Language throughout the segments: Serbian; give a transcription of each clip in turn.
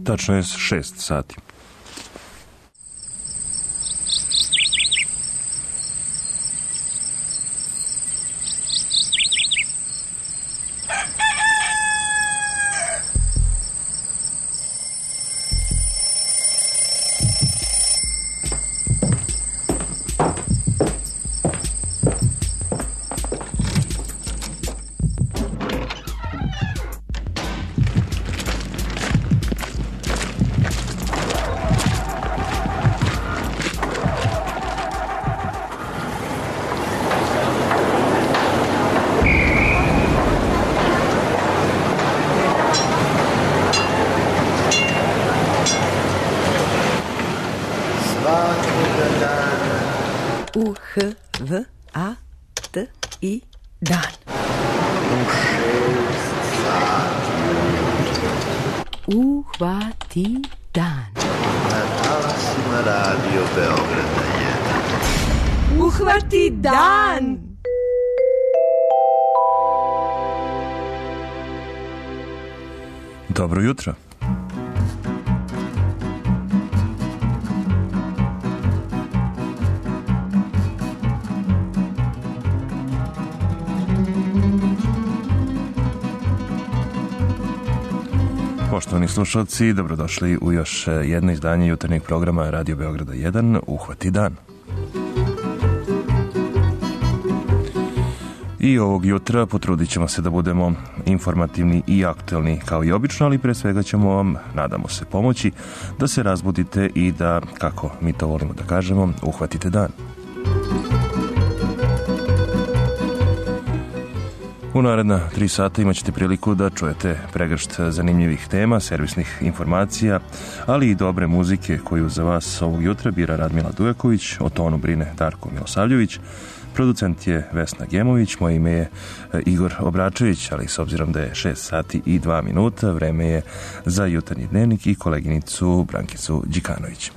Tačno je 6 sati. U-H-V-A-T-I dan. Uhvati dan. Na talasima Radio Beograda 1. Uhvati dan. Dobro jutro. Poštovani slušalci, dobrodošli u još jedno izdanje jutarnjeg programa Radio Beograda 1, Uhvati dan. I ovog jutra potrudit ćemo se da budemo informativni i aktuelni kao i obično, ali pre svega ćemo vam, nadamo se, pomoći da se razbudite i da, kako mi to volimo da kažemo, uhvatite dan. U naredna 3 sata imat ćete priliku da čujete pregršt zanimljivih tema, servisnih informacija, ali i dobre muzike koju za vas ovog jutra bira Radmila Dujaković, o tonu brine Darko Milosavljević, producent je Vesna Gemović, moje ime je Igor Obračević, ali s obzirom da je 6 sati i 2 minuta, vreme je za jutarnji dnevnik i koleginicu Brankicu Đikanović.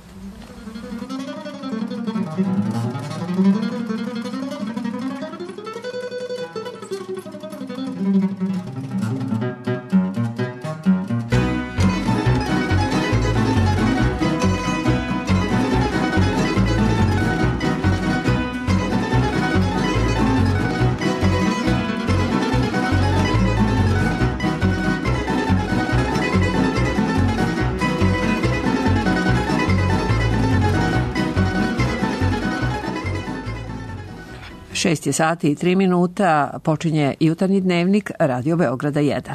Šest je sati i 3 minuta, počinje jutarnji dnevnik Radio Beograda 1.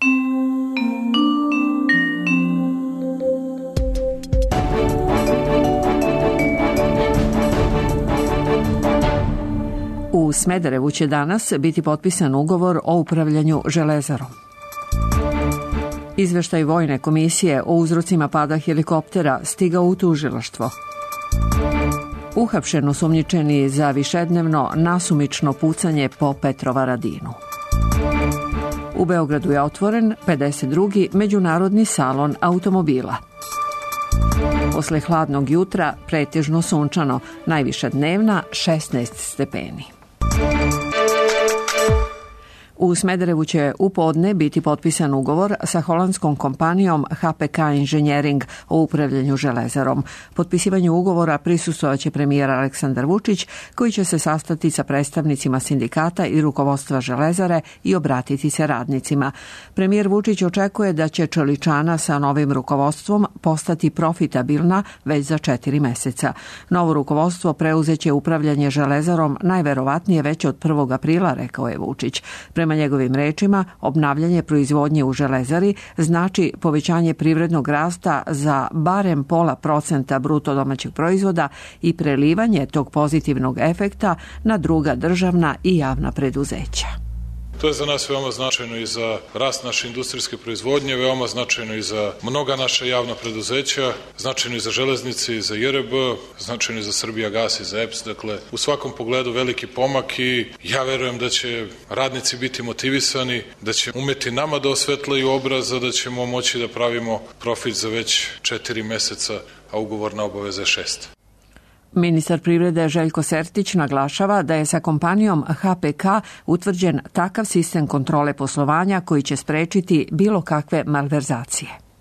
U Smederevu će danas biti potpisan ugovor o upravljanju železarom. Izveštaj Vojne komisije o uzrocima pada helikoptera stigao u tužilaštvo. Uhapšen osumnjičeni za višednevno nasumično pucanje po Petrovaradinu. U Beogradu je otvoren 52. međunarodni salon automobila. Posle hladnog jutra pretežno sunčano, najviša dnevna 16 stepeni. U Smederevu će u podne biti potpisan ugovor sa holandskom kompanijom HPK Inženjering o upravljanju železarom. Potpisivanju ugovora prisustvovaće premijer Aleksandar Vučić, koji će se sastati sa predstavnicima sindikata i rukovodstva železare i obratiti se radnicima. Premijer Vučić očekuje da će čeličana sa novim rukovodstvom postati profitabilna već za 4 meseca. Novo rukovodstvo preuzeće upravljanje železarom najverovatnije već od 1. aprila, rekao je Vučić. Prema njegovim rečima, obnavljanje proizvodnje u železari znači povećanje privrednog rasta za barem 0,5% bruto domaćeg proizvoda i prelivanje tog pozitivnog efekta na druga državna i javna preduzeća. To je za nas veoma značajno i za rast naše industrijske proizvodnje, veoma značajno i za mnoga naša javna preduzeća, značajno i za železnice i za JRB, značajno i za Srbijagas i za EPS. Dakle, u svakom pogledu veliki pomak i ja verujem da će radnici biti motivisani, da će umeti nama da osvetlaju obraz, da ćemo moći da pravimo profit za već 4 meseca, a ugovorna obaveza je 6. Ministar privrede Željko Sertić naglašava da je sa kompanijom HPK utvrđen takav sistem kontrole poslovanja koji će sprečiti bilo kakve malverzacije.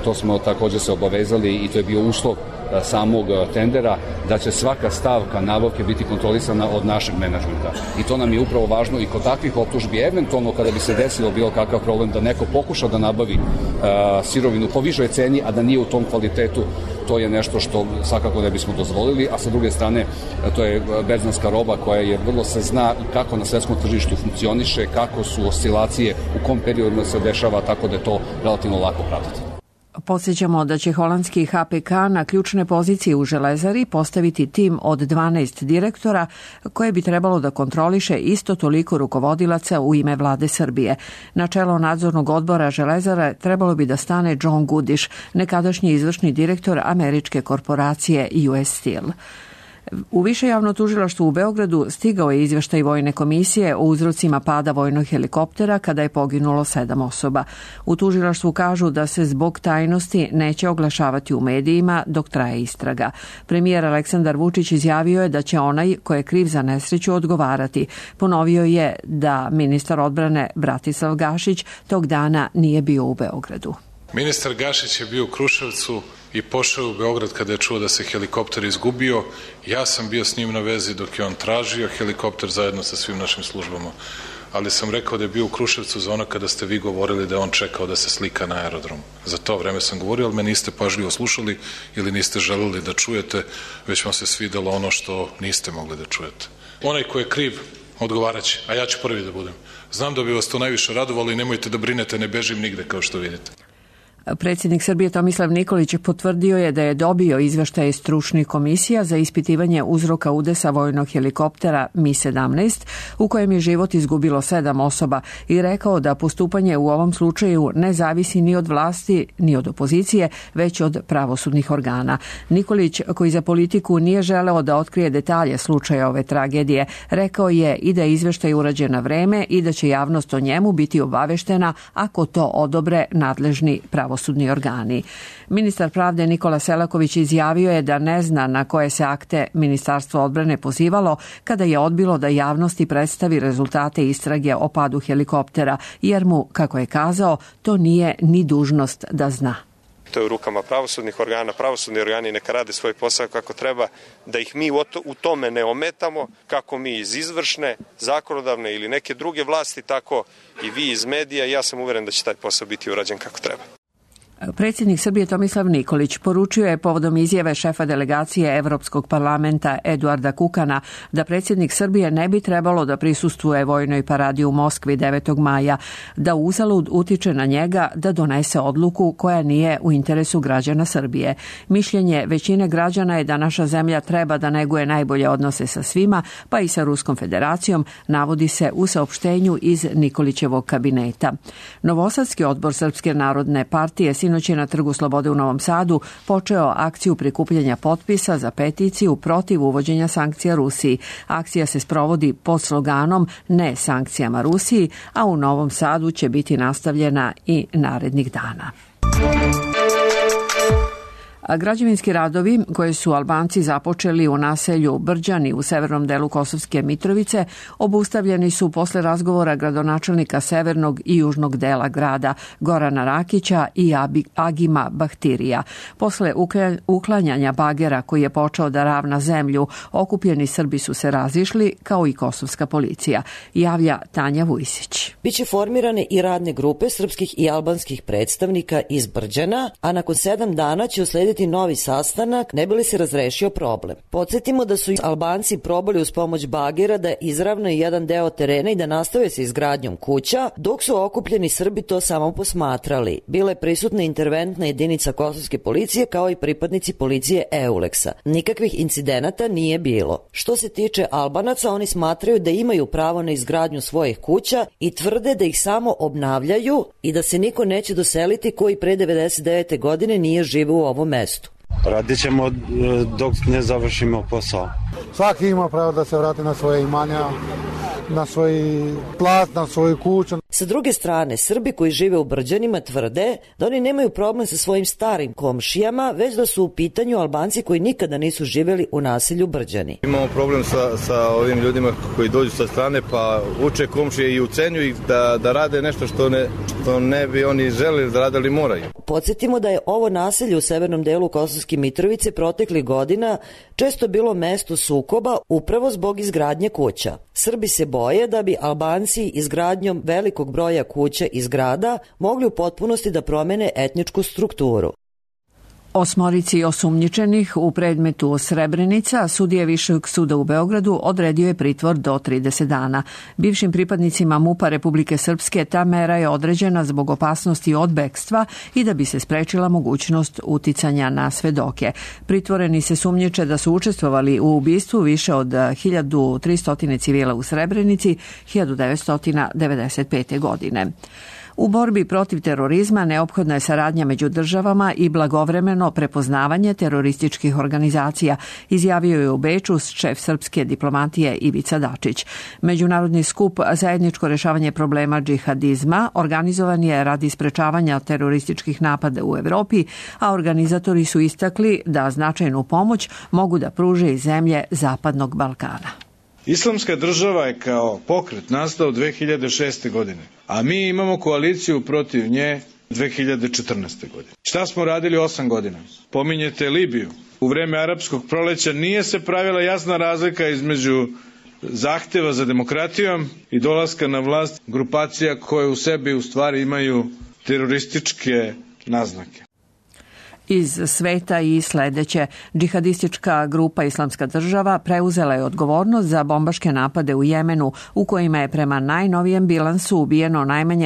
to smo također se obavezali i to je bio uslov samog tendera, da će svaka stavka nabavke biti kontrolisana od našeg menadžmenta. I to nam je upravo važno i kod takvih optužbi, eventualno kada bi se desilo bilo kakav problem da neko pokuša da nabavi sirovinu po višoj ceni, a da nije u tom kvalitetu, to je nešto što svakako ne bismo dozvolili, a sa druge strane to je berzanska roba koja je vrlo se zna kako na svetskom tržištu funkcioniše, kako su oscilacije, u kom periodu se dešava, tako da je to relativno lako pratiti. Podsjećamo da će holandski HPK na ključne pozicije u Železari postaviti tim od 12 direktora koje bi trebalo da kontroliše isto toliko rukovodilaca u ime vlade Srbije. Na čelo nadzornog odbora Železare trebalo bi da stane John Goodish, nekadašnji izvršni direktor američke korporacije US Steel. U Više javno tužilaštvo u Beogradu stigao je izveštaj Vojne komisije o uzrocima pada vojnog helikoptera kada je poginulo 7 osoba. U tužilaštvu kažu da se zbog tajnosti neće oglašavati u medijima dok traje istraga. Premijer Aleksandar Vučić izjavio je da će onaj ko je kriv za nesreću odgovarati. Ponovio je da ministar odbrane Bratislav Gašić tog dana nije bio u Beogradu. Ministar Gašić je bio u Kruševcu i pošao u Beograd kada je čuo da se helikopter izgubio. Ja sam bio s njim na vezi dok je on tražio helikopter zajedno sa svim našim službama. Ali sam rekao da je bio u Kruševcu za ono kada ste vi govorili da je on čekao da se slika na aerodromu. Za to vreme sam govorio, ali me niste pažljivo slušali ili niste želeli da čujete, već vam se svidelo ono što niste mogli da čujete. Onaj ko je kriv odgovaraće, a ja ću prvi da budem. Znam da bi vas to najviše radovalo i nemojte da brinete, ne bežim nigde kao što vidite. Predsjednik Srbije Tomislav Nikolić potvrdio je da je dobio izveštaje stručnih komisija za ispitivanje uzroka udesa vojnog helikoptera Mi-17 u kojem je život izgubilo 7 osoba i rekao da postupanje u ovom slučaju ne zavisi ni od vlasti ni od opozicije, već od pravosudnih organa. Nikolić, koji za politiku nije želeo da otkrije detalje slučaja ove tragedije, rekao je i da je izveštaj urađen na vreme i da će javnost o njemu biti obaveštena ako to odobre nadležni pravosudni organi. Ministar pravde Nikola Selaković izjavio je da ne zna na koje se akte Ministarstvo odbrane pozivalo kada je odbilo da javnosti predstavi rezultate istrage o padu helikoptera, jer mu, kako je kazao, to nije ni dužnost da zna. To je u rukama pravosudnih organa, pravosudni organi neka rade svoj posao kako treba, da ih mi u tome ne ometamo, kako mi iz izvršne, zakonodavne ili neke druge vlasti, tako i vi iz medija. Ja sam uveren da će taj posao biti urađen kako treba. Predsjednik Srbije Tomislav Nikolić poručio je povodom izjave šefa delegacije Evropskog parlamenta Eduarda Kukana da predsjednik Srbije ne bi trebalo da prisustvuje vojnoj paradi u Moskvi 9. maja, da uzalud utiče na njega da donese odluku koja nije u interesu građana Srbije. Mišljenje većine građana je da naša zemlja treba da neguje najbolje odnose sa svima, pa i sa Ruskom federacijom, navodi se u saopštenju iz Nikolićevog kabineta. Novosadski odbor Srpske narodne partije sinoć je na Trgu Slobode u Novom Sadu počeo akciju prikupljanja potpisa za peticiju protiv uvođenja sankcija Rusiji. Akcija se sprovodi pod sloganom Ne sankcijama Rusiji, a u Novom Sadu će biti nastavljena i narednih dana. Građevinski radovi koje su Albanci započeli u naselju Brđani u severnom delu Kosovske Mitrovice obustavljeni su posle razgovora gradonačelnika severnog i južnog dela grada Gorana Rakića i Agima Bahtirija. Posle uklanjanja bagera koji je počeo da ravna zemlju, okupljeni Srbi su se razišli kao i kosovska policija, javlja Tanja Vujsić. Biće formirane i radne grupe srpskih i albanskih predstavnika iz Brđana, a nakon 7 dana će uslediti novi sastanak ne bi li se razrešio problem. Podsjetimo da su Albanci probali uz pomoć bagera da izravnaju jedan deo terena i da nastave sa izgradnjom kuća, dok su okupljeni Srbi to samo posmatrali. Bila je prisutna interventna jedinica kosovske policije kao i pripadnici policije Euleksa. Nikakvih incidenata nije bilo. Što se tiče Albanaca, oni smatraju da imaju pravo na izgradnju svojih kuća i tvrde da ih samo obnavljaju i da se niko neće doseliti koji pre 99. godine nije živeo u ovom mestu. Radit ćemo dok ne završimo posao. Svaki ima pravo da se vrati na svoje imanja, na svoj plat, na svoju kuću. Sa druge strane, Srbi koji žive u Brđanima tvrde da oni nemaju problem sa svojim starim komšijama, već da su u pitanju Albanci koji nikada nisu živjeli u naselju Brđani. Imamo problem sa ovim ljudima koji dođu sa strane pa uče komšije i ucenjuju ih da rade nešto što ne bi oni želeli da rade, ali moraju. Podsjetimo da je ovo naselje u severnom delu Kosovske Mitrovice proteklih godina često bilo mesto sukoba upravo zbog izgradnje kuća. Srbi se boje da bi Albanci izgradnjom velikog broja kuća i zgrada mogli u potpunosti da promene etničku strukturu. 8 osumnjičenih u predmetu Srebrenica sudija Višeg suda u Beogradu odredio je pritvor do 30 dana. Bivšim pripadnicima MUP-a Republike Srpske ta mera je određena zbog opasnosti od bekstva i da bi se sprečila mogućnost uticanja na svedoke. Pritvoreni se sumnjiče da su učestvovali u ubistvu više od 1300 civila u Srebrenici 1995. godine. U borbi protiv terorizma neophodna je saradnja među državama i blagovremeno prepoznavanje terorističkih organizacija, izjavio je u Beču šef srpske diplomatije Ivica Dačić. Međunarodni skup Zajedničko rešavanje problema džihadizma organizovan je radi sprečavanja terorističkih napada u Evropi, a organizatori su istakli da značajnu pomoć mogu da pruže i zemlje Zapadnog Balkana. Islamska država je kao pokret nastao 2006. godine, a mi imamo koaliciju protiv nje 2014. godine. Šta smo radili 8 godina? Pominjete Libiju. U vreme arapskog proleća nije se pravila jasna razlika između zahteva za demokratijom i dolaska na vlast grupacija koje u sebi u stvari imaju terorističke naznake. Iz sveta i sledeće, džihadistička grupa Islamska država preuzela je odgovornost za bombaške napade u Jemenu, u kojima je prema najnovijem bilansu ubijeno najmanje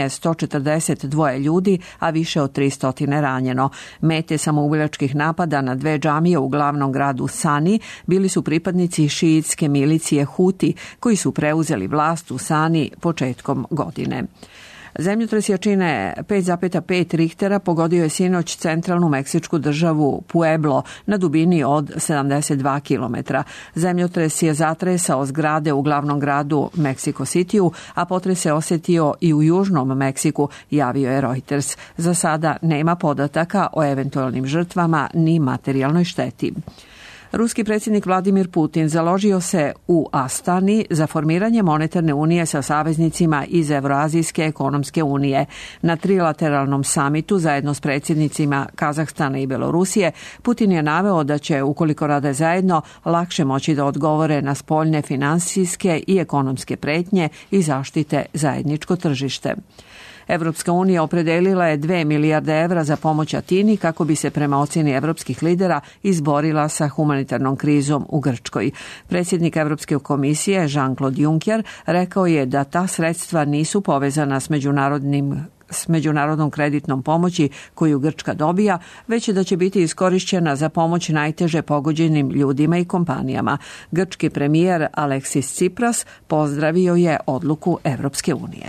142 ljudi, a više od 300 ranjeno. Mete samoubilačkih napada na 2 džamije u glavnom gradu Sani bili su pripadnici šiitske milicije Huti, koji su preuzeli vlast u Sani početkom godine. Zemljotres jačine 5,5 Richtera pogodio je sinoć centralnu meksičku državu Pueblo na dubini od 72 km. Zemljotres je zatresao zgrade u glavnom gradu Mexico Cityu, a potres se osetio i u južnom Meksiku, javio je Reuters. Za sada nema podataka o eventualnim žrtvama ni materijalnoj šteti. Ruski predsjednik Vladimir Putin založio se u Astani za formiranje monetarne unije sa saveznicima iz Evroazijske ekonomske unije. Na trilateralnom samitu zajedno s predsjednicima Kazahstana i Belorusije Putin je naveo da će, ukoliko rade zajedno, lakše moći da odgovore na spoljne finansijske i ekonomske pretnje i zaštite zajedničko tržište. Evropska unija opredelila je 2 milijarde evra za pomoć Atini kako bi se prema ocjeni evropskih lidera izborila sa humanitarnom krizom u Grčkoj. Predsjednik Evropske komisije Jean-Claude Juncker rekao je da ta sredstva nisu povezana s međunarodnom kreditnom pomoći koju Grčka dobija, već da će biti iskorišćena za pomoć najteže pogođenim ljudima i kompanijama. Grčki premijer Aleksis Tsipras pozdravio je odluku Evropske unije.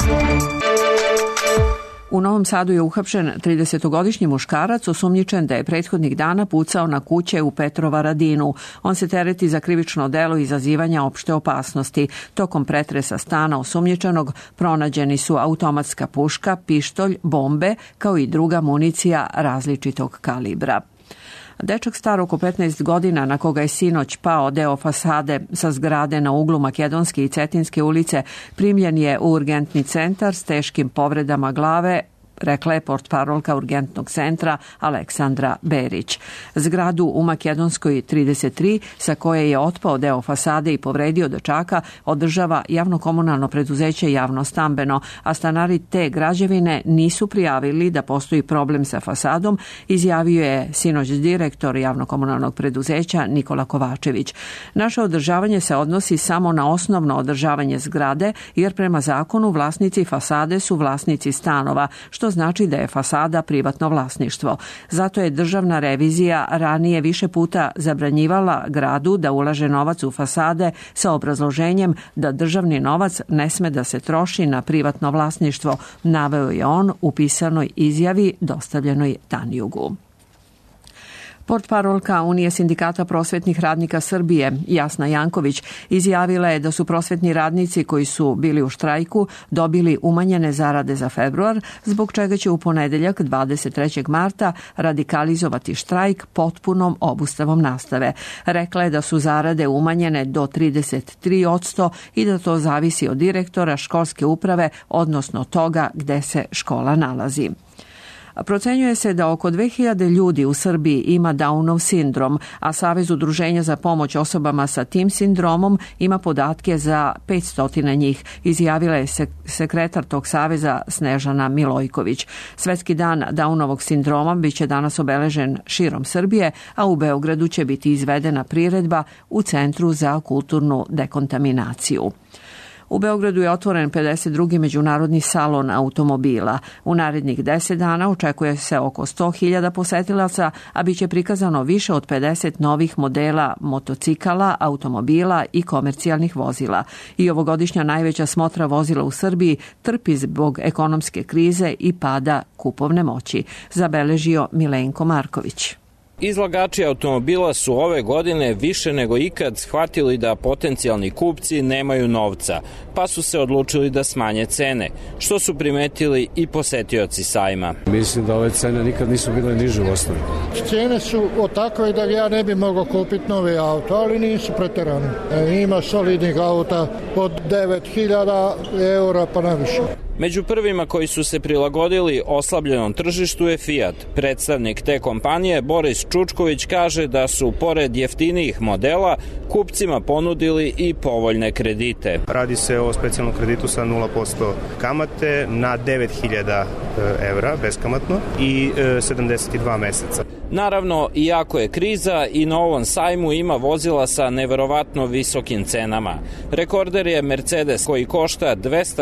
U Novom Sadu je uhapšen 30-godišnji muškarac osumnjičen da je prethodnih dana pucao na kuće u Petrovaradinu. On se tereti za krivično delo izazivanja opšte opasnosti. Tokom pretresa stana osumnjičenog pronađeni su automatska puška, pištolj, bombe kao i druga municija različitog kalibra. Dečak star oko 15 godina na koga je sinoć pao deo fasade sa zgrade na uglu Makedonske i Cetinske ulice primljen je u urgentni centar s teškim povredama glave, rekla je portparolka urgentnog centra Aleksandra Berić. Zgradu u Makedonskoj 33, sa koje je otpao deo fasade i povredio dečaka, održava javno-komunalno preduzeće Javno stambeno, a stanari te građevine nisu prijavili da postoji problem sa fasadom, izjavio je sinoć direktor javno-komunalnog preduzeća Nikola Kovačević. Naše održavanje se odnosi samo na osnovno održavanje zgrade, jer prema zakonu vlasnici fasade su vlasnici stanova, što znači da je fasada privatno vlasništvo. Zato je državna revizija ranije više puta zabranjivala gradu da ulaže novac u fasade sa obrazloženjem da državni novac ne sme da se troši na privatno vlasništvo, naveo je on u pisanoj izjavi dostavljenoj Tanjugu. Portparolka Unije sindikata prosvetnih radnika Srbije, Jasna Janković, izjavila je da su prosvetni radnici koji su bili u štrajku dobili umanjene zarade za februar, zbog čega će u ponedeljak 23. marta radikalizovati štrajk potpunom obustavom nastave. Rekla je da su zarade umanjene do 33% i da to zavisi od direktora školske uprave, odnosno toga gde se škola nalazi. Procenjuje se da oko 2000 ljudi u Srbiji ima Downov sindrom, a Savez udruženja za pomoć osobama sa tim sindromom ima podatke za 500 njih, izjavila je sekretar tog saveza Snežana Milojković. Svetski dan Downovog sindroma biće danas obeležen širom Srbije, a u Beogradu će biti izvedena priredba u Centru za kulturnu dekontaminaciju. U Beogradu je otvoren 52. međunarodni salon automobila. U narednih 10 dana očekuje se oko 100.000 posetilaca, a biće prikazano više od 50 novih modela motocikala, automobila i komercijalnih vozila. I ovogodišnja najveća smotra vozila u Srbiji trpi zbog ekonomske krize i pada kupovne moći, zabeležio Milenko Marković. Izlagači automobila su ove godine više nego ikad shvatili da potencijalni kupci nemaju novca, pa su se odlučili da smanje cene, što su primetili i posetioci sajma. Mislim da ove cene nikad nisu bile niže u osnovi. Cene su od takve da ja ne bi mogao kupiti nove auto, ali nisu preterane. Ima solidnih auta od 9.000 eura pa naviše. Među prvima koji su se prilagodili oslabljenom tržištu je Fiat. Predstavnik te kompanije Boris Čučković kaže da su pored jeftinijih modela kupcima ponudili i povoljne kredite. Radi se o specijalnom kreditu sa 0% kamate na 9.000 evra beskamatno i 72 meseca. Naravno, iako je kriza, i na ovom sajmu ima vozila sa neverovatno visokim cenama. Rekorder je Mercedes koji košta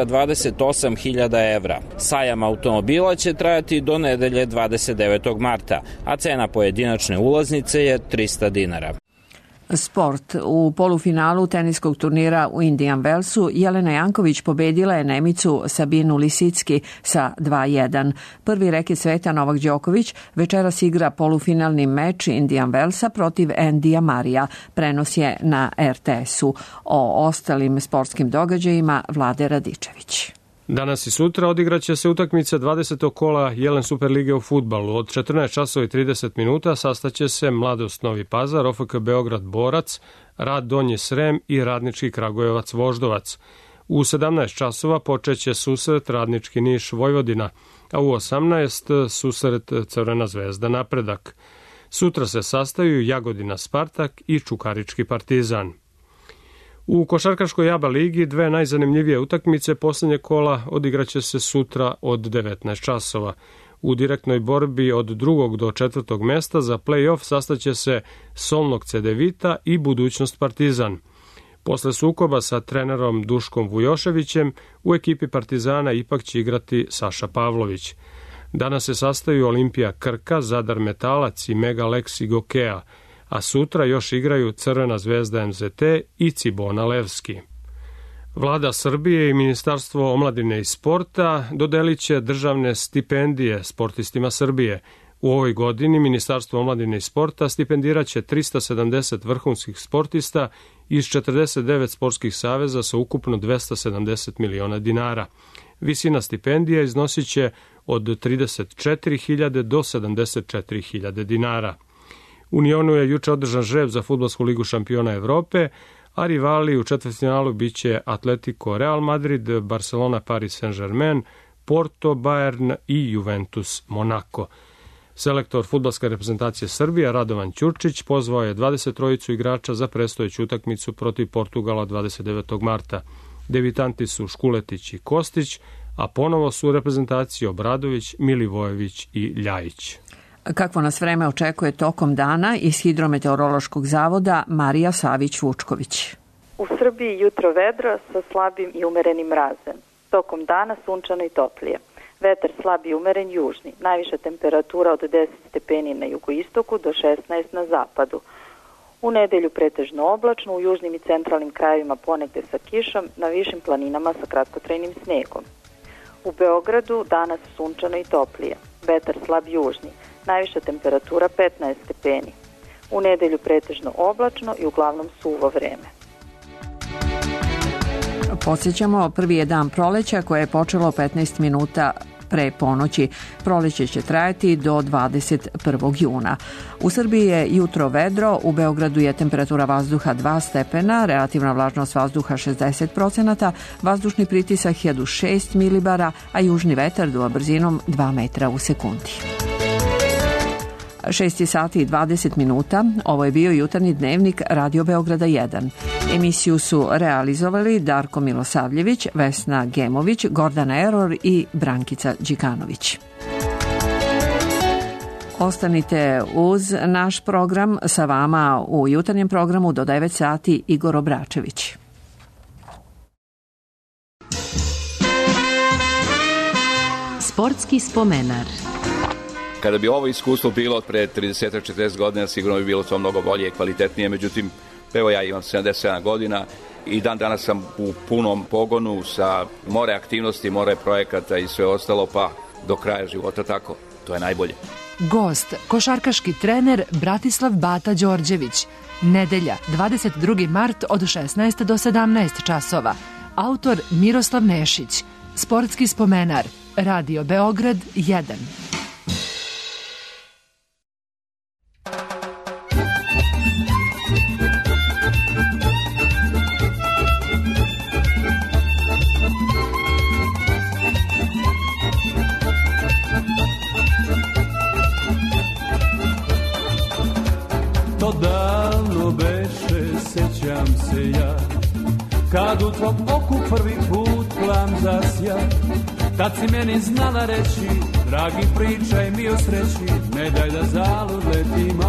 228.000 evra. Sajam automobila će trajati do nedelje 29. marta, a cena pojedinačne ulaznice je 300 dinara. Sport. U polufinalu teniskog turnira u Indian Wellsu Jelena Janković pobedila je Nemicu Sabinu Lisicki sa 2:1. Prvi reket sveta Novak Đoković večeras igra polufinalni meč Indian Wellsa protiv Andyja Marija. Prenos je na RTS-u. O ostalim sportskim događajima Vlade Radičević. Danas i sutra odigraće se utakmica 20. kola Jelen Superlige u fudbalu. Od 14 časova i 30 minuta sastaće se Mladost Novi Pazar, OFK Beograd Borac, Rad Donji Srem i Radnički Kragujevac Voždovac. U 17 časova počeće susret Radnički Niš Vojvodina, a u 18 susret Crvena zvezda Napredak. Sutra se sastaju Jagodina Spartak i Čukarički Partizan. U košarkaškoj ABA ligi dve najzanimljivije utakmice poslednje kola odigraće se sutra od 19 časova. U direktnoj borbi od 2. do 4. mesta za play-off sastaće se Solnog Cedevita i Budućnost Partizan. Posle sukoba sa trenerom Duškom Vujoševićem u ekipi Partizana ipak će igrati Saša Pavlović. Danas se sastaju Olimpija Krka, Zadar Metalac i Mega Lexi Gokea, a sutra još igraju Crvena zvezda MZT i Cibona Levski. Vlada Srbije i Ministarstvo omladine i sporta dodelit će državne stipendije sportistima Srbije. U ovoj godini Ministarstvo omladine i sporta stipendiraće 370 vrhunskih sportista iz 49 sportskih saveza sa ukupno 270 miliona dinara. Visina stipendija iznosit će od 34.000 do 74.000 dinara. U Nionu je juče održan žreb za fudbalsku ligu šampiona Evrope, a rivali u četvrtfinalu biće Atletico Real Madrid, Barcelona Paris Saint-Germain, Porto Bayern i Juventus Monaco. Selektor fudbalske reprezentacije Srbije Radovan Ćurčić pozvao je 23 igrača za predstojeću utakmicu protiv Portugala 29. marta. Debitanti su Škuletić i Kostić, a ponovo su u reprezentaciji Obradović, Milivojević i Ljajić. Kakvo nas vreme očekuje tokom dana iz Hidrometeorološkog zavoda Marija Savić-Vučković. U Srbiji jutro vedro sa slabim i umerenim mrazem. Tokom dana sunčano i toplije. Vetar slab i umeren južni. Najviša temperatura od 10 stepeni na jugoistoku do 16 na zapadu. U nedelju pretežno oblačno, u južnim i centralnim krajevima ponegde sa kišom, na višim planinama sa kratkotrajnim snegom. U Beogradu danas sunčano i toplije. Vetar slab južni. Najviša temperatura 15 stepeni. U nedelju pretežno oblačno i uglavnom suvo vreme. Podsjećamo, prvi je dan proleća koje je počelo 15 minuta pre ponoći. Proleće će trajati do 21. juna. U Srbiji je jutro vedro, u Beogradu je temperatura vazduha 2 stepena, relativna vlažnost vazduha 60%, vazdušni pritisak 1006 milibara, a južni vetar duva brzinom 2 metra u sekundi. 6 sati i 20 minuta. Ovo je bio jutarnji dnevnik Radio Beograda 1. Emisiju su realizovali Darko Milosavljević, Vesna Gemović, Gordana Eror i Brankica Đikanović. Ostanite uz naš program, sa vama u jutarnjem programu do 9 sati Igor Obračević. Sportski spomenar. Kada bi ovo iskustvo bilo pre 30-40 godina, sigurno bi bilo to mnogo bolje i kvalitetnije. Međutim, evo ja imam 77 godina i dan danas sam u punom pogonu sa more aktivnosti, more projekata i sve ostalo, pa do kraja života tako. To je najbolje. Gost, košarkaški trener Bratislav Bata Đorđević. Nedelja, 22. mart od 16 do 17 časova. Autor Miroslav Nešić. Sportski spomenar. Radio Beograd 1. To davno beše, sećam se ja, kad u tvom oku prvi put plan zasja. Tad si meni znala reći, dragi pričaj mi o sreći, ne daj da zalud letim,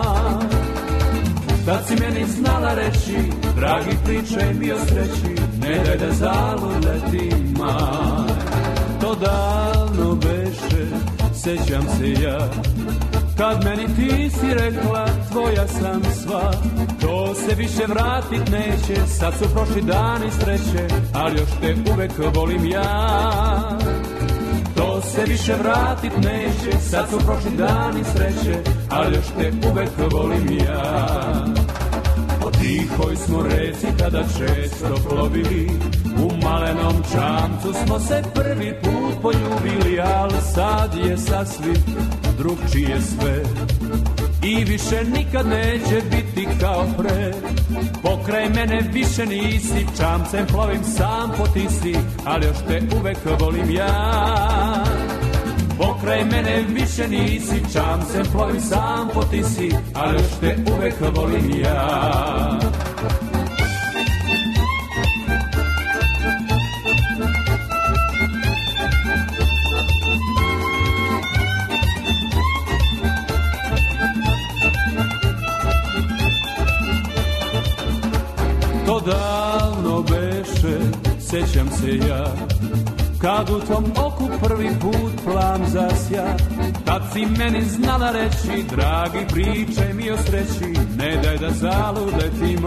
Tad si meni znala reći, dragi pričaj mi o sreći, ne daj da zalud letim, To davno beše, sećam se ja, kad meni ti si rekla, tvoja sam sva. To se više vratit neće, sad su prošli dani sreće, ali još te uvek volim ja. To se više vratit neće, sad su prošli dani sreće, ali još te uvek volim ja. Po tihoj smo reci tada često plovili, u malenom čamcu smo se prvi put poljubili, al sad je sasvim drugčije sve i više nikad neće biti kao pre. Pokraj mene više nisi, čamcem plovim sam po Tisi, ali još te uvek volim ja. Pokraj mene više nisi, čamcem plovim sam po Tisi, ali još te uvek volim ja. To davno beše, sećam se ja, kad u tvom oku prvi put plan zasja. Tad si meni znala reći, dragi pričaj mi o sreći, ne daj da zaludetim,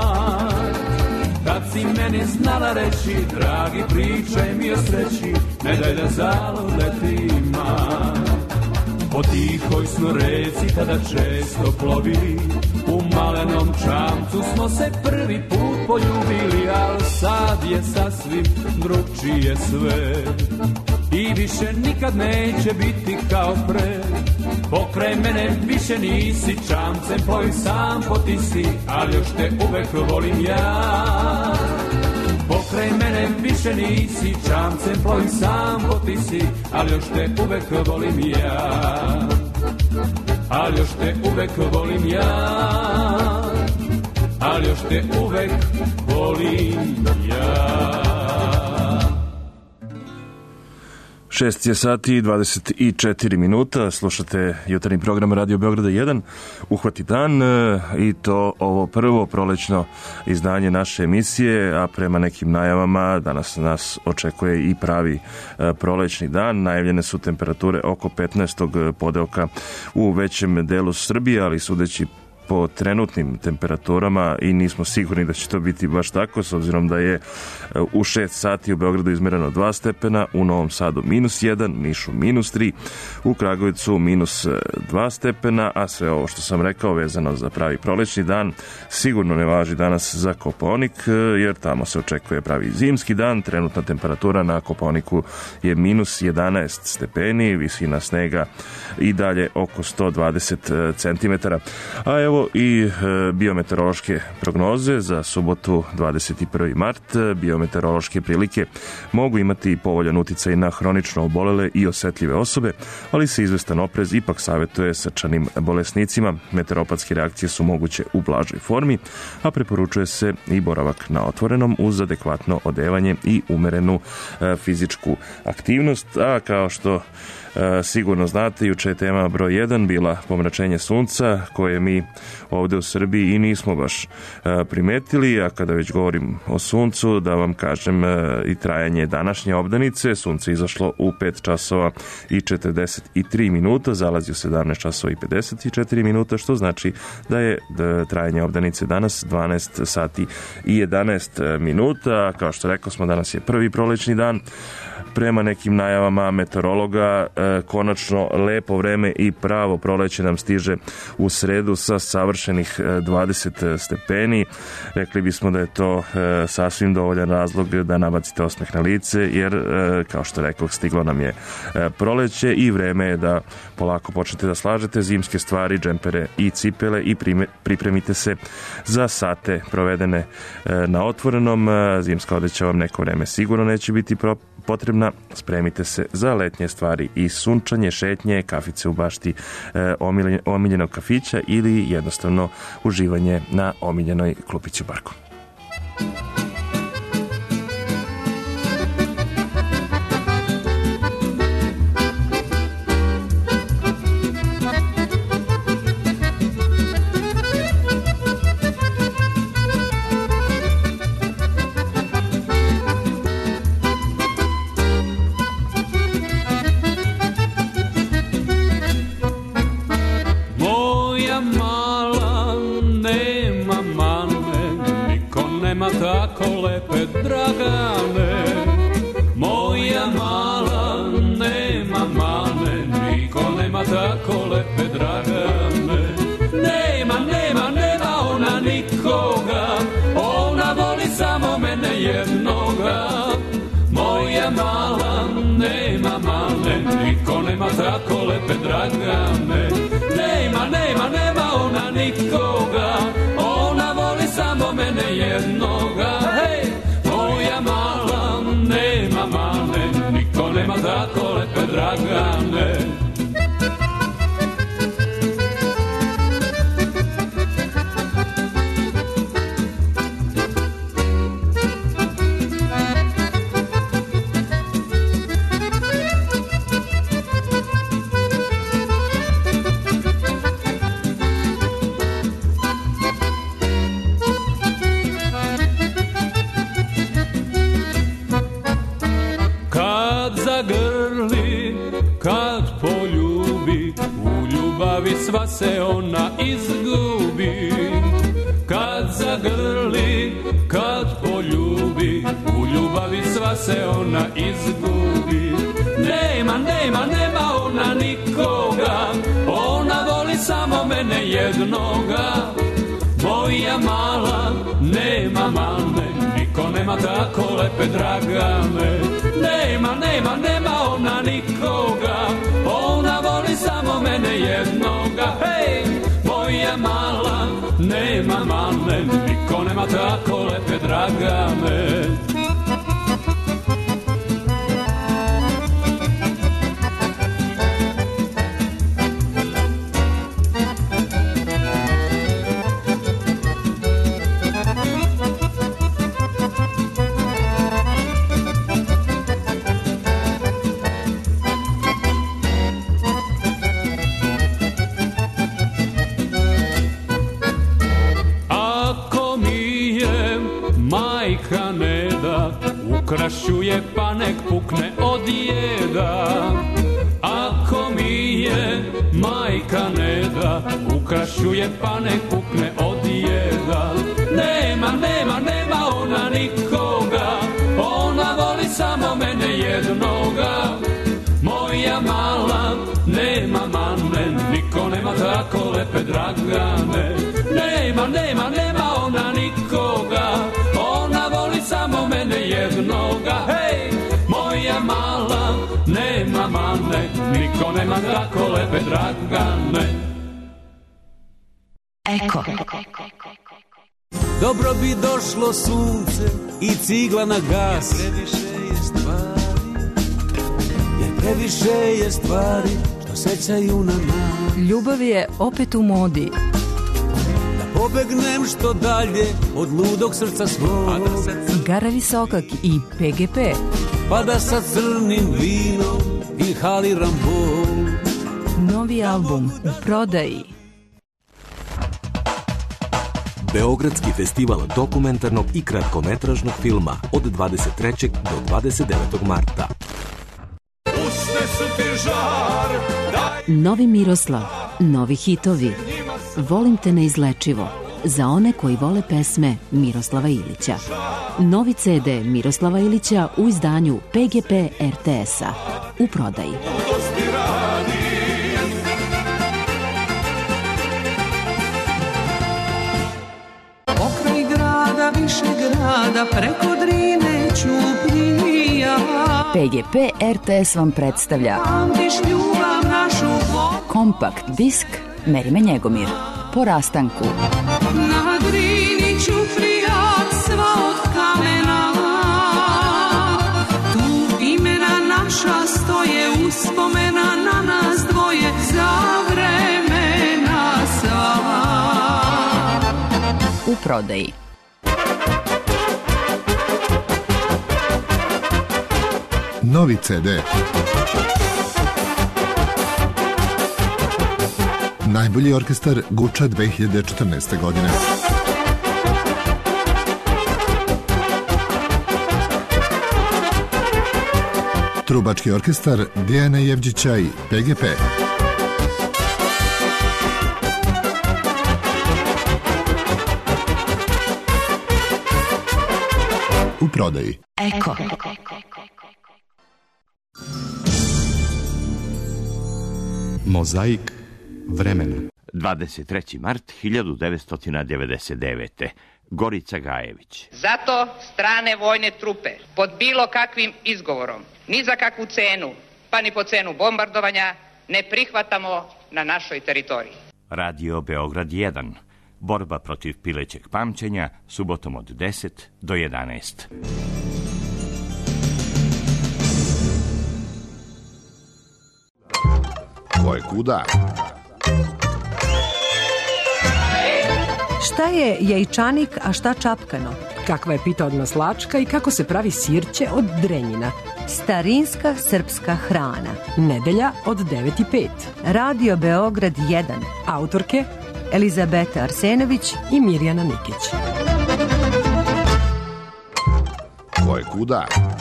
Tad si meni znala reći, dragi pričaj mi o sreći, ne daj da zaludetim, Po tihoj smo reci tada često plovili, u malenom čamcu smo se prvi put poljubili, al sad je sasvim drugčije sve i više nikad neće biti kao pre. Pokraj mene više nisi, čamcem plovim sam po Tisi, ali još te uvek volim ja. Pokraj mene više nisi, čamcem plovim sam po Tisi, ali još te uvek volim ja. Ali još te uvek volim ja, ali još te uvek volim ja. 6 sati i 24 minuta, slušate jutarnji program Radio Beograda 1, Uhvati dan, i to ovo prvo prolećno izdanje naše emisije, a prema nekim najavama danas nas očekuje i pravi prolećni dan. Najavljene su temperature oko 15. podelka u većem delu Srbije, ali sudeći po trenutnim temperaturama i nismo sigurni da će to biti baš tako, s obzirom da je u 6 sati u Beogradu izmereno 2 stepena, u Novom Sadu -1, Nišu -3, u Kragujevcu -2 stepena, a sve ovo što sam rekao vezano za pravi prolećni dan sigurno ne važi danas za Kopaonik, jer tamo se očekuje pravi zimski dan. Trenutna temperatura na Kopaoniku je -11 stepeni, visina snega i dalje oko 120 cm. A evo i biometeorološke prognoze za subotu 21. mart. Biometeorološke prilike mogu imati povoljan uticaj na hronično obolele i osetljive osobe, ali se izvestan oprez ipak savjetuje srčanim bolesnicima. Meteoropatske reakcije su moguće u blažoj formi, a preporučuje se i boravak na otvorenom uz adekvatno odevanje i umerenu fizičku aktivnost. A kao što sigurno znate, juče je tema broj 1 bila pomračenje sunca, koje mi ovde u Srbiji i nismo baš primetili, a kada već govorim o suncu, da vam kažem i trajanje današnje obdanice. Sunce izašlo u 5 časova i 43 minuta, zalazi u 17 časova i 54 minuta, što znači da je trajanje obdanice danas 12 sati i 11 minuta. Kao što rekao smo, danas je prvi prolećni dan. Prema nekim najavama meteorologa, konačno lepo vreme i pravo proleće nam stiže u sredu sa savršenih 20 stepeni. Rekli bismo da je to sasvim dovoljan razlog da nabacite osmeh na lice, jer, kao što rekao, stiglo nam je proleće i vreme je da polako počnete da slažete zimske stvari, džempere i cipele i pripremite se za sate provedene na otvorenom. Zimska odeća vam neko vreme sigurno neće biti potrebna. Spremite se za letnje stvari i sunčanje, šetnje, kafice u bašti omiljenog kafića ili jednostavno uživanje na omiljenoj klupići u parku. Tako lepe Dragane, moja mala, nema mane, niko nema tako lepe Dragane. Nema ona nikoga, ona voli samo mene jednoga. Moja mala, nema mane, niko nema tako lepe Dragane. Nema ona nikoga, ona voli samo mene jednoga. Hej, moja mala, nema mane, niko nema tako lepe Dragane. Sva se ona izgubi, kad zagrli, kad poljubi, u ljubavi sva se ona izgubi. Nema ona nikoga, ona voli samo mene jednoga. Moja mala, nema mane, niko nema tako lepe Dragane. Nema ona nikoga, ona voli samo mene jednoga. Hej, moja mala, nema mane, niko nema tako lepe Dragane. Ukrašuje pa nek pukne od jeda. Ako mi je majka ne da, ukrašuje pa nek pukne tako lepe Dragane. Nema ona nikoga, ona voli samo mene jednoga. Hej, moja mala, nema mane, niko nema tako lepe Dragane. Eko. Dobro bi došlo sunce i cigla na gas, jer previše je stvari što sećaju na nas. Ljubav je opet u modi. Da pobegnem što dalje od ludog srca svog. Gara Visokak i PGP. Pa da sa crnim vinom inhaliram bol. Novi album u prodaji. Beogradski festival dokumentarnog i kratkometražnog filma od 23. do 29. marta. Novi Miroslav, novi hitovi. Volim te neizlečivo. Za one koji vole pesme Miroslava Ilića. Novi CD Miroslava Ilića u izdanju PGP RTS-a. U prodaji. Pokraj grada, više grada, preko Drine Ćuprija. PGP RTS vam predstavlja kompakt disk Merime Njegomir. Po rastanku. Na Drini Ćuprija, sva od kamena. Tu imena naša stoje, uspomena na nas dvoje, za vremena sva. U prodaji. Novi CD. Najbolji orkestar Guča 2014. godine. Trubački orkestar Dijana Jevđića i PGP. U prodaji. Eko. Mozaik vremena. 23. mart 1999. Gorica Gajević. Zato strane vojne trupe pod bilo kakvim izgovorom, ni za kakvu cenu, pa ni po cenu bombardovanja, ne prihvatamo na našoj teritoriji. Radio Beograd 1. Borba protiv pilećeg pamćenja, subotom od 10 do 11. Ko je kuda? Šta je jajčanik, a šta čapkano? Kakva je pita od maslačka i kako se pravi sirće od drenjina? Starinska srpska hrana. Nedelja od 9:05. Radio Beograd 1. Autorke Elizabeta Arsenović i Mirjana Nikić. Ko je kuda?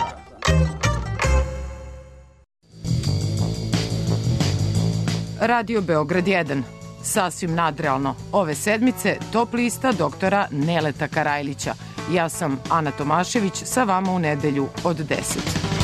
Radio Beograd 1. Sasvim nadrealno. Ove sedmice top lista doktora Neleta Karajlića. Ja sam Ana Tomašević, sa vama u nedelju od 10.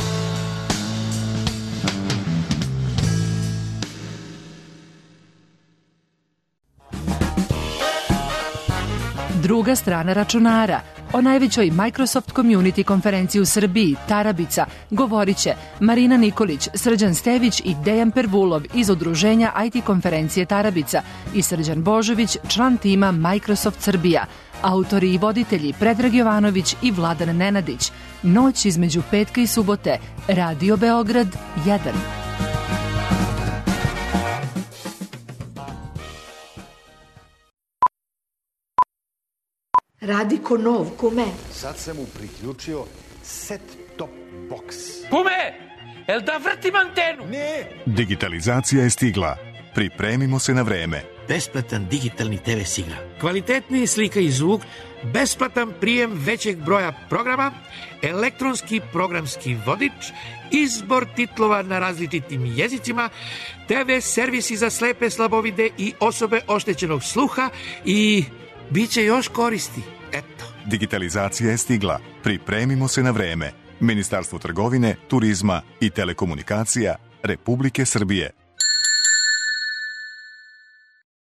Druga strana računara. O najvećoj Microsoft Community konferenciji u Srbiji, Tarabica, govorit će Marina Nikolić, Srđan Stević i Dejan Pervulov iz udruženja IT konferencije Tarabica i Srđan Božović, član tima Microsoft Srbija. Autori i voditelji Predrag Jovanović i Vladan Nenadić. Noć između petka i subote. Radio Beograd 1. Radi ko nov, kume. Sad sam mu priključio set top box. Kume, jel da vrtim antenu? Ne. Digitalizacija je stigla. Pripremimo se na vreme. Besplatan digitalni TV signal. Kvalitetniji slika i zvuk, besplatan prijem većeg broja programa, elektronski programski vodič, izbor titlova na različitim jezicima, TV servisi za slepe, slabovide i osobe oštećenog sluha i biće još koristi. Eto. Digitalizacija je stigla. Pripremimo se na vreme. Ministarstvo trgovine, turizma i telekomunikacija Republike Srbije.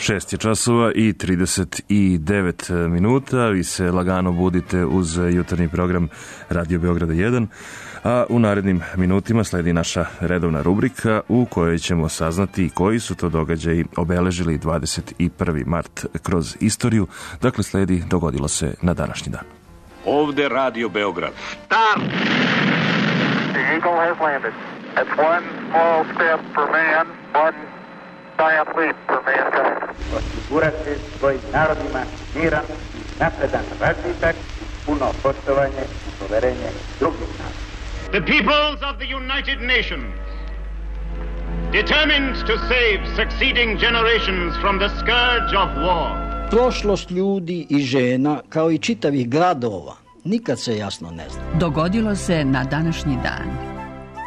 6 je časova i 39 minuta. Vi se lagano budite uz jutarnji program Radio Beograda 1, a u narednim minutima sledi naša redovna rubrika u kojoj ćemo saznati koji su to događaji obeležili 21. mart kroz istoriju. Dakle, sledi dogodilo se na današnji dan. Ovde Radio Beograd. Stop! The Eagle has landed. It's one small step for man, one giant leap for mankind. Osigurati svojim narodima miran, napredan razvitak, puno poštovanje i poverenje drugih naroda. The peoples of the United Nations, determined to save succeeding generations from the scourge of war. Prošlost ljudi i žena, kao i čitavih gradova, nikad se jasno ne zna. Dogodilo se na današnji dan.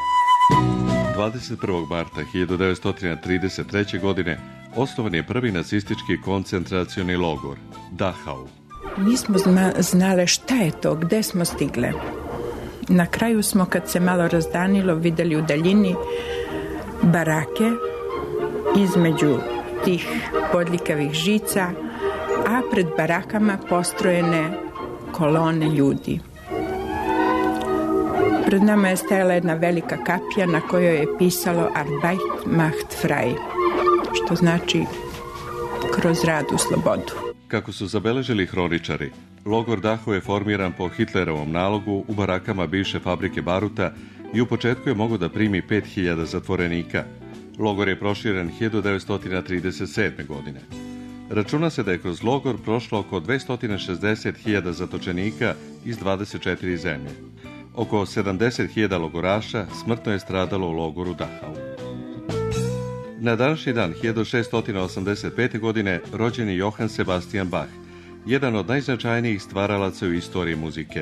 21. marta 1933. godine osnovan je prvi nacistički koncentracioni logor, Dachau. Nismo znale šta je to, gde smo stigle. Na kraju smo, kad se malo razdanilo, videli u daljini barake između tih podlikavih žica, a pred barakama postrojene kolone ljudi. Pred nama je stajala jedna velika kapija na kojoj je pisalo Arbeit macht frei, što znači kroz rad u slobodu. Kako su zabeležili hroničari, logor Dachau je formiran po Hitlerovom nalogu u barakama bivše fabrike baruta i u početku je mogao da primi 5000 zatvorenika. Logor je proširen 1937. godine. Računa se da je kroz logor prošlo oko 260.000 zatočenika iz 24 zemlje. Oko 70.000 logoraša smrtno je stradalo u logoru Dachau. Na današnji dan 1685. godine rođen je Johann Sebastian Bach, jedan od najznačajnijih stvaralaca u istoriji muzike.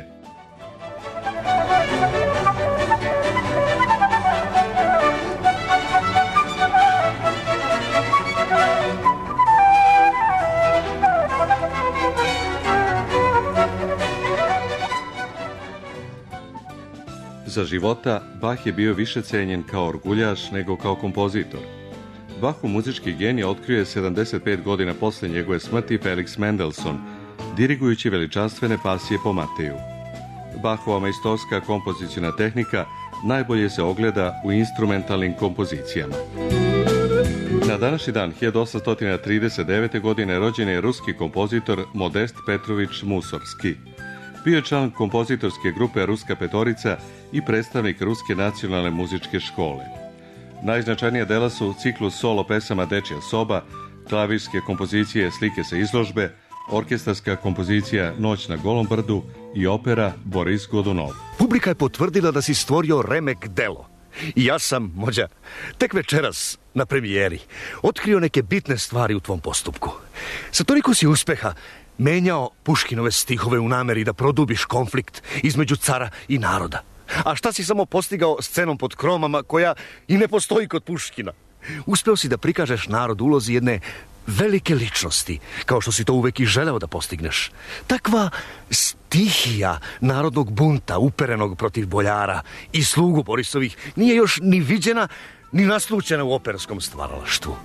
Za života Bach je bio više cenjen kao orguljaš nego kao kompozitor. Bachu muzički genij otkrio je 75 godina posle njegove smrti Felix Mendelssohn, dirigujući veličanstvene pasije po Mateju. Bachova majstorska kompoziciona tehnika najbolje se ogleda u instrumentalnim kompozicijama. Na današnji dan 1839. godine rođen je ruski kompozitor Modest Petrović Musorski. Bio je član kompozitorske grupe Ruska petorica i predstavnik Ruske nacionalne muzičke škole. Najznačajnija dela su ciklus solo pesama Dečja soba, klavirske kompozicije Slike sa izložbe, orkestarska kompozicija Noć na Golom brdu i opera Boris Godunov. Publika je potvrdila da si stvorio remek delo. I ja sam, Mođa, tek večeras na premijeri otkrio neke bitne stvari u tvom postupku. Sa toliko si uspeha menjao Puškinove stihove u nameri da produbiš konflikt između cara i naroda. A šta si samo postigao scenom pod kromama koja i ne postoji kod Puškina? Uspeo si da prikažeš narod ulozi jedne velike ličnosti, kao što si to uvek i želeo da postigneš. Takva stihija narodnog bunta uperenog protiv boljara i slugu Borisovih nije još ni viđena ni naslućena u operskom stvaralaštvu.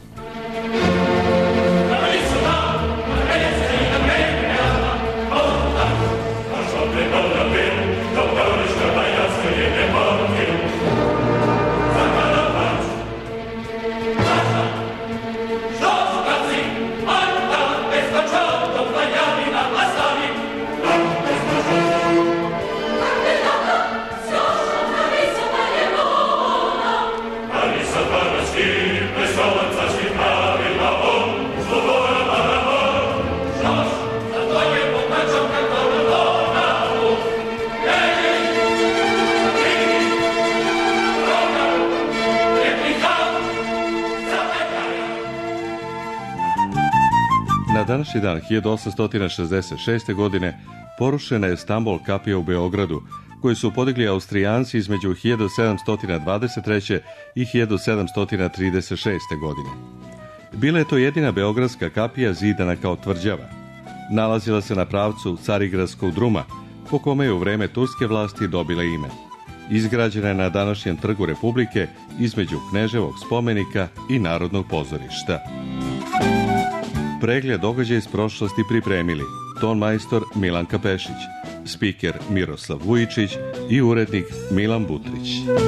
Na današnji dan 1866. godine porušena je Stambol kapija u Beogradu, koju su podigli Austrijanci između 1723. i 1736. godine. Bila je to jedina beogradska kapija zidana kao tvrđava. Nalazila se na pravcu Carigradskog druma, po kome je u vreme turske vlasti dobila ime. Izgrađena je na današnjem trgu Republike između Kneževog spomenika i Narodnog pozorišta. Pregled događaja iz prošlosti pripremili ton majstor Milan Kapešić, spiker Miroslav Vujičić i urednik Milan Butrić.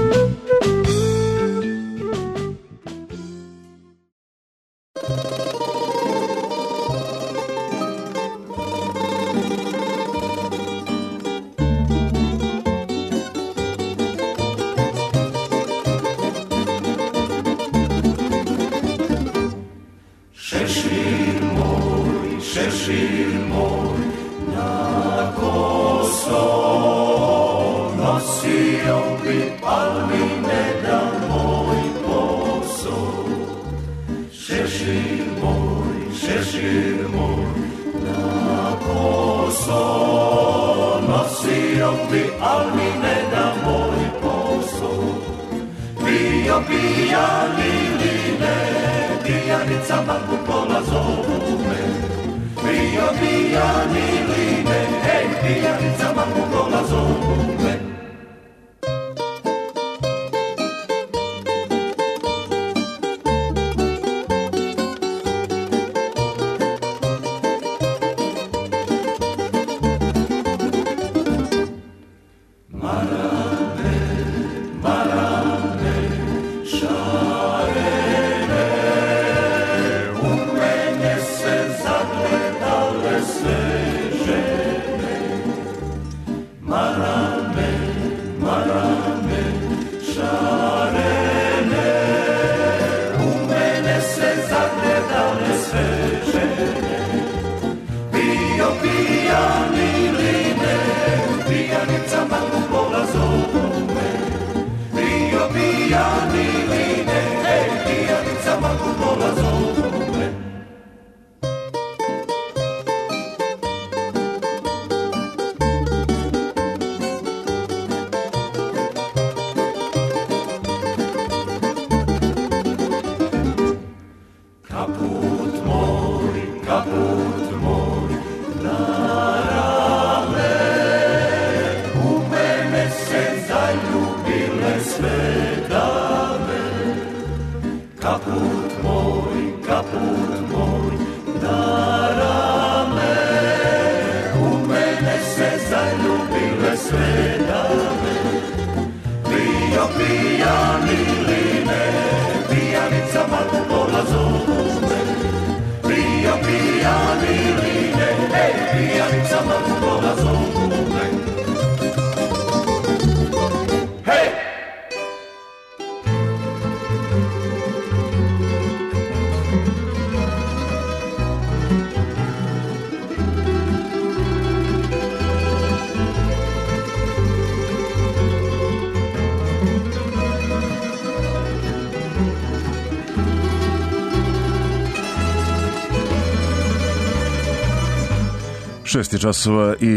Šest je časova i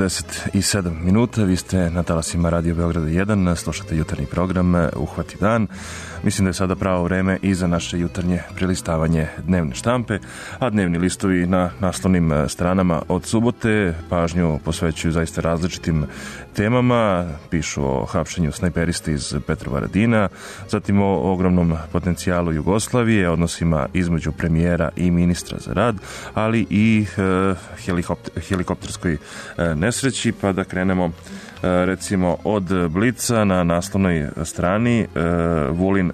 47 minuta. Vi ste na talasima Radio Beograda 1, slušate jutarnji program Uhvati dan. Mislim da je sada pravo vreme i za naše jutarnje prelistavanje dnevne štampe, a dnevni listovi na naslovnim stranama od subote pažnju posvećuju zaista različitim temama. Pišu o hapšenju snajperista iz Petrovaradina, zatim o ogromnom potencijalu Jugoslavije, odnosima između premijera i ministra za rad, ali i helikopterskoj nesreći, pa da krenemo recimo od Blica na naslovnoj strani. Vulin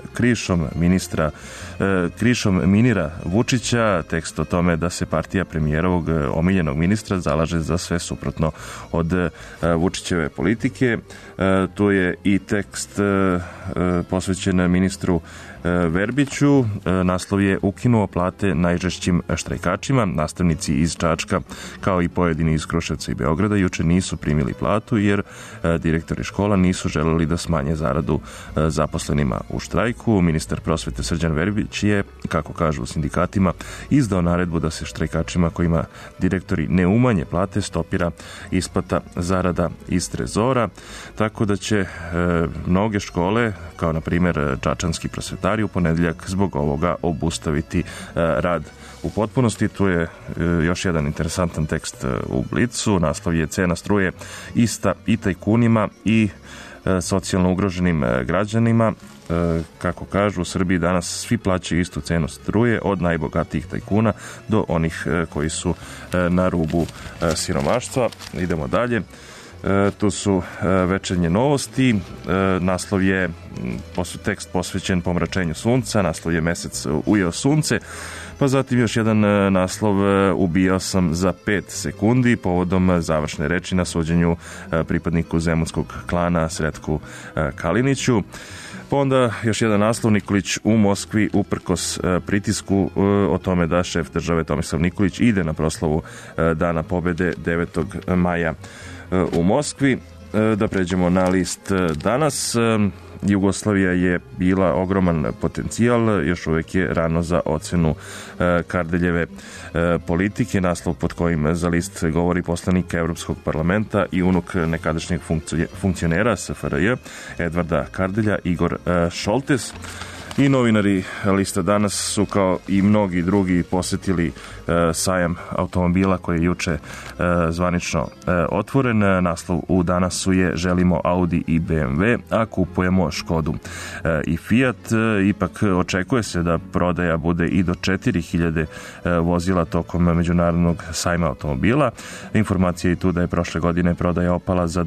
krišom minira Vučića, tekst o tome da se partija premijerovog omiljenog ministra zalaže za sve suprotno od Vučićeve politike. Tu je i tekst posvećen ministru Verbiću. Naslov je: ukinuo plate najžešćim štrajkačima. Nastavnici iz Čačka kao i pojedini iz Kruševca i Beograda juče nisu primili platu jer direktori škola nisu želeli da smanje zaradu zaposlenima u štrajku. Ministar prosvete Srđan Verbić je, kako kažu u sindikatima, izdao naredbu da se štrajkačima kojima direktori ne umanje plate stopira isplata zarada iz trezora, tako da će mnoge škole, kao na primjer čačanski prosvetari, u ponedeljak zbog ovoga obustaviti rad u potpunosti. Tu je još jedan interesantan tekst u Blicu. Naslov je: cena struje ista i tajkunima i socijalno ugroženim građanima. Kako kažu, u Srbiji danas svi plaćaju istu cenu struje, od najbogatijih tajkuna do onih koji su na rubu siromaštva. Idemo dalje. Tu su večernje novosti. Naslov je tekst posvećen pomračenju sunca, naslov je Mesec ujeo sunce, pa zatim još jedan naslov Ubijao sam za 5 sekundi povodom završne reči na suđenju pripadniku zemunskog klana Sretku Kaliniću. Pa onda još jedan naslov, Nikolić u Moskvi uprkos pritisku, o tome da šef države Tomislav Nikolić ide na proslavu Dana pobede 9. maja u Moskvi. Da pređemo na list danas. Jugoslavija je bila ogroman potencijal, još uvijek je rano za ocenu Kardeljeve politike. Naslov pod kojim za list govori poslanik Evropskog parlamenta i unuk nekadašnjeg funkcionera SFRJ Edvarda Kardelja, Igor Šoltes. I novinari lista danas su kao i mnogi drugi posjetili sajam automobila koji je juče zvanično otvoren. Naslov u Danasu je Želimo Audi i BMW, a kupujemo Škodu i Fiat. Ipak očekuje se da prodaja bude i do 4000 vozila tokom međunarodnog sajma automobila. Informacija je tu da je prošle godine prodaja opala za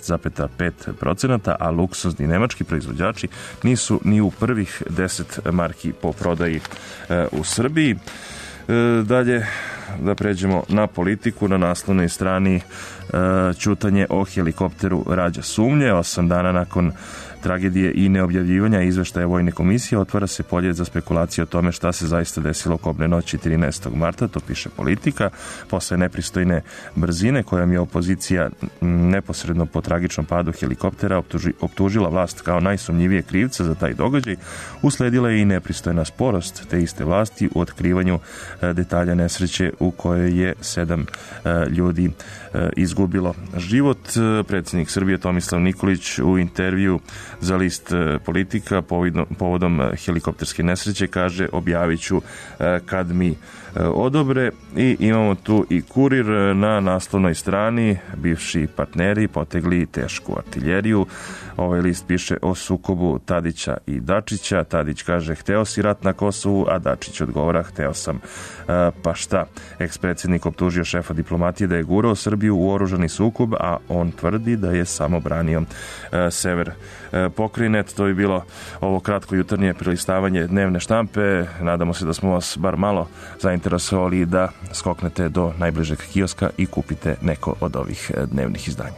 12,5%, a luksuzni nemački proizvođači nisu ni u prvih 10 marki po prodaji u Srbiji. Dalje, da pređemo na politiku. Na naslovnoj strani ćutanje o helikopteru rađa sumnje. 8 dana nakon tragedije i neobjavljivanja izveštaja Vojne komisije otvara se polje za spekulacije o tome šta se zaista desilo kobne noći 13. marta, to piše Politika. Posle nepristojne brzine kojom je opozicija neposredno po tragičnom padu helikoptera optužila vlast kao najsumnjivije krivca za taj događaj, usledila je i nepristojna sporost te iste vlasti u otkrivanju detalja nesreće u kojoj je 7 ljudi izgubilo život. Predsjednik Srbije Tomislav Nikolić u intervju za list Politika povodom helikopterske nesreće kaže: objavit ću kad mi odobre. I imamo tu i Kurir na naslovnoj strani. Bivši partneri potegli tešku artiljeriju. Ovaj list piše o sukobu Tadića i Dačića. Tadić kaže: hteo si rat na Kosovu, a Dačić odgovara: hteo sam, pa šta. Ex-predsjednik optužio šefa diplomatije da je gurao Srbiju u oružani sukob, a on tvrdi da je samo branio sever pokrajine. To je bilo ovo kratko jutarnje prelistavanje dnevne štampe. Nadamo se da smo vas bar malo zainteresovali da skoknete do najbližeg kioska i kupite neko od ovih dnevnih izdanja.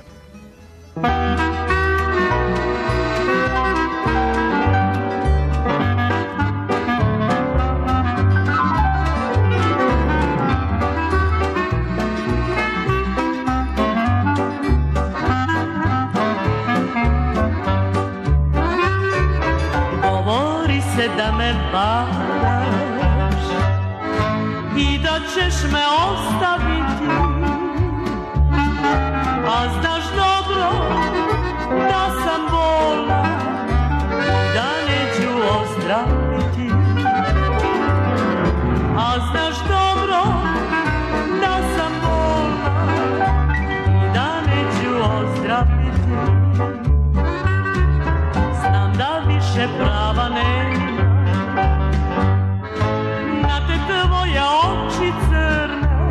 Da me varaš i da ćeš me ostaviti, a znaš dobro da sam bolna, da neću ozdraviti, a znaš dobro da sam bolna, da neću ozdraviti. Znam da više prava nema tvoje oči crne,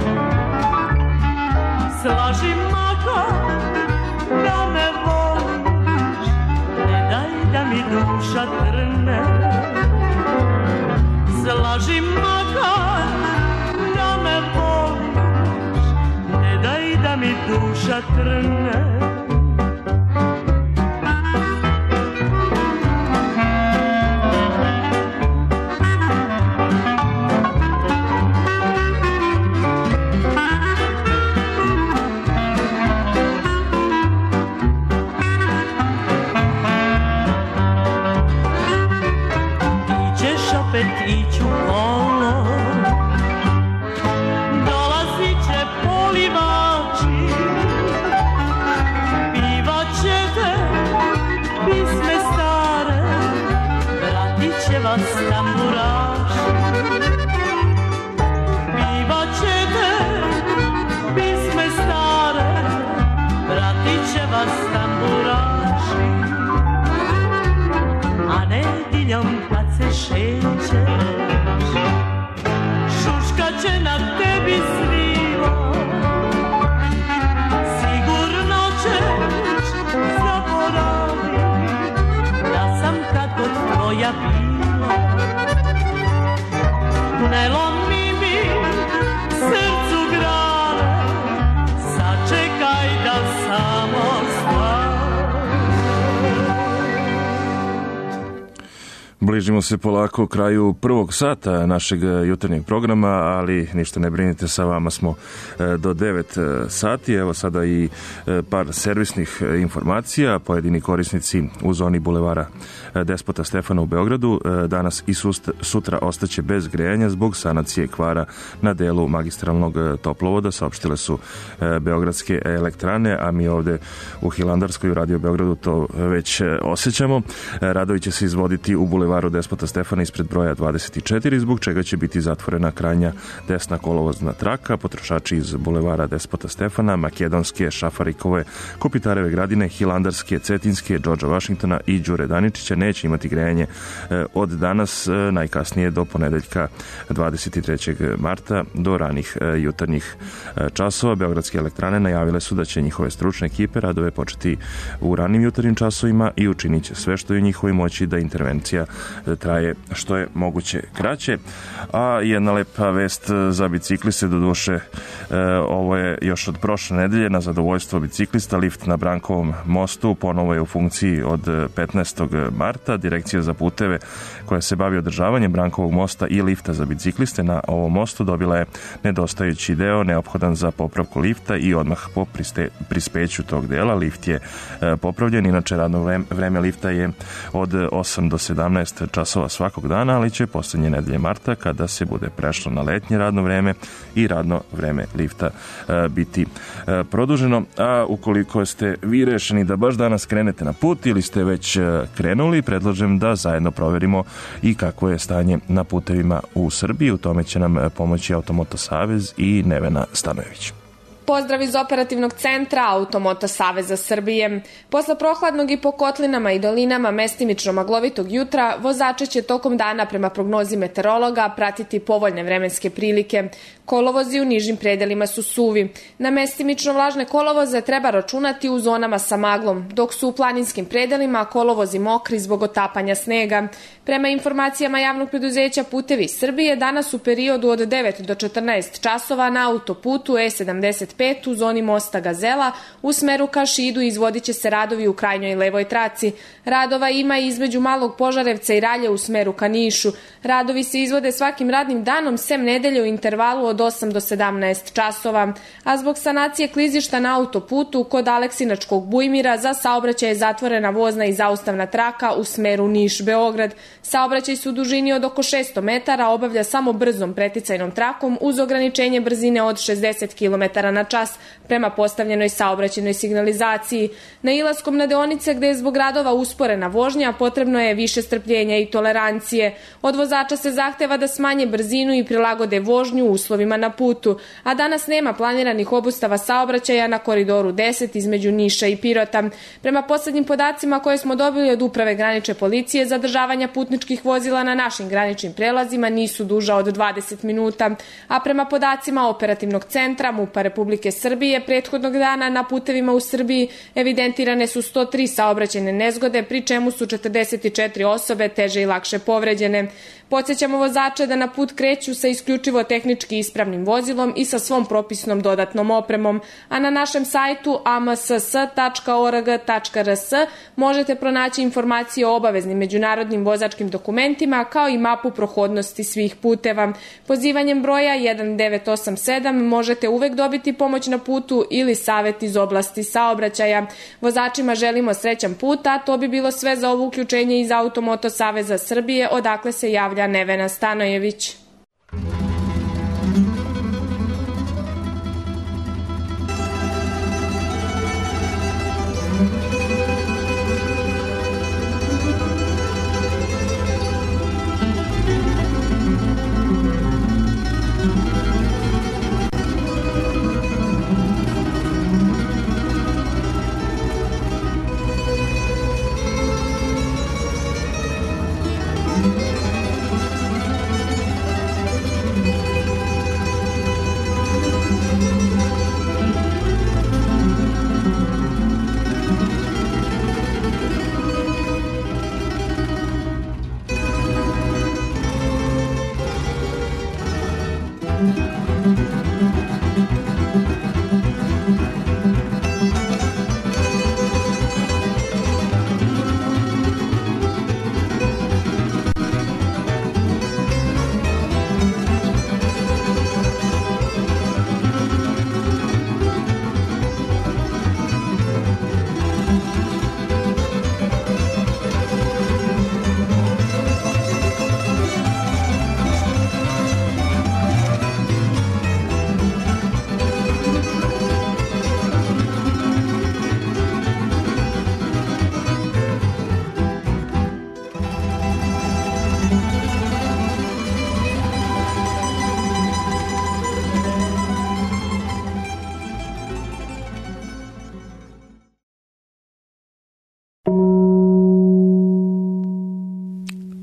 slaži makar da me voliš, ne daj da mi duša trne. Slaži makar da me voliš, ne daj da mi duša trne. Iću kolo, dolazit će polivači, nedeljom kad se šećeš, šuška će na tebi svila, sigurno ćeš zaboraviti da sam kad od tvoja bila. Ne lomi mi srcu grane, sačekaj da samo Bližimo se polako kraju prvog sata našeg jutarnjeg programa, ali ništa ne brinite, sa vama smo do 9 sati. Evo sada i par servisnih informacija. Pojedini korisnici u zoni bulevara Despota Stefana u Beogradu danas i sutra ostaće bez grejanja zbog sanacije kvara na delu magistralnog toplovoda, saopštile su beogradske elektrane, a mi ovde u Hilandarskoj u Radio Beogradu to već osjećamo. Radovi će se izvoditi u bulevaru Despota Stefana ispred broja 24, zbog čega će biti zatvorena krajnja desna kolovozna traka. Potrošači iz bulevara Despota Stefana, Makedonske, Šafarikove, Kopitareve Gradine, Hilandarske, Cetinske, Džordža Vašingtona i Đure Daničića neće imati grejanje od danas, najkasnije do ponedeljka 23. marta do ranih jutarnjih časova. Beogradske elektrane najavile su da će njihove stručne ekipe radove početi u ranim jutarnjim časovima i učinit će sve što je u njihovoj moći da intervencija traje što je moguće kraće. A jedna lepa vest za bicikliste, do duše ovo je još od prošle nedelje, na zadovoljstvo biciklista, lift na Brankovom mostu ponovo je u funkciji od 15. marta. Direkcija za puteve koja se bavi održavanjem Brankovog mosta i lifta za bicikliste na ovom mostu dobila je nedostajući deo neophodan za popravku lifta i odmah po prispeću tog dela lift je popravljen. Inače radno vreme lifta je od 8 do 17 časova svakog dana, ali će poslednje nedelje marta, kada se bude prešlo na letnje radno vreme, i radno vreme lifta biti produženo. A ukoliko ste vi rešeni da baš danas krenete na put ili ste već krenuli, predlažem da zajedno proverimo i kako je stanje na putevima u Srbiji. U tome će nam pomoći Automoto Savez i Nevena Stanojević. Pozdrav iz operativnog centra Automoto Saveza Srbije. Posle prohladnog i po kotlinama i dolinama mestimično maglovitog jutra, vozače će tokom dana prema prognozi meteorologa pratiti povoljne vremenske prilike. Kolovozi u nižim predelima su suvi. Na mestimično vlažne kolovoze treba računati u zonama sa maglom, dok su u planinskim predelima kolovozi mokri zbog otapanja snega. Prema informacijama javnog preduzeća Putevi Srbije, danas u periodu od 9 do 14 časova na autoputu E75 u zoni mosta Gazela u smeru ka Šidu izvodit će se radovi u krajnjoj levoj traci. Radova ima i između Malog Požarevca i Ralje u smeru ka Nišu. Radovi se izvode svakim radnim danom, sem nedelje u intervalu od 8 do 17 časova. A zbog sanacije klizišta na autoputu kod Aleksinačkog Bujmira za saobraćaj je zatvorena vozna i zaustavna traka u smeru Niš-Beograd. Saobraćaj su u dužini od oko 600 metara obavlja samo brzom preticajnom trakom uz ograničenje brzine od 60 km na čas prema postavljenoj saobraćajnoj signalizaciji. Na ilaskom na deonice gde je zbog radova usporena vožnja potrebno je više strpljenja i tolerancije. Od vozača se zahteva da smanje brzinu i prilagode vožnju uslovima na putu, a danas nema planiranih obustava saobraćaja na koridoru 10 između Niša i Pirota. Prema poslednjim podacima koje smo dobili od Uprave granične policije, zadržavanja putničkih vozila na našim graničnim prelazima nisu duža od 20 minuta, a prema podacima operativnog centra MUP-a Republike Srbije, prethodnog dana na putevima u Srbiji evidentirane su 103 saobraćajne nezgode, pri čemu su 44 osobe teže i lakše povređene. Podsjećamo vozače da na put kreću sa isključivo tehnički ispravnim vozilom i sa svom propisnom dodatnom opremom, a na našem sajtu amss.org.rs možete pronaći informacije o obaveznim međunarodnim vozačkim dokumentima, kao i mapu prohodnosti svih puteva. Pozivanjem broja 1987 možete uvek dobiti pomoć na putu ili savet iz oblasti saobraćaja. Vozačima želimo srećan put, a to bi bilo sve za ovo uključenje iz Automoto Saveza Srbije, odakle se javlja Nevena Stanojević.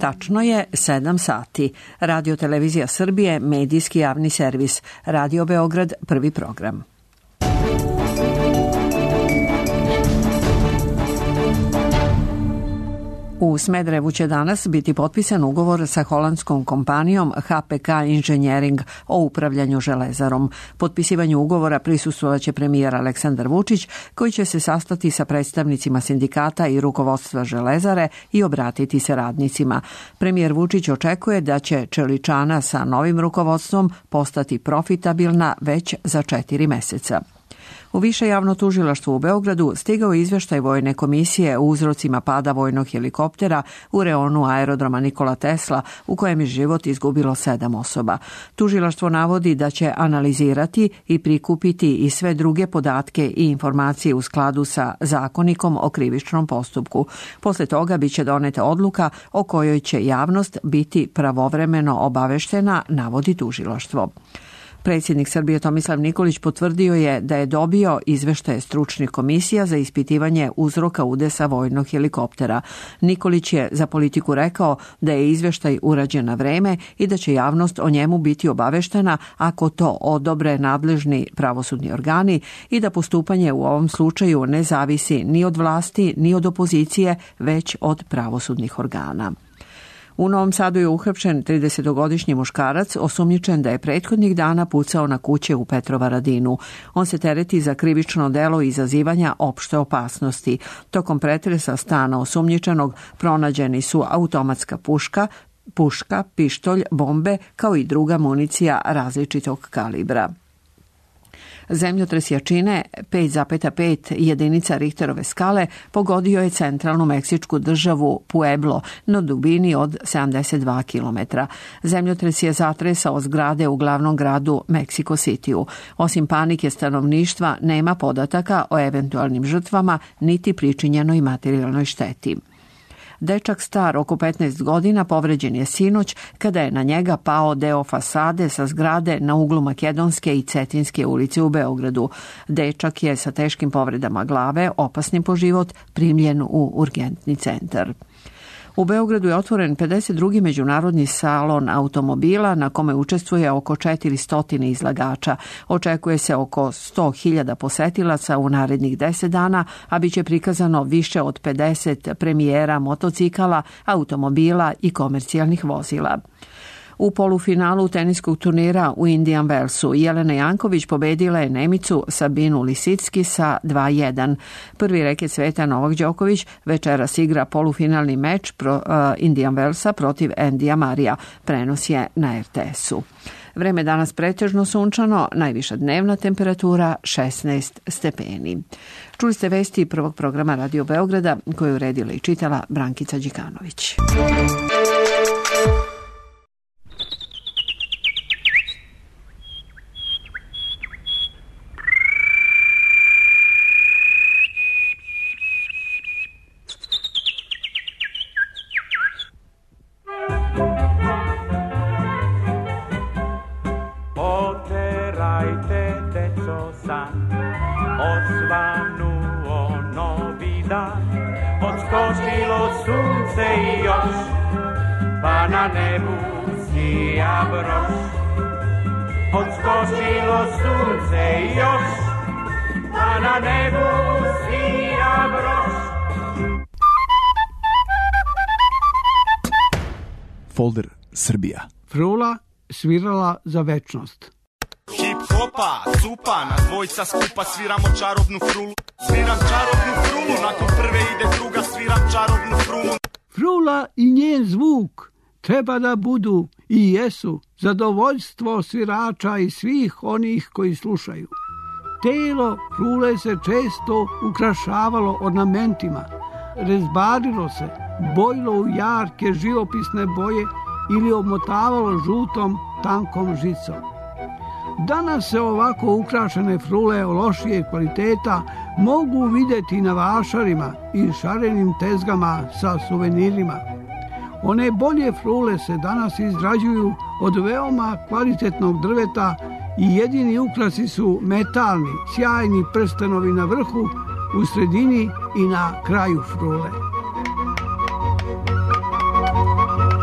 Tačno je 7 sati. Radio Televizija Srbije, medijski javni servis. Radio Beograd, prvi program. U Smederevu će danas biti potpisan ugovor sa holandskom kompanijom HPK Engineering o upravljanju železarom. Potpisivanju ugovora prisustvovaće premijer Aleksandar Vučić, koji će se sastati sa predstavnicima sindikata i rukovodstva železare i obratiti se radnicima. Premijer Vučić očekuje da će čeličana sa novim rukovodstvom postati profitabilna već za 4 meseca. U Više javno tužilaštvo u Beogradu stigao izveštaj Vojne komisije o uzrocima pada vojnog helikoptera u reonu aerodroma Nikola Tesla, u kojem je život izgubilo 7 osoba. Tužilaštvo navodi da će analizirati i prikupiti i sve druge podatke i informacije u skladu sa Zakonikom o krivičnom postupku. Posle toga biće doneta odluka o kojoj će javnost biti pravovremeno obaveštena, navodi tužilaštvo. Predsjednik Srbije Tomislav Nikolić potvrdio je da je dobio izveštaje stručnih komisija za ispitivanje uzroka udesa vojnog helikoptera. Nikolić je za Politiku rekao da je izveštaj urađen na vreme i da će javnost o njemu biti obaveštena ako to odobre nadležni pravosudni organi i da postupanje u ovom slučaju ne zavisi ni od vlasti ni od opozicije, već od pravosudnih organa. U Novom Sadu je uhapšen 30-godišnji muškarac osumnjičen da je prethodnih dana pucao na kuće u Petrovaradinu. On se tereti za krivično delo izazivanja opšte opasnosti. Tokom pretresa stana osumnjičenog pronađeni su automatska puška, pištolj, bombe kao i druga municija različitog kalibra. Zemljotres jačine 5,5 jedinica Richterove skale pogodio je centralnu meksičku državu Pueblo na dubini od 72 km. Zemljotres je zatresao zgrade u glavnom gradu Mexico Cityu. Osim panike stanovništva, nema podataka o eventualnim žrtvama niti pričinjenoj materijalnoj šteti. Dečak star oko 15 godina povređen je sinoć kada je na njega pao deo fasade sa zgrade na uglu Makedonske i Cetinske ulice u Beogradu. Dečak je sa teškim povredama glave, opasnim po život, primljen u urgentni centar. U Beogradu je otvoren 52. međunarodni salon automobila na kome učestvuje oko 400 izlagača. Očekuje se oko 100.000 posetilaca u narednih 10 dana, a bit će prikazano više od 50 premijera motocikala, automobila i komercijalnih vozila. U polufinalu teniskog turnira u Indian Wellsu Jelena Janković pobedila je Nemicu Sabinu Lisicki sa 2:1. Prvi reket sveta Novak Đoković večeras igra polufinalni meč Indian Wellsa protiv Endija Marija. Prenos je na RTS-u. Vreme danas pretežno sunčano, najviša dnevna temperatura 16 stepeni. Čuli ste vesti prvog programa Radio Beograda koju uredila i čitala Brankica Đikanović. Odskočilo sunce i još, pa na nebu sija broš. Odskočilo sunce i još, pa na nebu sija broš. Folder Srbija. Frula svirala za večnost. Hip-hopa, cupa, na dvojca skupa sviramo čarobnu frulu. Sviram čarobnu frulu, nakon prve ide druga, sviram čarobnu frulu. Frula i njen zvuk treba da budu i jesu zadovoljstvo svirača i svih onih koji slušaju. Telo frule se često ukrašavalo ornamentima, rezbarilo se, bojilo u jarke živopisne boje ili omotavalo žutom tankom žicom. Danas se ovako ukrašene frule lošije kvaliteta mogu vidjeti na vašarima i šarenim tezgama sa suvenirima. One bolje frule se danas izrađuju od veoma kvalitetnog drveta i jedini ukrasi su metalni, sjajni prstenovi na vrhu, u sredini i na kraju frule.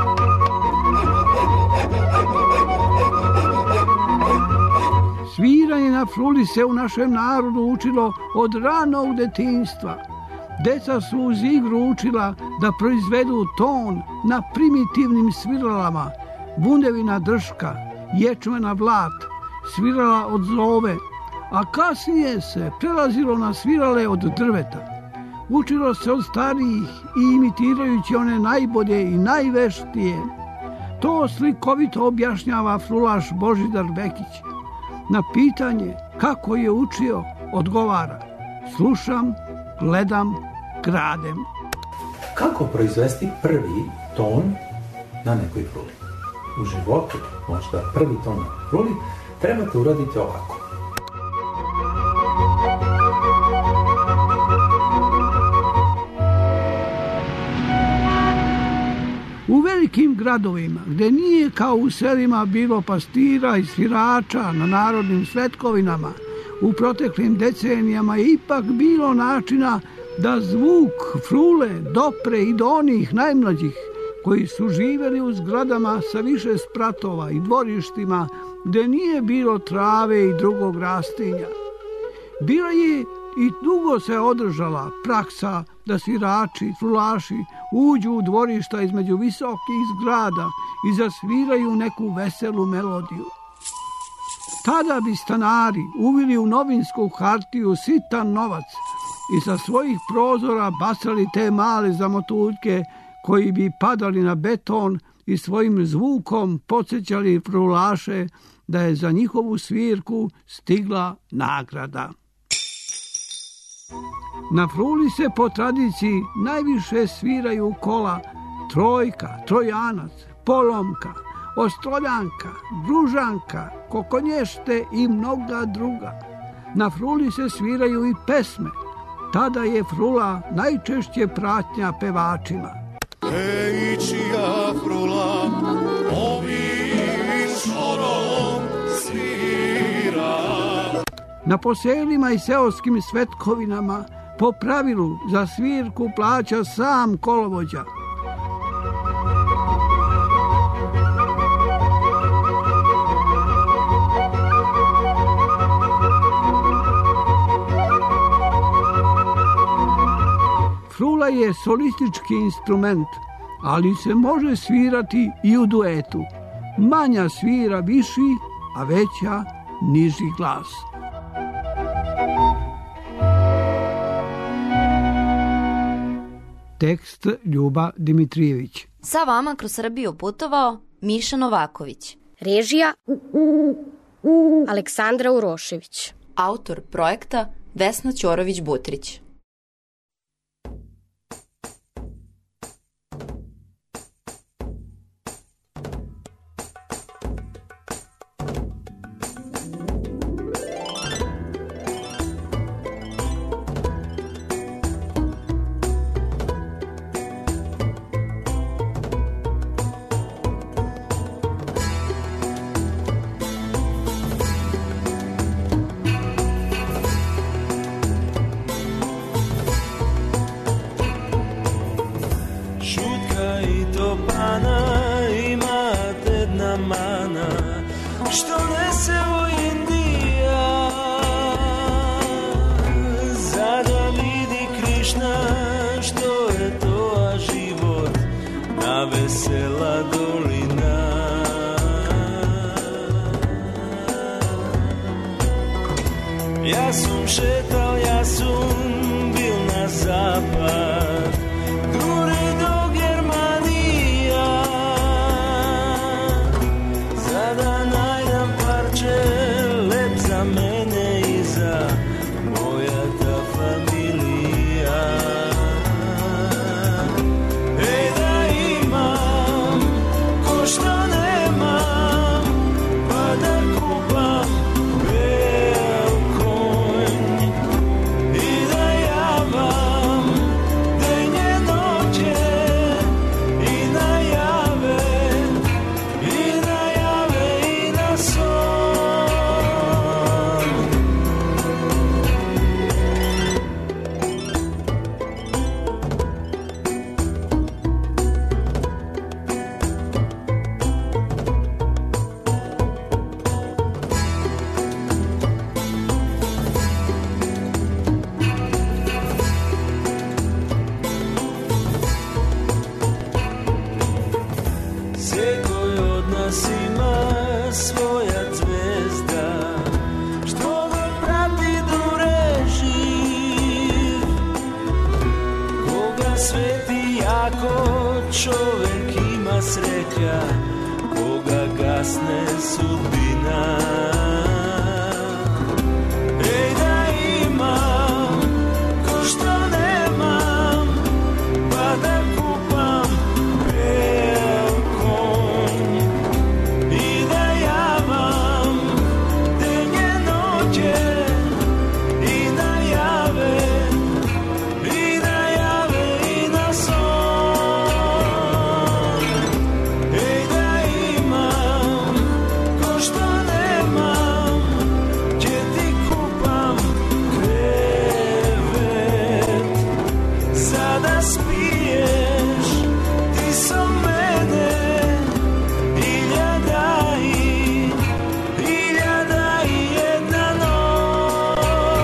na fruli se u našem narodu učilo od ranog detinjstva. Deca su uz igru učila da proizvedu ton na primitivnim sviralama, bundevina drška, ječmena vlat, svirala od zove, a kasnije se prelazilo na svirale od drveta. Učilo se od starijih i imitirajući one najbolje i najveštije. To slikovito objašnjava frulaš Božidar Bekić. Na pitanje kako je učio, odgovara: slušam, gledam, gradem. Kako proizvesti prvi ton na nekoj fruli? U životu, možda prvi ton na fruli, trebate uraditi ovako. U velikim gradovima, gde nije kao u selima bilo pastira i svirača na narodnim svetkovinama, u proteklim decenijama je ipak bilo načina da zvuk frule dopre i do onih najmlađih koji su živeli u zgradama sa više spratova i dvorištima gde nije bilo trave i drugog rastinja. Bila je i dugo se održala praksa da svirači, frulaši uđu u dvorišta između visokih zgrada i zasviraju neku veselu melodiju. Tada bi stanari uvili u novinsku hartiju sitan novac i sa svojih prozora bacali te male zamotuljke koji bi padali na beton i svojim zvukom podsjećali frulaše da je za njihovu svirku stigla nagrada. Na fruli se po tradiciji najviše sviraju kola trojka, trojanac, polomka, ostroljanka, bružanka, kokonješte i mnoga druga. Na fruli se sviraju i pesme. Tada je frula najčešće pratnja pevačima. Ej, čija frula ovim šorom svira. Na poselima i seoskim svetkovinama po pravilu za svirku plaća sam kolovođa. Frula je solistički instrument, ali se može svirati i u duetu. Manja svira viši, a veća niži glas. Tekst Ljuba Dimitrijević. Sa vama kroz Srbiju putovao Miša Novaković. Režija Aleksandra Urošević. Autor projekta Vesna Ćorović-Butrić. ima sreća, koga gasne sudbina. Ej, da imam ko što nemam, pa da kupam beo konj i da javam denje noće i da jave i na son. Ej, da imam ko što nemam, će ti kupam krevet. Sada spiješ ti so mene, hiljada i jedna noć.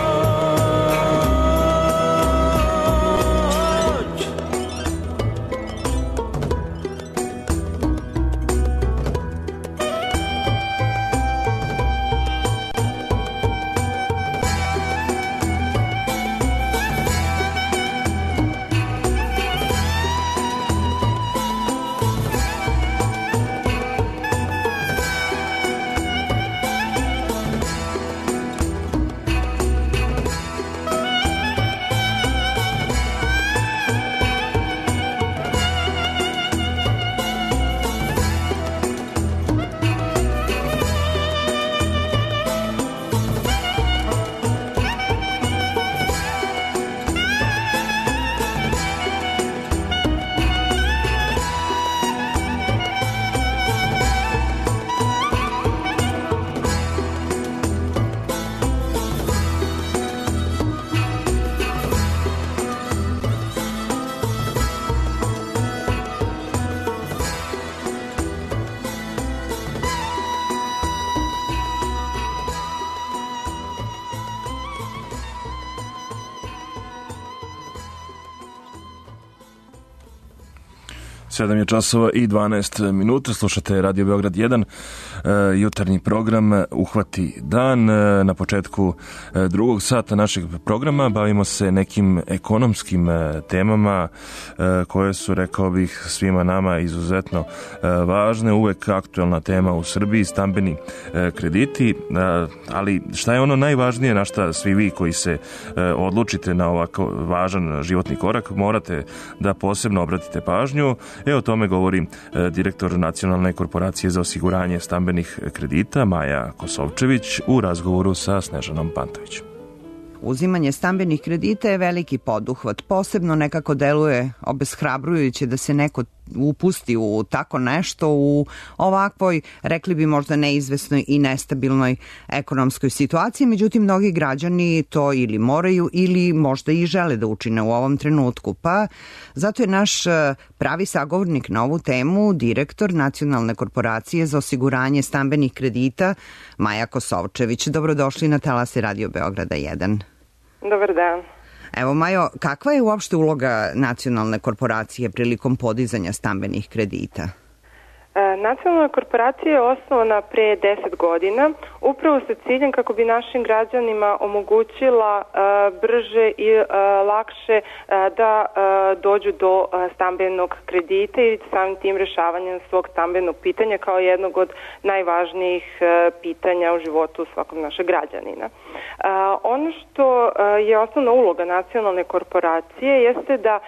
Sedam je časova i 12 minuta. Slušate Radio Beograd 1, jutarnji program Uhvati dan. Na početku drugog sata našeg programa bavimo se nekim ekonomskim temama koje su, rekao bih, svima nama izuzetno važne. Uvek aktuelna tema u Srbiji, stambeni krediti. Ali šta je ono najvažnije na šta svi vi koji se odlučite na ovako važan životni korak morate da posebno obratite pažnju? O tome govori direktor Nacionalne korporacije za osiguranje stambenih kredita Maja Kosovčević u razgovoru sa Snežanom Pantović. Uzimanje stambenih kredita je veliki poduhvat. Posebno nekako deluje obeshrabrujuće da se neko upusti u tako nešto u ovakvoj, rekli bi možda neizvesnoj i nestabilnoj ekonomskoj situaciji. Međutim, mnogi građani to ili moraju ili možda i žele da učine u ovom trenutku. Pa zato je naš pravi sagovornik na ovu temu direktor Nacionalne korporacije za osiguranje stambenih kredita Maja Kosovčević. Dobrodošli na talase Radio Beograda 1. Dobar dan. Evo, Majo, kakva je uopšte uloga Nacionalne korporacije prilikom podizanja stambenih kredita? Nacionalna korporacija je osnovana pre 10 godina upravo sa ciljem kako bi našim građanima omogućila brže i lakše da dođu do stambenog kredita i samim tim rešavanjem svog stambenog pitanja kao jednog od najvažnijih pitanja u životu svakog našeg građanina. Ono što je osnovna uloga Nacionalne korporacije jeste da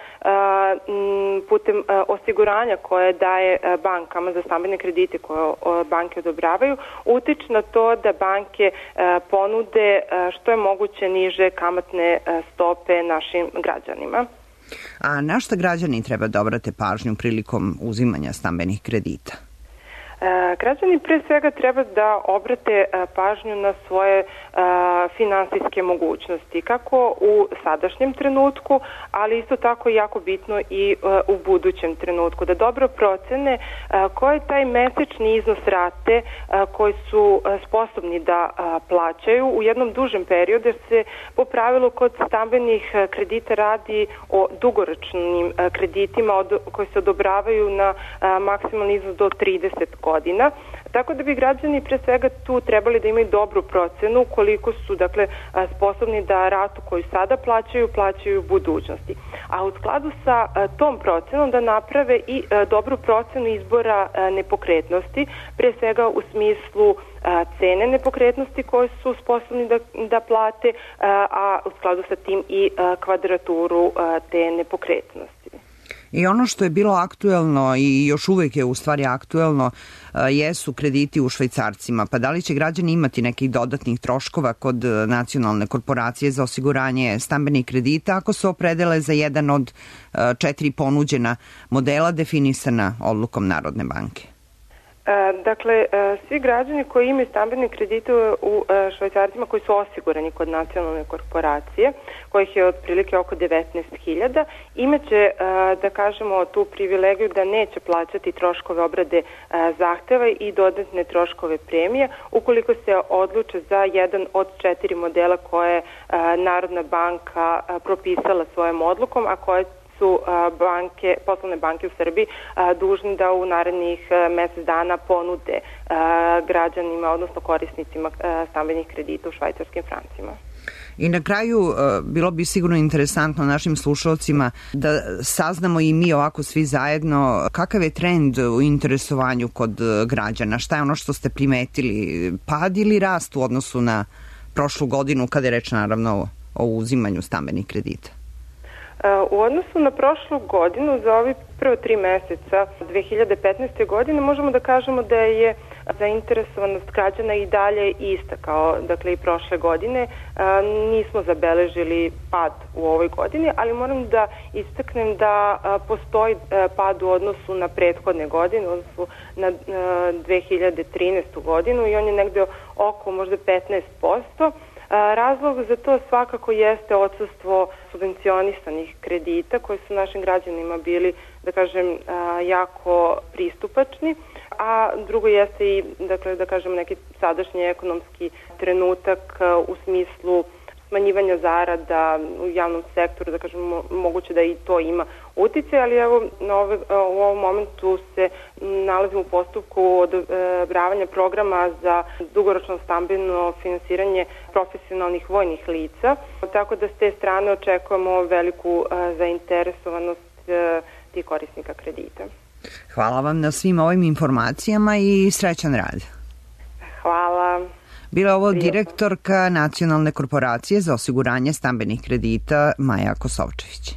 putem osiguranja koje daje bankama za stambene kredite koje banke odobravaju, utiče na to da banke ponude što je moguće niže kamatne stope našim građanima. A na šta građani treba da obrate pažnju prilikom uzimanja stambenih kredita? Građani pre svega treba da obrate pažnju na svoje finansijske mogućnosti, kako u sadašnjem trenutku, ali isto tako jako bitno i u budućem trenutku, da dobro procene koji je taj mesečni iznos rate koji su sposobni da plaćaju u jednom dužem periodu, jer se po pravilu kod stambenih kredita radi o dugoročnim kreditima koji se odobravaju na maksimalni iznos do 30 godina. Tako da bi građani pre svega tu trebali da imaju dobru procenu koliko su sposobni da ratu koju sada plaćaju u budućnosti. A u skladu sa tom procenom da naprave i dobru procenu izbora nepokretnosti, pre svega u smislu cene nepokretnosti koje su sposobni da plate, a u skladu sa tim i kvadraturu te nepokretnosti. I ono što je bilo aktuelno i još uvek je u stvari aktuelno jesu krediti u švajcarcima. Pa da li će građani imati nekih dodatnih troškova kod Nacionalne korporacije za osiguranje stambenih kredita ako se opredele za jedan od 4 ponuđena modela definisana odlukom Narodne banke? Dakle, svi građani koji imaju stambene kredite u švajcarcima koji su osigurani kod Nacionalne korporacije, kojih je otprilike oko 19.000, imaće, da kažemo, tu privilegiju da neće plaćati troškove obrade zahteva i dodatne troškove premije ukoliko se odluče za jedan od 4 modela koje je Narodna banka propisala svojom odlukom, a koje su poslovne banke u Srbiji dužni da u narednih mesec dana ponude građanima, odnosno korisnicima stambenih kredita u švajcarskim francima. I na kraju bilo bi sigurno interesantno našim slušalcima da saznamo i mi ovako svi zajedno kakav je trend u interesovanju kod građana, šta je ono što ste primetili, pad ili rast u odnosu na prošlu godinu kada je reč naravno o uzimanju stambenih kredita? U odnosu na prošlu godinu, za ovi prvo 3 meseca 2015. godine, možemo da kažemo da je zainteresovanost građana i dalje ista kao i prošle godine. Nismo zabeležili pad u ovoj godini, ali moram da istaknem da postoji pad u odnosu na prethodne godine, u odnosu na 2013. godinu i on je negde oko možda 15%. Razlog za to svakako jeste odsustvo subvencionisanih kredita koji su našim građanima bili, da kažem, jako pristupačni, a drugo jeste i, da kažem, neki sadašnji ekonomski trenutak u smislu smanjivanja zarada u javnom sektoru, da kažem, moguće da i to ima utice, ali evo u ovom momentu se nalazimo u postupku odobravanja programa za dugoročno stambeno finansiranje profesionalnih vojnih lica, tako da s te strane očekujemo veliku zainteresovanost tih korisnika kredita. Hvala vam na svim ovim informacijama i srećan rad. Hvala. Bila ovo direktorka Nacionalne korporacije za osiguranje stambenih kredita Maja Kosovčević.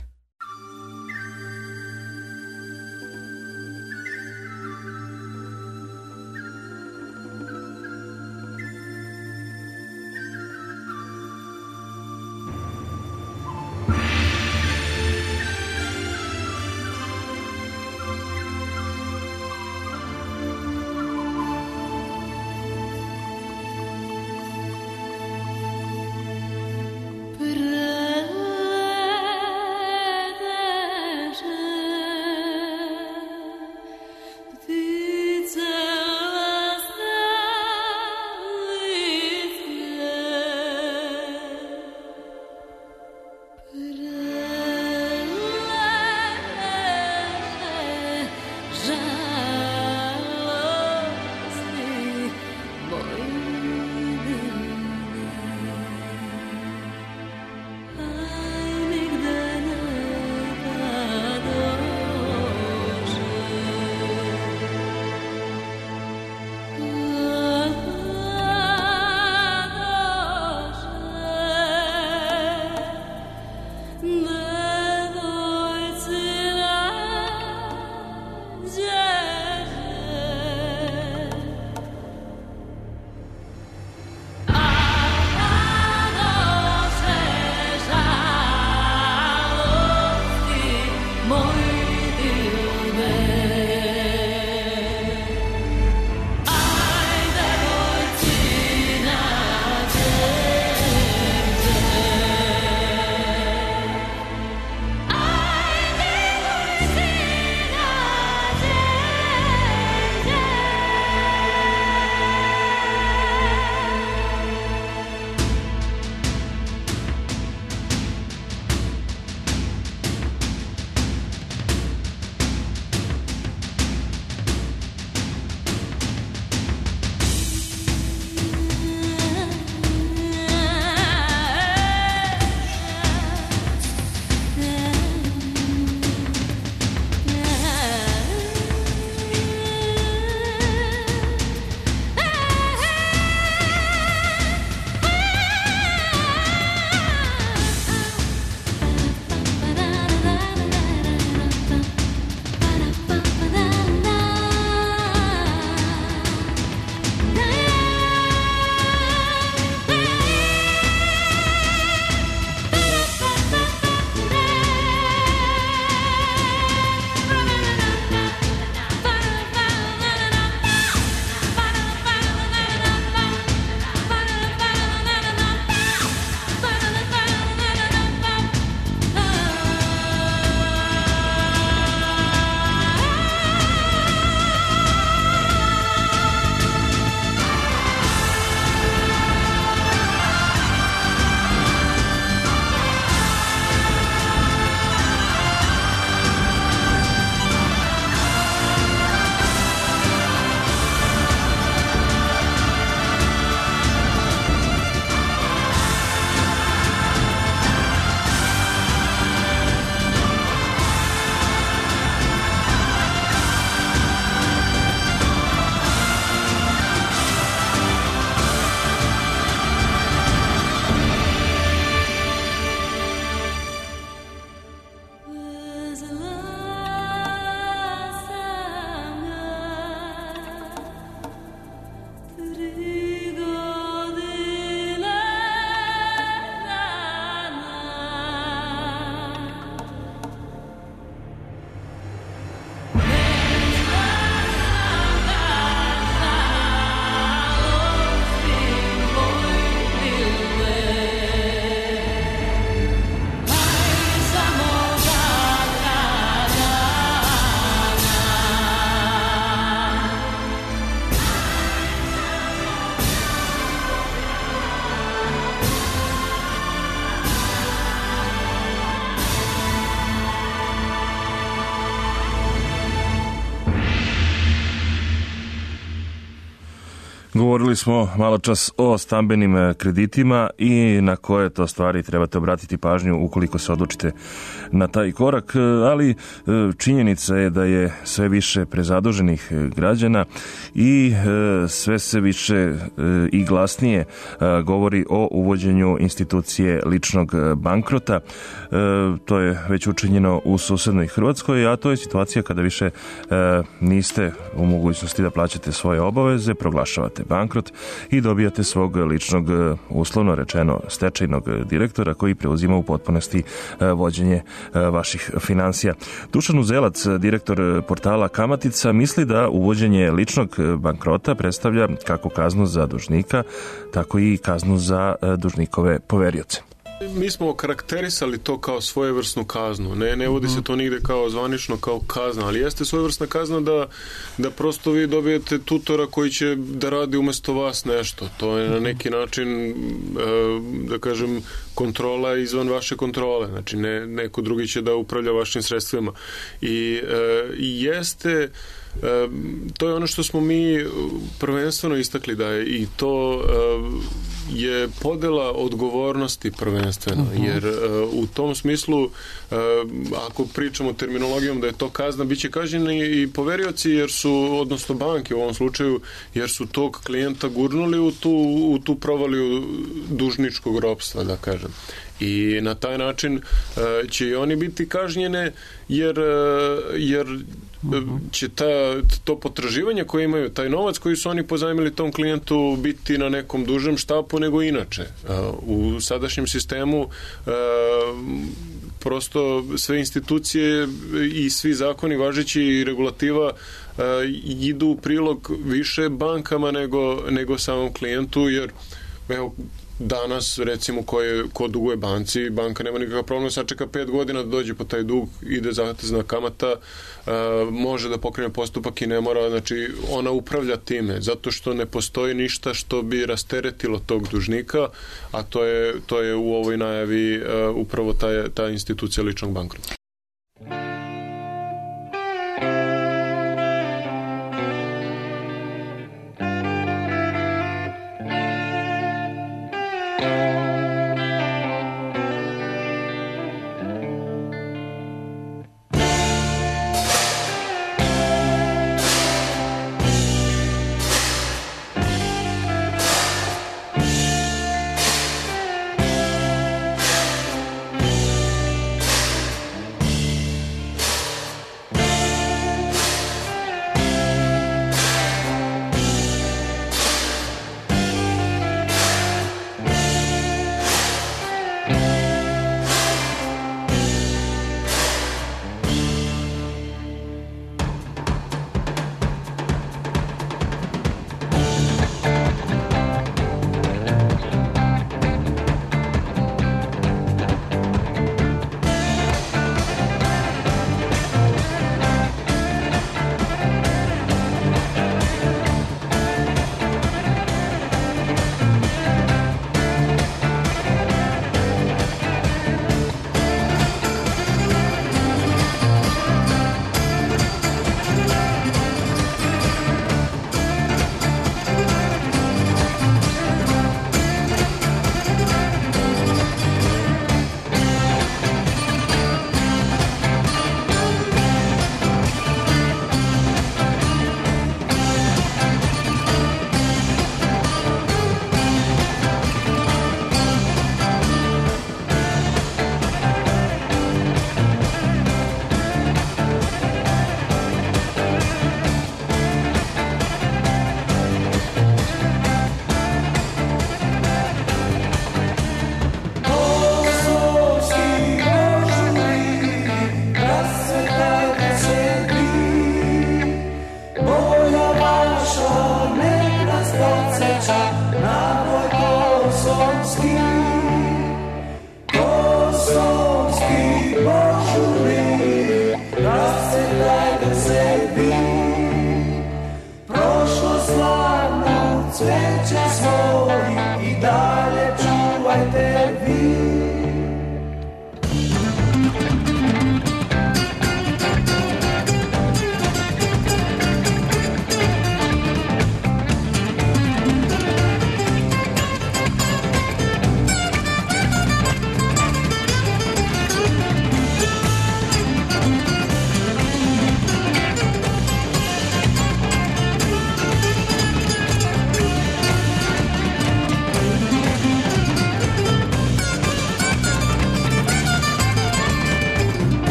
Govorili smo malo čas o stambenim kreditima i na koje to stvari trebate obratiti pažnju ukoliko se odlučite na taj korak, ali činjenica je da je sve više prezaduženih građana i sve se više i glasnije govori o uvođenju institucije ličnog bankrota. To je već učinjeno u susednoj Hrvatskoj, a to je situacija kada više niste u mogućnosti da plaćate svoje obaveze, proglašavate bankrot i dobijate svog ličnog, uslovno rečeno, stečajnog direktora koji preuzima u potpunosti vođenje vaših financija. Dušan Uzelac, direktor portala Kamatica, misli da uvođenje ličnog bankrota predstavlja kako kaznu za dužnika, tako i kaznu za dužnikove poverioce. Mi smo okarakterisali to kao svojevrsnu kaznu. Ne vodi se to nigde kao zvanično kao kazna, ali jeste svojevrsna kazna da prosto vi dobijete tutora koji će da radi umesto vas nešto. To je na neki način, da kažem, kontrola izvan vaše kontrole. Znači, neko drugi će da upravlja vašim sredstvima. I jeste... to je ono što smo mi prvenstveno istakli da je i to je podela odgovornosti prvenstveno, jer u tom smislu ako pričamo terminologijom da je to kazna, bit će kažnjeni i poverioci jer su, odnosno banke u ovom slučaju, jer su tog klijenta gurnuli u tu provaliju dužničkog ropstva, da kažem. I na taj način će i oni biti kažnjene jer će to potraživanje koje imaju, taj novac koji su oni pozajmili tom klijentu biti na nekom dužem štapu nego inače. U sadašnjem sistemu prosto sve institucije i svi zakoni važeći i regulativa idu u prilog više bankama nego samom klijentu, jer evo, danas, recimo, ko duguje banci, banka nema nikakav problem, sačeka 5 godina da dođe po taj dug, ide zatezna kamata, može da pokrene postupak i ne mora, znači ona upravlja time, zato što ne postoji ništa što bi rasteretilo tog dužnika, a to je u ovoj najavi upravo ta institucija ličnog bankrota.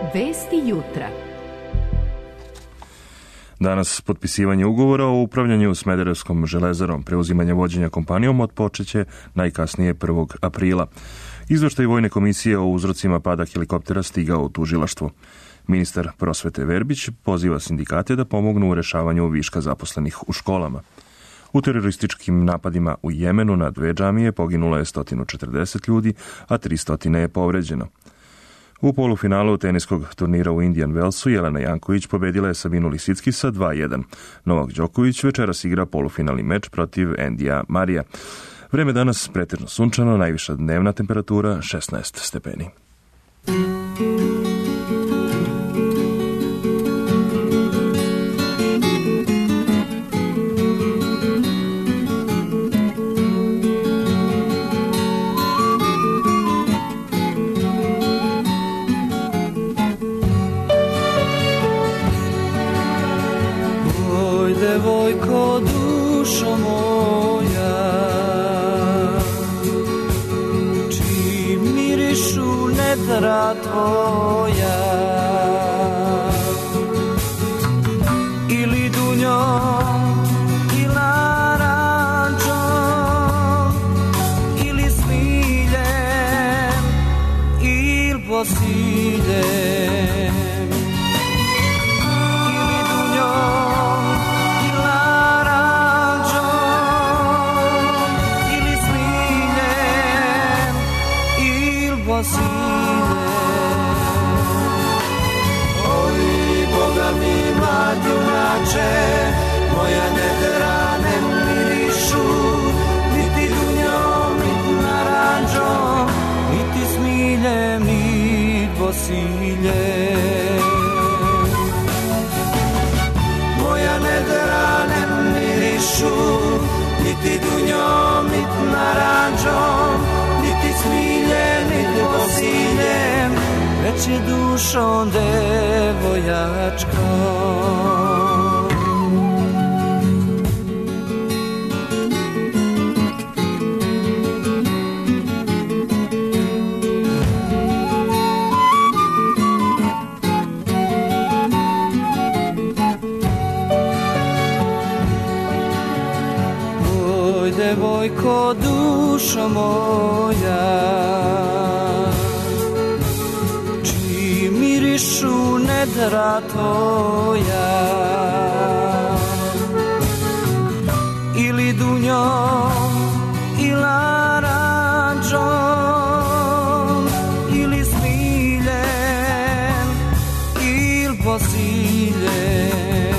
Vesti jutra. Danas potpisivanje ugovora o upravljanju Smederevskom železarom. Preuzimanje vođenja kompanijom odpočeće najkasnije 1. aprila. Izveštaj Vojne komisije o uzrocima pada helikoptera stigao u tužilaštvo. Ministar prosvete Verbić poziva sindikate da pomognu u rešavanju viška zaposlenih u školama. U terorističkim napadima u Jemenu na 2 džamije poginulo je 140 ljudi, a 300 je povređeno. U polufinalu teniskog turnira u Indian Wellsu Jelena Janković pobedila je Sabinu Lisicki sa 2:1. Novak Đoković večeras igra polufinalni meč protiv Endija Marija. Vreme danas pretežno sunčano, najviša dnevna temperatura 16 stepeni. Devojko, dušo moja, čim mirišu nedra tvoja, ili dunjom, ili narančom, ili smiljem, ili posiljem. Oj, Boga mi, mladjunače, moja nedrane mirišu, niti dunjom, niti naranđom, niti smiljem, niti posiljem. Moja nedrane mirišu, niti dunjom, niti naranđom, niti smiljem, niti posiljem, već je dušom devojačkom. Oj, devojko, dušo moja, čim mirišu nedra tvoja, ili dunjom, ili naranđom, ili smiljem, ili posiljem.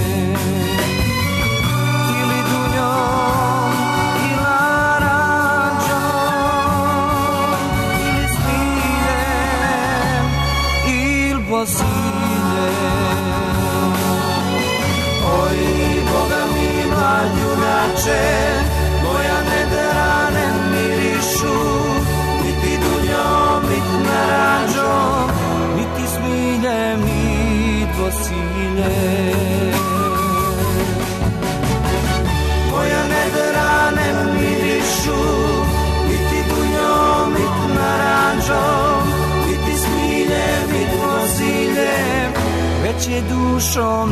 Oj, Boga mi, mladjunače, moja nedrane mirišu, niti dunjom, niti naranđom, niti smiljem, niti posiljem. Moja nedrane mirišu, niti dunjom, niti naranđom, niti smiljem, niti posiljem, već je dušom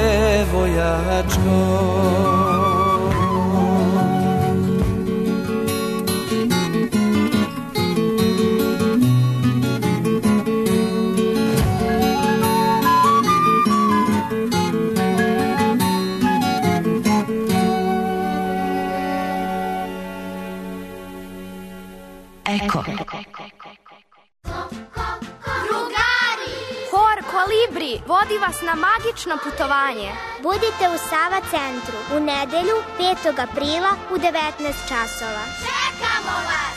devojačkom. Eko. Kolibri vodi vas na magično putovanje. Budite u Sava centru u nedelju 5. aprila u 19 časova. Čekamo vas!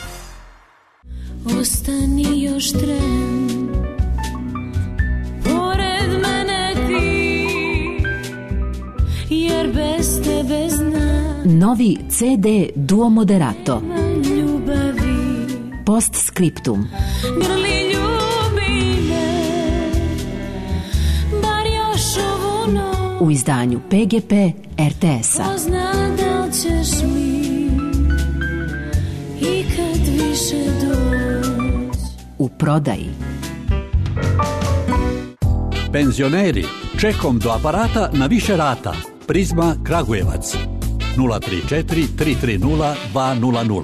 Ostani još tren, pored mene ti, jer bez tebe znam. Novi CD Duo Moderato. Ljubavi. Postscriptum. Grli u izdanju PGP RTS-a. Pozna da li ćeš mi ikad više doći. U prodaji. Penzioneri, čekom do aparata na više rata. Prizma Kragujevac 034 330 200.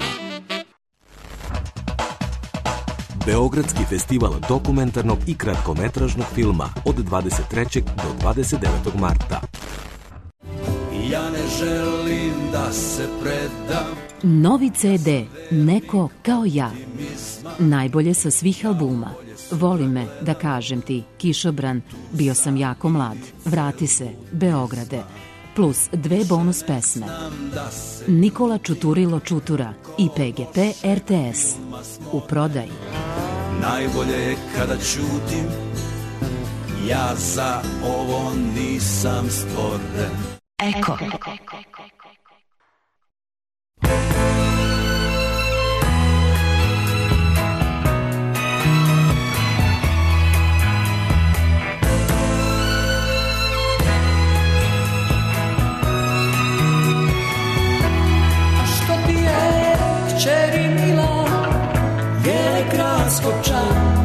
Beogradski festival dokumentarnog i kratkometražnog filma od 23. do 29. marta. Ja ne želim da se predam. Novi CD Neko kao ja. Najbolje sa svih albuma. Voli me, da kažem ti, Kišobran, Bio sam jako mlad, Vrati se, Beograde, plus 2 bonus pesme. Nikola Čuturilo Čutura i PGP RTS. U prodaji. Najbolje je kada ćutim, ja za ovo nisam stvoren. Eko. Kćeri mila, je Kraskopčan,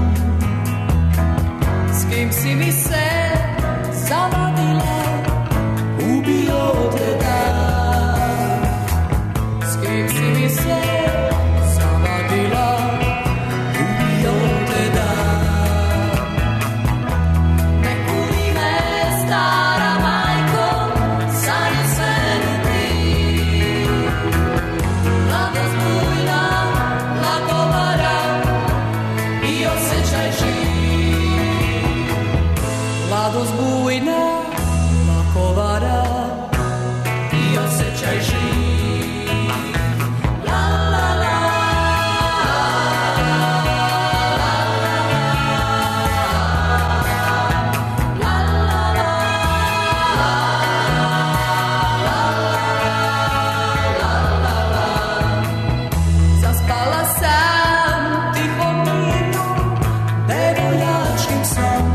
s kim si mi se zavadila, ubio te dan. S kim si mi se zavadila, ubio te dan. Ne kuni me, stara majko, sad je sve ti. Mladost bujna, lagovara i osjećaj živ. Mladost bujna, lagovara i osjećaj živ. La la la. Zaspala sam tiho mirno, devojjačkim snom,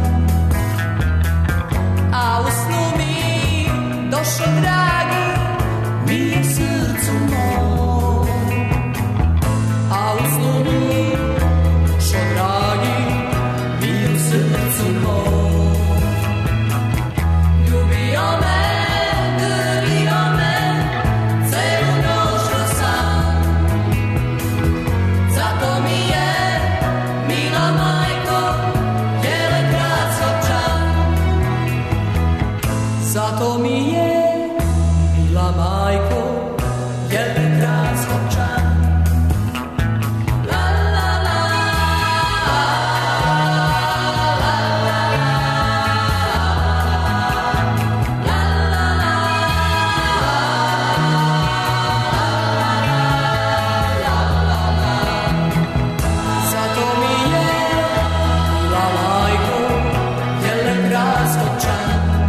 a u snu mi došo dragi, mi je srcu mom. A u snu mi došo dragi, mi je srcu mom. Ljubio me, grlio me, celu noć do san. Zato mi je, mila majko, jele Kraskopčan. Zato mi je, mila majko, jele Kraskopčan. La la la. Zato mi je, mila majko, jele Kraskopčan.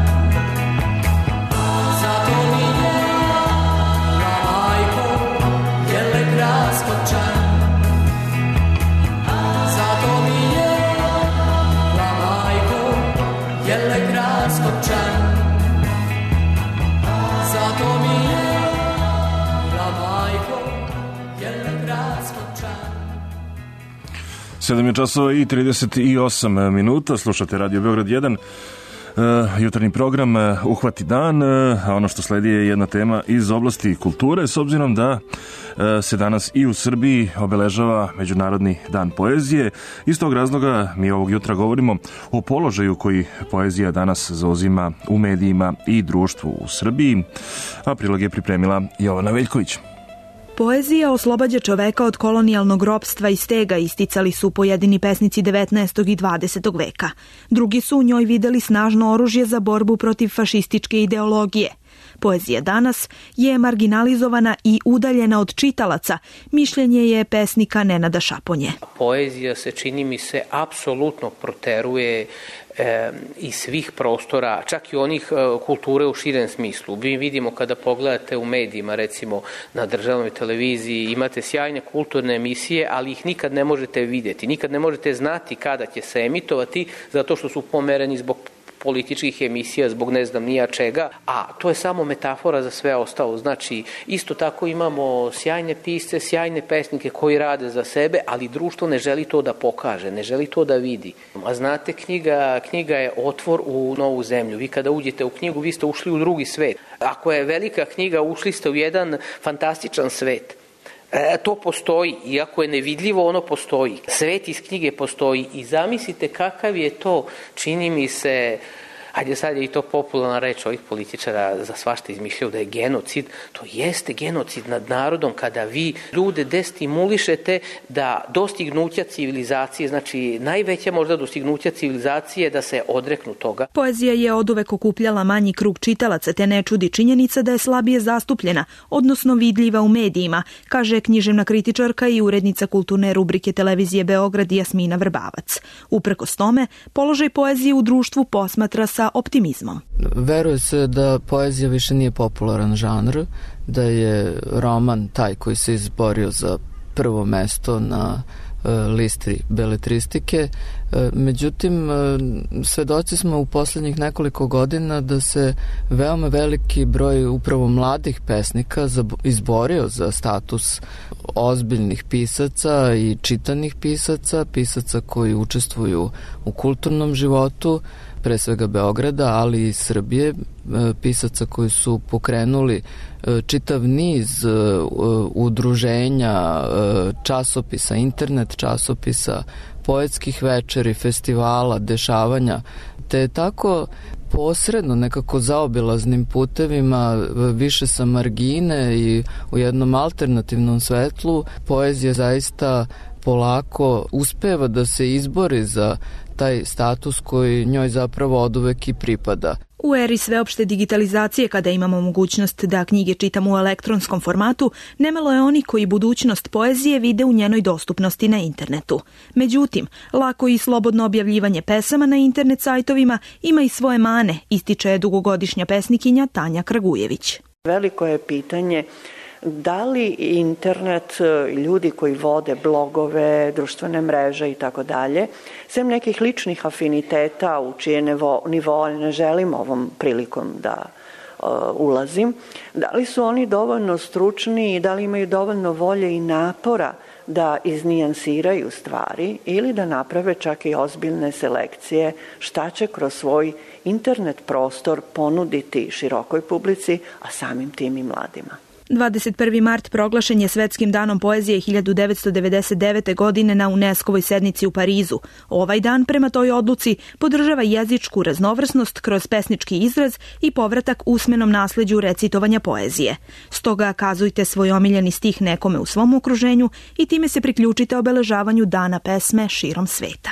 Zato mi je, mila majko, jele Kraskopčan. Zato mi je, mila majko, jele Kraskopčan. Zato mi je, mila majko, jele Kraskopčan. 7 je časova i 38 minuta, slušate Radio Beograd 1, jutarnji program Uhvati dan, a ono što sledi je jedna tema iz oblasti kulture, s obzirom da se danas i u Srbiji obeležava Međunarodni dan poezije. Iz tog razloga mi ovog jutra govorimo o položaju koji poezija danas zauzima u medijima i društvu u Srbiji, a prilog je pripremila Jovana Veljković. Poezija oslobađa čoveka od kolonijalnog ropstva i stega, isticali su pojedini pesnici 19. i 20. veka. Drugi su u njoj videli snažno oružje za borbu protiv fašističke ideologije. Poezija danas je marginalizovana i udaljena od čitalaca, mišljenje je pesnika Nenada Šaponje. Poezija se, čini mi se, apsolutno proteruje iz svih prostora, čak i onih kulture u širem smislu. Mi vidimo kada pogledate u medijima, recimo na državnoj televiziji, imate sjajne kulturne emisije, ali ih nikad ne možete vidjeti, nikad ne možete znati kada će se emitovati, zato što su pomereni zbog političkih emisija, zbog ne znam nija čega, a to je samo metafora za sve ostalo. Znači, isto tako imamo sjajne pisce, sjajne pesnike koji rade za sebe, ali društvo ne želi to da pokaže, ne želi to da vidi. A znate, knjiga je otvor u novu zemlju. Vi kada uđete u knjigu, vi ste ušli u drugi svet. Ako je velika knjiga, ušli ste u jedan fantastičan svet. To postoji, iako je nevidljivo, ono postoji. Svet iz knjige postoji i zamislite kakav je to, čini mi se, ajde sad je i to popularna reč ovih političara, za svašta izmišljaju da je genocid. To jeste genocid nad narodom kada vi ljude destimulišete da dostignuća civilizacije, znači najveća možda dostignuća civilizacije, da se odreknu toga. Poezija je oduvek okupljala manji krug čitalaca, te ne čudi činjenica da je slabije zastupljena, odnosno vidljiva u medijima, kaže književna kritičarka i urednica kulturne rubrike televizije Beograd Jasmina Vrbavac. Uprkos tome, položaj poezije u društvu posmatra sa optimizmom. Veruje se da poezija više nije popularan žanr, da je roman taj koji se izborio za prvo mesto na listi beletristike. Međutim, svedoci smo u poslednjih nekoliko godina da se veoma veliki broj upravo mladih pesnika izborio za status ozbiljnih pisaca i čitanih pisaca, pisaca koji učestvuju u kulturnom životu, pre svega Beograda, ali i Srbije, pisaca koji su pokrenuli čitav niz udruženja, časopisa, internet časopisa, poetskih večeri, festivala, dešavanja, te tako posredno nekako zaobilaznim putevima, više sa margine i u jednom alternativnom svetlu, poezija zaista polako uspeva da se izbori za taj status koji njoj zapravo oduvek i pripada. U eri sveopšte digitalizacije, kada imamo mogućnost da knjige čitamo u elektronskom formatu, nemalo je oni koji budućnost poezije vide u njenoj dostupnosti na internetu. Međutim, lako i slobodno objavljivanje pesama na internet sajtovima ima i svoje mane, ističe dugogodišnja pesnikinja Tanja Kragujević. Veliko je pitanje da li internet, ljudi koji vode blogove, društvene mreže i tako dalje, sem nekih ličnih afiniteta u čije nivoe ne želim ovom prilikom da ulazim, da li su oni dovoljno stručni i da li imaju dovoljno volje i napora da iznijansiraju stvari ili da naprave čak i ozbiljne selekcije šta će kroz svoj internet prostor ponuditi širokoj publici, a samim tim i mladima. 21. mart proglašen je Svetskim danom poezije 1999. godine na UNESCO-voj sednici u Parizu. Ovaj dan, prema toj odluci, podržava jezičku raznovrsnost kroz pesnički izraz i povratak usmenom nasleđu recitovanja poezije. Stoga kazujte svoj omiljeni stih nekome u svom okruženju i time se priključite obeležavanju Dana pesme širom sveta.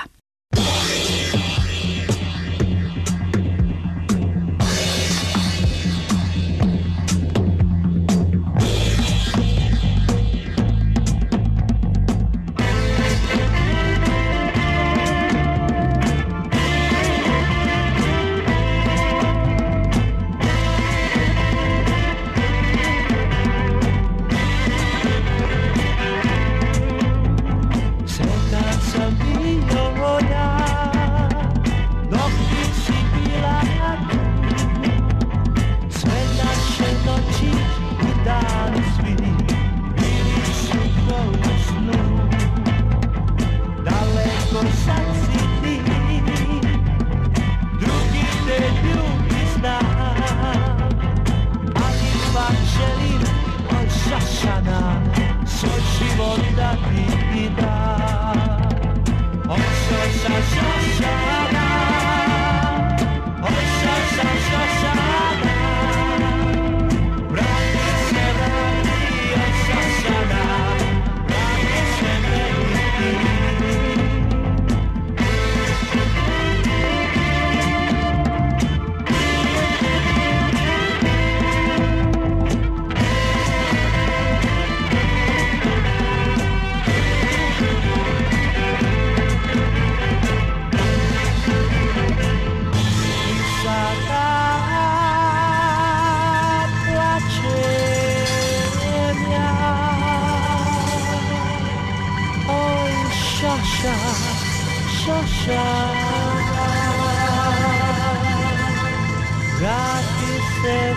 Vrati se,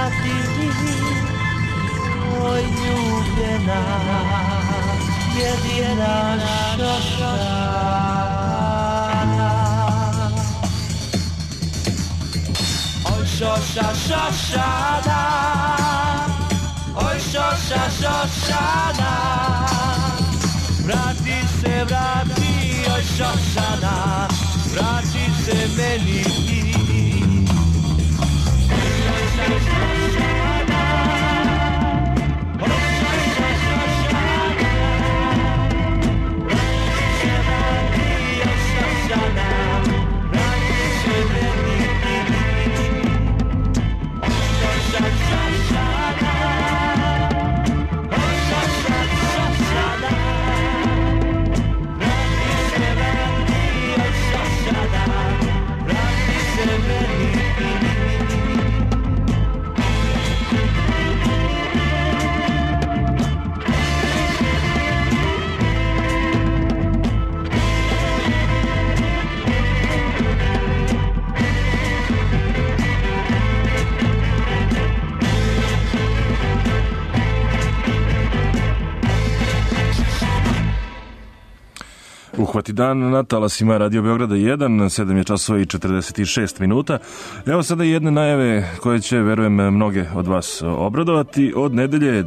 oj ljubljena, jedina Šošana. Oj Šoša, Šošana, oj Šoša, Šošana, vrati se, oj Šošana, vrati se meni. Uhvati dan na talasima Radio Beograda 1, 7 je časova i 46 minuta. Evo sada jedne najave koje će, verujem, mnoge od vas obradovati. Od nedelje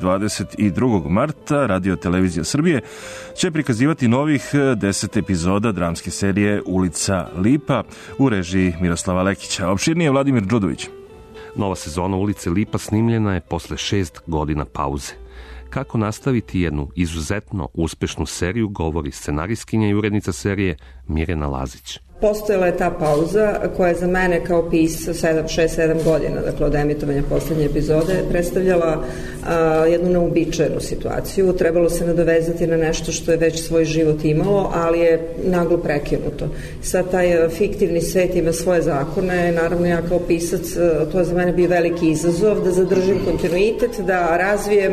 22. marta Radio Televizija Srbije će prikazivati novih 10 epizoda dramske serije Ulica Lipa u režiji Miroslava Lekića. Opširnije Vladimir Đudović. Nova sezona Ulice Lipa snimljena je posle 6 godina pauze. Kako nastaviti jednu izuzetno uspešnu seriju, govori scenarijskinja i urednica serije Mirjana Lazić. Postojala je ta pauza koja je za mene kao pisca 6-7 godina, dakle od emitovanja poslednje epizode, predstavljala jednu neuobičajenu situaciju. Trebalo se nadovezati na nešto što je već svoj život imalo, ali je naglo prekinuto. Sad taj fiktivni svet ima svoje zakone, naravno ja kao pisac, to je za mene bio veliki izazov, da zadržim kontinuitet, da razvijem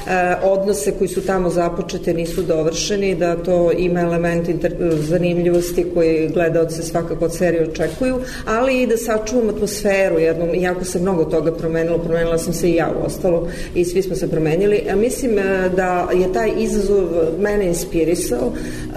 odnose koji su tamo započete, nisu dovršeni, da to ima element zanimljivosti koji gledaoci se svakako od serije očekuju, ali i da sačuvam atmosferu jednom, iako se mnogo toga promenila sam se i ja u ostalo i svi smo se promenili. Mislim da je taj izazov mene inspirisao,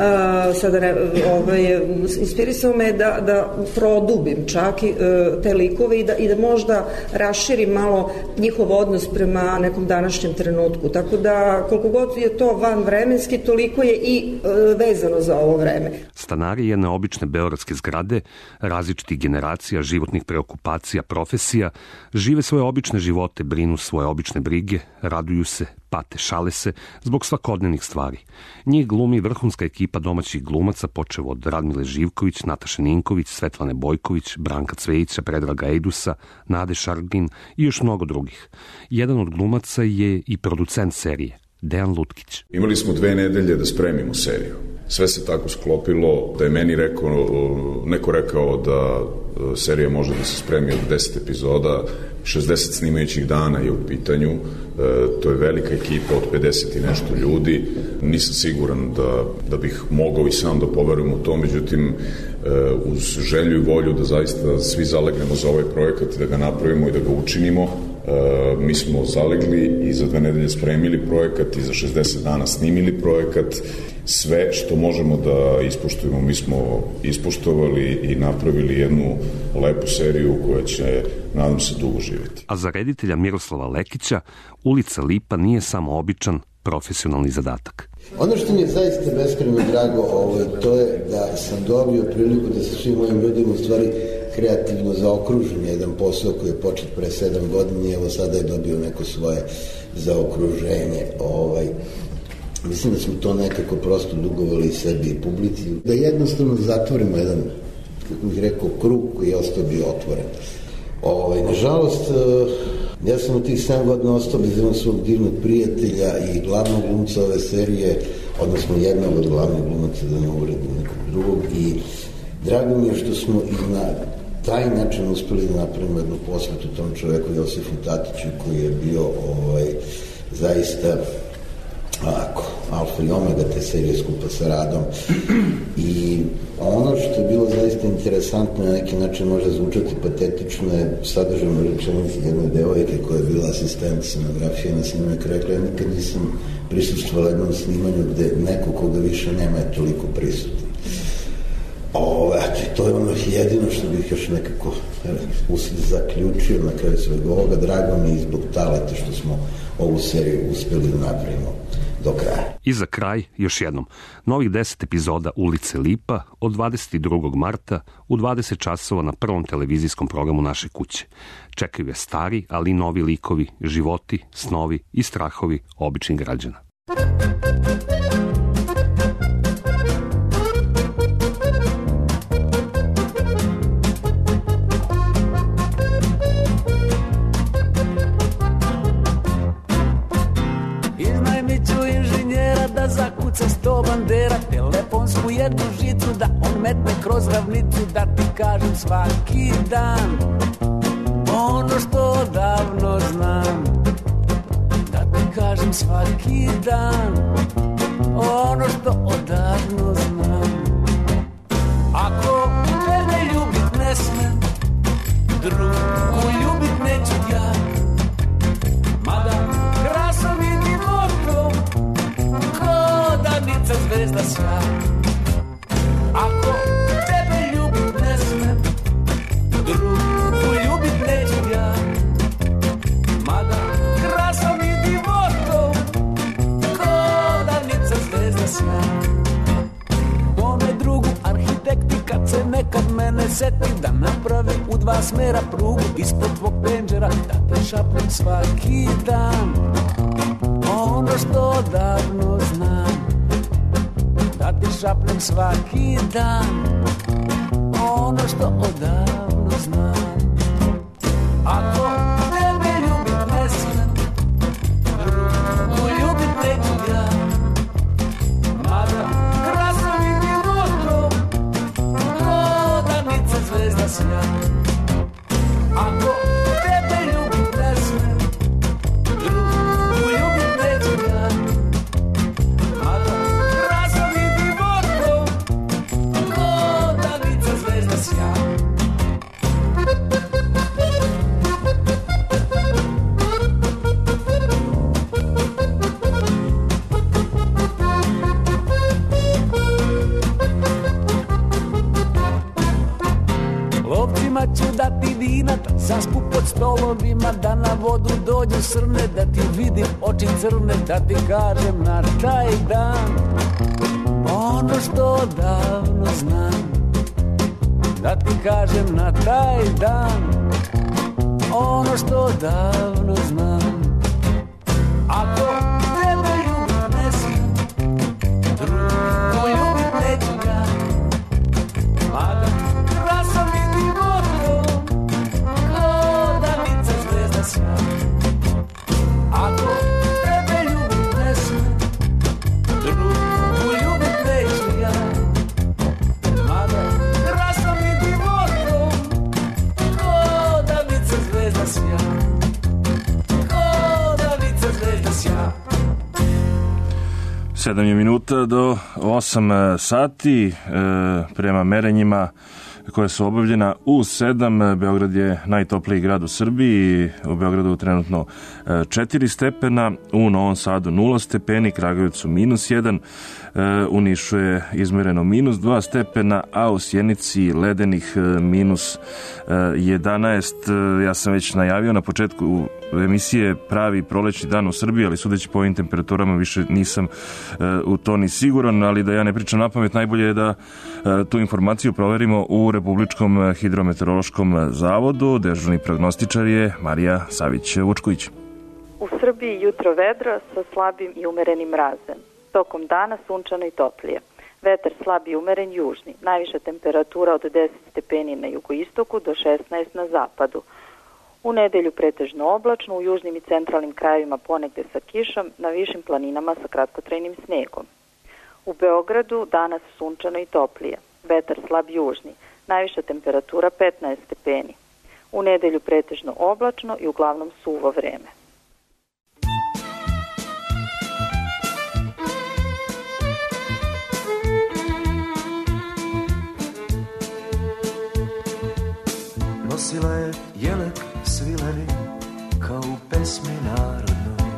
inspirisao me da produbim čak te likove i da možda raširim malo njihov odnos prema nekom današnjem trenutku. Tako da koliko god je to vanvremenski, toliko je i vezano za ovo vreme. Stanari jedne obične beogradske zgrade, različitih generacija, životnih preokupacija, profesija, žive svoje obične živote, brinu svoje obične brige, raduju se, pate, šale se zbog svakodnevnih stvari. Njih glumi vrhunska ekipa domaćih glumaca, počev od Radmile Živković, Nataše Ninković, Svetlane Bojković, Branka Cvejića, Predraga Ejdusa, Nade Šargin i još mnogo drugih. Jedan od glumaca je i producent serije, Dejan Lutkić. Imali smo 2 nedelje da spremimo seriju. Sve se tako sklopilo da je meni neko rekao da serija može da se spremi od 10 epizoda, 60 snimajućih dana je u pitanju, to je velika ekipa od 50 i nešto ljudi. Nisam siguran da bih mogao i sam da poverujem u to, međutim uz želju i volju da zaista svi zalegnemo za ovaj projekat i da ga napravimo i da ga učinimo, mi smo zalegli i za 2 nedelje spremili projekat i za 60 dana snimili projekat. Sve što možemo da ispoštujemo, mi smo ispoštovali i napravili jednu lepu seriju koja će, nadam se, dugo živjeti. A za reditelja Miroslava Lekića Ulica Lipa nije samo običan profesionalni zadatak. Ono što mi je zaista beskrajno drago, to je da sam dobio priliku da se svim mojim ljudima u stvari kreativno zaokružim jedan posao koji je počet pre 7 godina i evo sada je dobio neko svoje zaokruženje. Mislim da smo to nekako prosto dugovali sebi i publici. Da jednostavno zatvorimo jedan, kako bih rekao, krug koji je ostao bio otvoren. Nažalost, ja sam u tih 7 godina ostao bez jednog svog divnog prijatelja i glavnog glumca ove serije, odnosno jednog od glavnih glumaca, da ne uvredim nekog drugog, i drago mi je što smo i na taj način uspeli da napravimo jednu posvetu tom čoveku Josifu Tatiću, koji je bio zaista alfa i omega te serije skupa sa Radom. I ono što je bilo zaista interesantno, na neki način može zvučati patetično, je sadržano rečenici jedne devojke koja je bila asistent scenografije na snimak, rekla, ja nikad nisam prisustvovala jednom snimanju gde neko koga više nema je toliko prisutan. To je ono jedino što bih još nekako zaključio na kraju svega ovoga. Drago mi je zbog taleta što smo ovu seriju uspeli da napravimo do kraja. I za kraj, još jednom, novih 10 epizoda Ulice Lipa od 22. marta u 20 časova na prvom televizijskom programu Naše kuće. Čekaju je stari, ali i novi likovi, životi, snovi i strahovi običnih građana. Zakuca 100 bandera, telefonsku jednu žicu, da on metne kroz ravnicu, da ti kažem svaki dan ono što odavno znam, da ti kažem svaki dan ono što odavno znam. Ako tebe ljubit ne smem, drugu ljubit neću ja, mada krasom i divotom danica zvezda sja. Ako tebe ljubit ne smem, drugu ljubit neću ja, mada krasom i divotom ko danica zvezda sja. Mome drugu arhitekti kad se nekad mene seti, da napravi u 2 smera prugu ispod tvog penđera, da te šapnem svaki dan ono što odavno znam, da ti šapnem svaki dan ono što odavno znam. Ako tebe ljubit ne smem, drugu ljubit neću ja, mada krasom i divotom ko danica zvezda sja. Ako tebe ljubit ne smem, drugu ljubit neću ja, mada krasom i divotom ko danica zvezda sja. 'Lovcima ću dati vinat, zaspu pod stolovima, da na vodu dođu srne, da ti vidim oči crne, da ti kažem na taj dan ono što odavno znam, da ti kažem na taj dan ono što odavno znam. Ako tebe ljubit ne smem, drugu ljubit neću ja, mada krasom i divotom ko danica zvezda sja. Ako tebe ljubit ne smem, drugu ljubit neću ja, mada krasom i divotom ko danica zvezda sja, ko danica zvezda sja. 7 je minuta do 8 sati. Prema merenjima koja su obavljena u 7, Beograd je najtopliji grad u Srbiji. U Beogradu trenutno 4 stepena, u Novom Sadu 0 stepeni, Kragujevcu -1, u Nišu je izmereno -2 stepena, a u Sjenici ledenih -11. Ja sam već najavio na početku emisije pravi prolećni dan u Srbiji, ali sudeći po ovim temperaturama više nisam u to ni siguran, ali da ja ne pričam napamet, najbolje je da tu informaciju proverimo u Republičkom hidrometeorološkom zavodu. Dežurni prognostičar je Marija Savić-Vučković. U Srbiji jutro vedro sa slabim i umerenim mrazem. Tokom dana sunčano i toplije. Vetar slab i umeren južni. Najviša temperatura od 10 stepeni na jugoistoku do 16 na zapadu. U nedelju pretežno oblačno, u južnim i centralnim krajevima ponegde sa kišom, na višim planinama sa kratkotrajnim snegom. U Beogradu danas sunčano i toplije. Vetar slab južni. Najviša temperatura 15 stepeni. U nedelju pretežno oblačno i uglavnom suvo vreme. nosila je jelek svileni kao u pesmi narodnoj.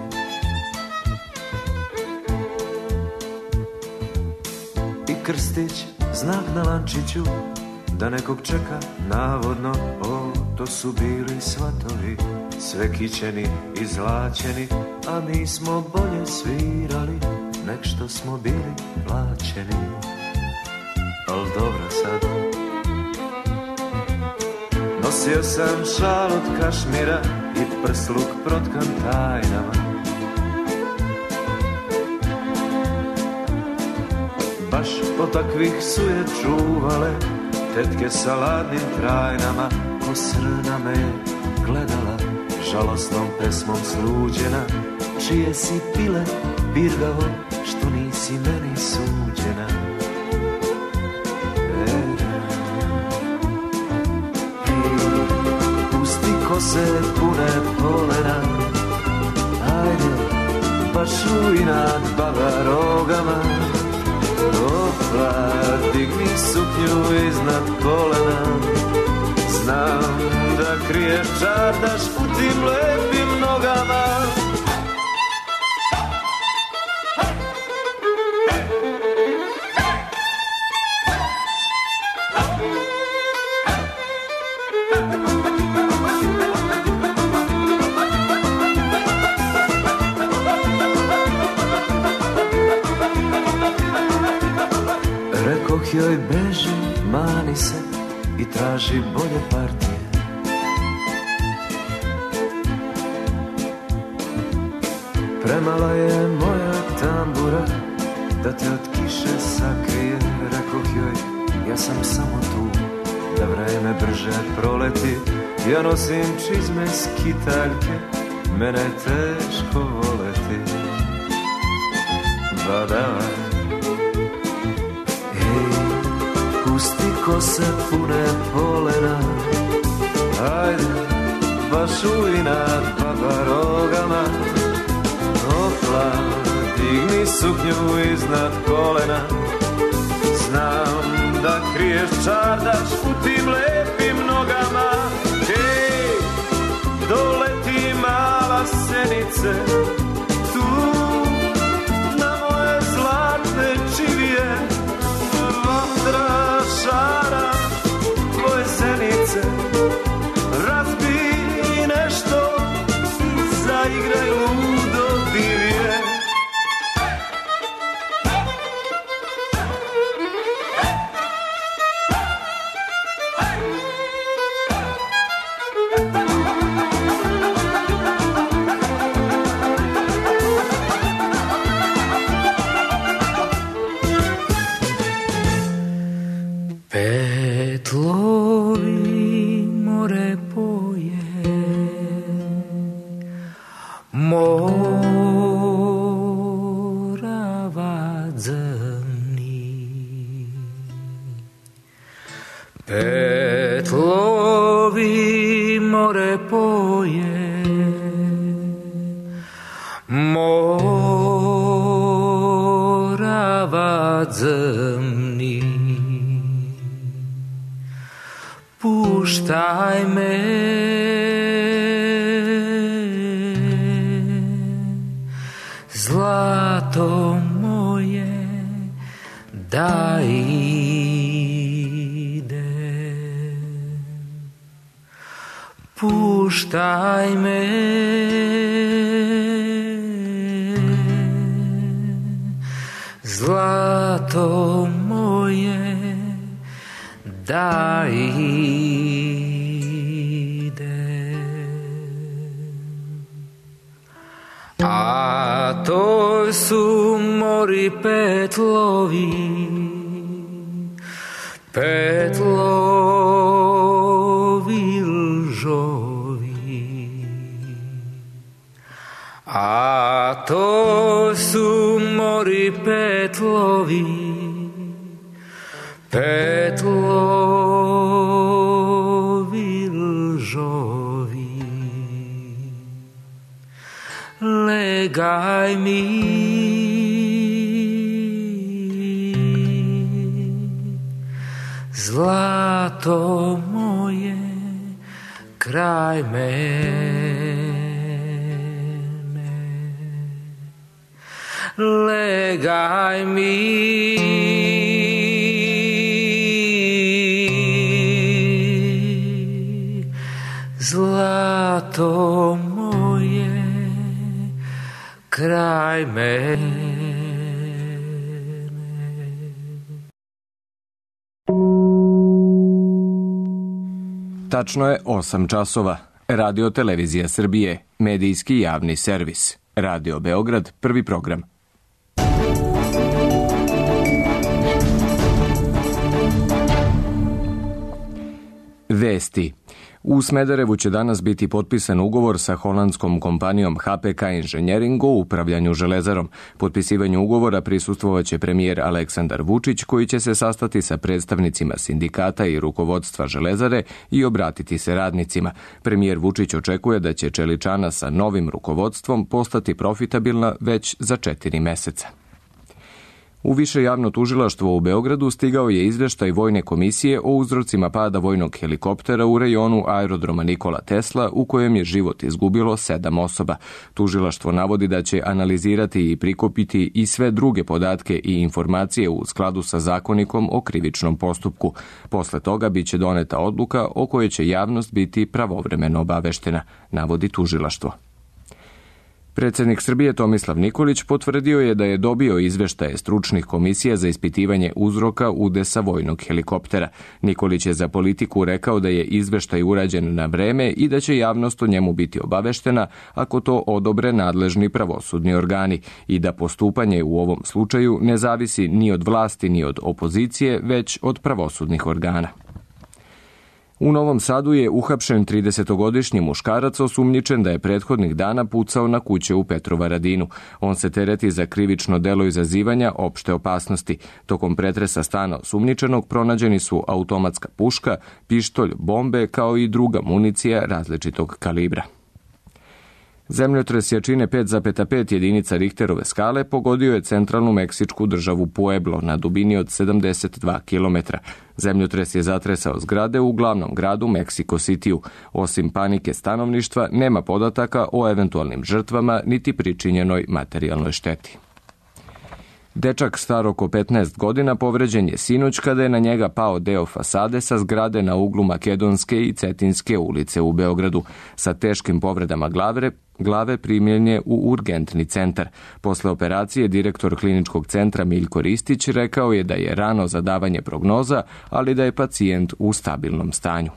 I krstić, znak na lančiću, da nekog čeka navodno. O, to su bili svatovi, sve kićeni i zlačeni, a mi smo bolje svirali nek što smo bili plaćeni. Al dobro sad. Nosio sam šal od kašmira i prsluk protkan tajnama. Baš po takvih su je čuvale tetke sa ladnim trajnama. Ko srna me je gledala, žalosnom pesmom sluđena. Čije si pile birgavo, što nisi meni suđena. Pusti kose pune polena, ajde, baš u inat baba rogama. Opla, digni suknju iznad kolena. Znam da kriješ čardaš u tim lepim nogama. Rekoh joj beži, mani se i traži bolje partije. Premala je moja tambura da te od kiše sakrije. Rekoh joj, ja sam samo tu da vreme brže proleti. Ja nosim čizme skitaljke, mene je teško voleti. Badava, pusti kose pune polena, ajde, baš u inat baba rogama. Opla, digni suknju iznad kolena. Znam da kriješ čardaš u tim lepim nogama. Hej, doleti mala senice, tu na moje zlatne čivije. Vatra šara tvoje zenice, razbi nešto i zaigraj ludo divije. Petlovi more poje, Morava dzrni. Petlovi more poje, Morava dzrni. Puštaj me, zlato moje, da idem. Puštaj me, zlato moje, da a to su mori petlovi, petlovi lžovi. A to su mori petlovi, petlovi lžovi. Legaj mi, zlato moje, kraj mene. Legaj mi zlato moje kraj mene. Tačno je 8 časova. Radio Televizija Srbije, medijski javni servis. Radio Beograd, prvi program. Vesti. U Smederevu će danas biti potpisan ugovor sa holandskom kompanijom HPK Engineering o upravljanju železarom. Potpisivanju ugovora prisustvovaće premijer Aleksandar Vučić, koji će se sastati sa predstavnicima sindikata i rukovodstva železare i obratiti se radnicima. Premijer Vučić očekuje da će čeličana sa novim rukovodstvom postati profitabilna već za 4 meseca. U Više javno tužilaštvo u Beogradu stigao je izveštaj Vojne komisije o uzrocima pada vojnog helikoptera u rejonu aerodroma Nikola Tesla, u kojem je život izgubilo 7 osoba. Tužilaštvo navodi da će analizirati i prikupiti i sve druge podatke i informacije u skladu sa zakonikom o krivičnom postupku. Posle toga biće doneta odluka o kojoj će javnost biti pravovremeno obaveštena, navodi tužilaštvo. Predsjednik Srbije Tomislav Nikolić potvrdio je da je dobio izveštaje stručnih komisija za ispitivanje uzroka udesa vojnog helikoptera. Nikolić je za Politiku rekao da je izveštaj urađen na vreme i da će javnost o njemu biti obaveštena ako to odobre nadležni pravosudni organi i da postupanje u ovom slučaju ne zavisi ni od vlasti ni od opozicije, već od pravosudnih organa. U Novom Sadu je uhapšen 30-godišnji muškarac osumnjičen da je prethodnih dana pucao na kuće u Petrovaradinu. On se tereti za krivično delo izazivanja opšte opasnosti. Tokom pretresa stana osumnjičenog pronađeni su automatska puška, pištolj, bombe kao i druga municija različitog kalibra. Zemljotres jačine 5,5 jedinica Richterove skale pogodio je centralnu meksičku državu Pueblo na dubini od 72 km. Zemljotres je zatresao zgrade u glavnom gradu Mexico Cityu. Osim panike stanovništva, nema podataka o eventualnim žrtvama niti pričinjenoj materijalnoj šteti. Dečak star oko 15 godina povređen je sinoć kada je na njega pao deo fasade sa zgrade na uglu Makedonske i Cetinske ulice u Beogradu. Sa teškim povredama glave primljen je u urgentni centar. Posle operacije direktor kliničkog centra Miljko Ristić rekao je da je rano za davanje prognoza, ali da je pacijent u stabilnom stanju.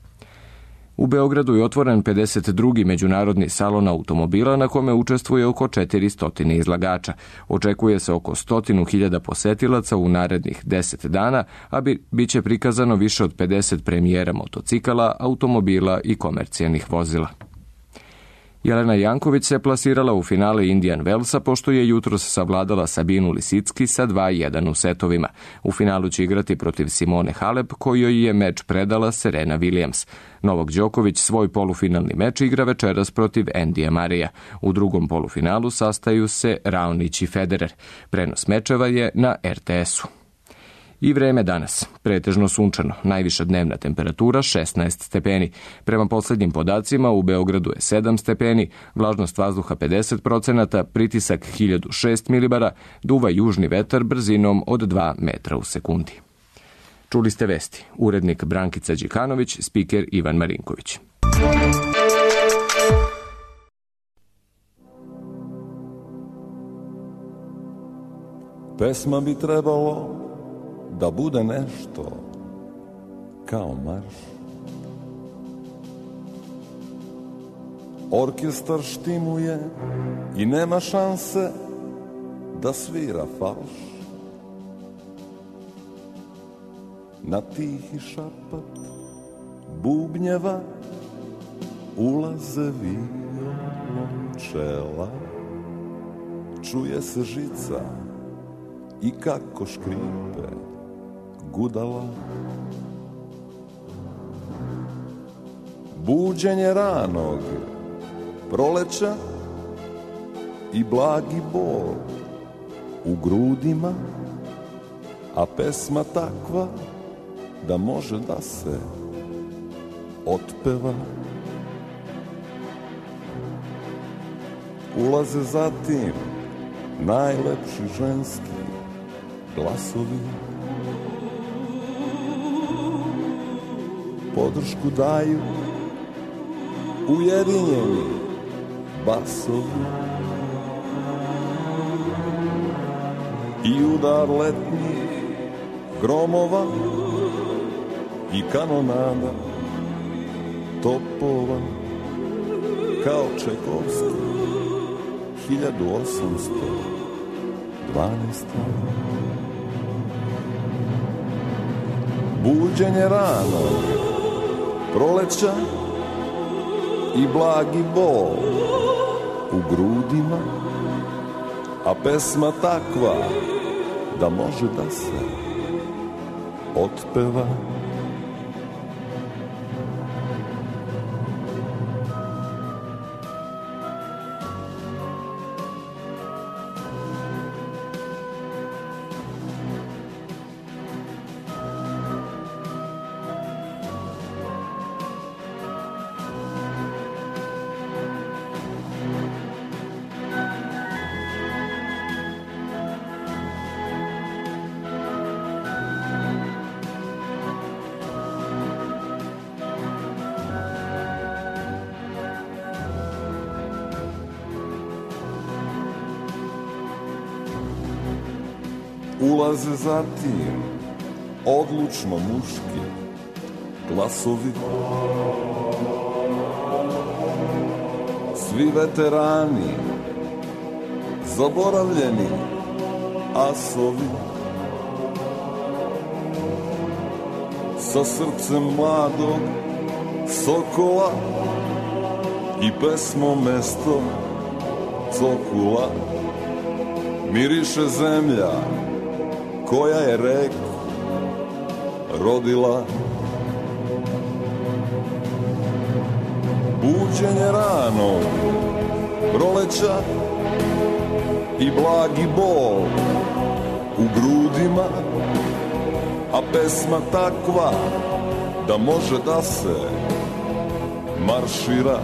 U Beogradu je otvoren 52. međunarodni salon automobila na kome učestvuje oko 400 izlagača. Očekuje se oko 100.000 posetilaca u narednih 10 dana, a biće prikazano više od 50 premijera motocikala, automobila i komercijalnih vozila. Jelena Janković se plasirala u finale Indian Wellsa pošto je jutros savladala Sabinu Lisicki sa 2-1 u setovima. U finalu će igrati protiv Simone Halep, kojoj je meč predala Serena Williams. Novak Đoković svoj polufinalni meč igra večeras protiv Endija Marija. U drugom polufinalu sastaju se Raonić i Federer. Prenos mečeva je na RTS-u. I vreme danas. Pretežno sunčano. Najviša dnevna temperatura 16 stepeni. Prema poslednjim podacima u Beogradu je 7 stepeni, vlažnost vazduha 50%, pritisak 1006 milibara, duva južni vetar brzinom od 2 metra u sekundi. Čuli ste vesti. Urednik Brankica Đikanović, spiker Ivan Marinković. Pesma bi trebalo da bude nešto kao marš. Orkestar štimuje i nema šanse da svira falš. Na tihi šapat bubnjeva ulaze violončela. Čuje se žica i kako škripe gudala. Buđenje ranog proleća i blagi bol u grudima, a pesma takva da može da se otpeva ulaze zatim najlepši ženski glasovi. Podršku daju ujedinjeni basovi i udar letnjih gromova i kanonada topova kao Čekovski 1812. Buđenje rano proleća i blagi bol u grudima, a pesma takva da može da se otpeva. Ulaze zatim odlučno muški glasovi, svi veterani, zaboravljeni asovi, sa srcem mladog sokola i pesmom mesto cokula. Miriše zemlja koja je reku rodila. Buđenje rano proleća i blagi bol u grudima, a pesma takva da može da se maršira.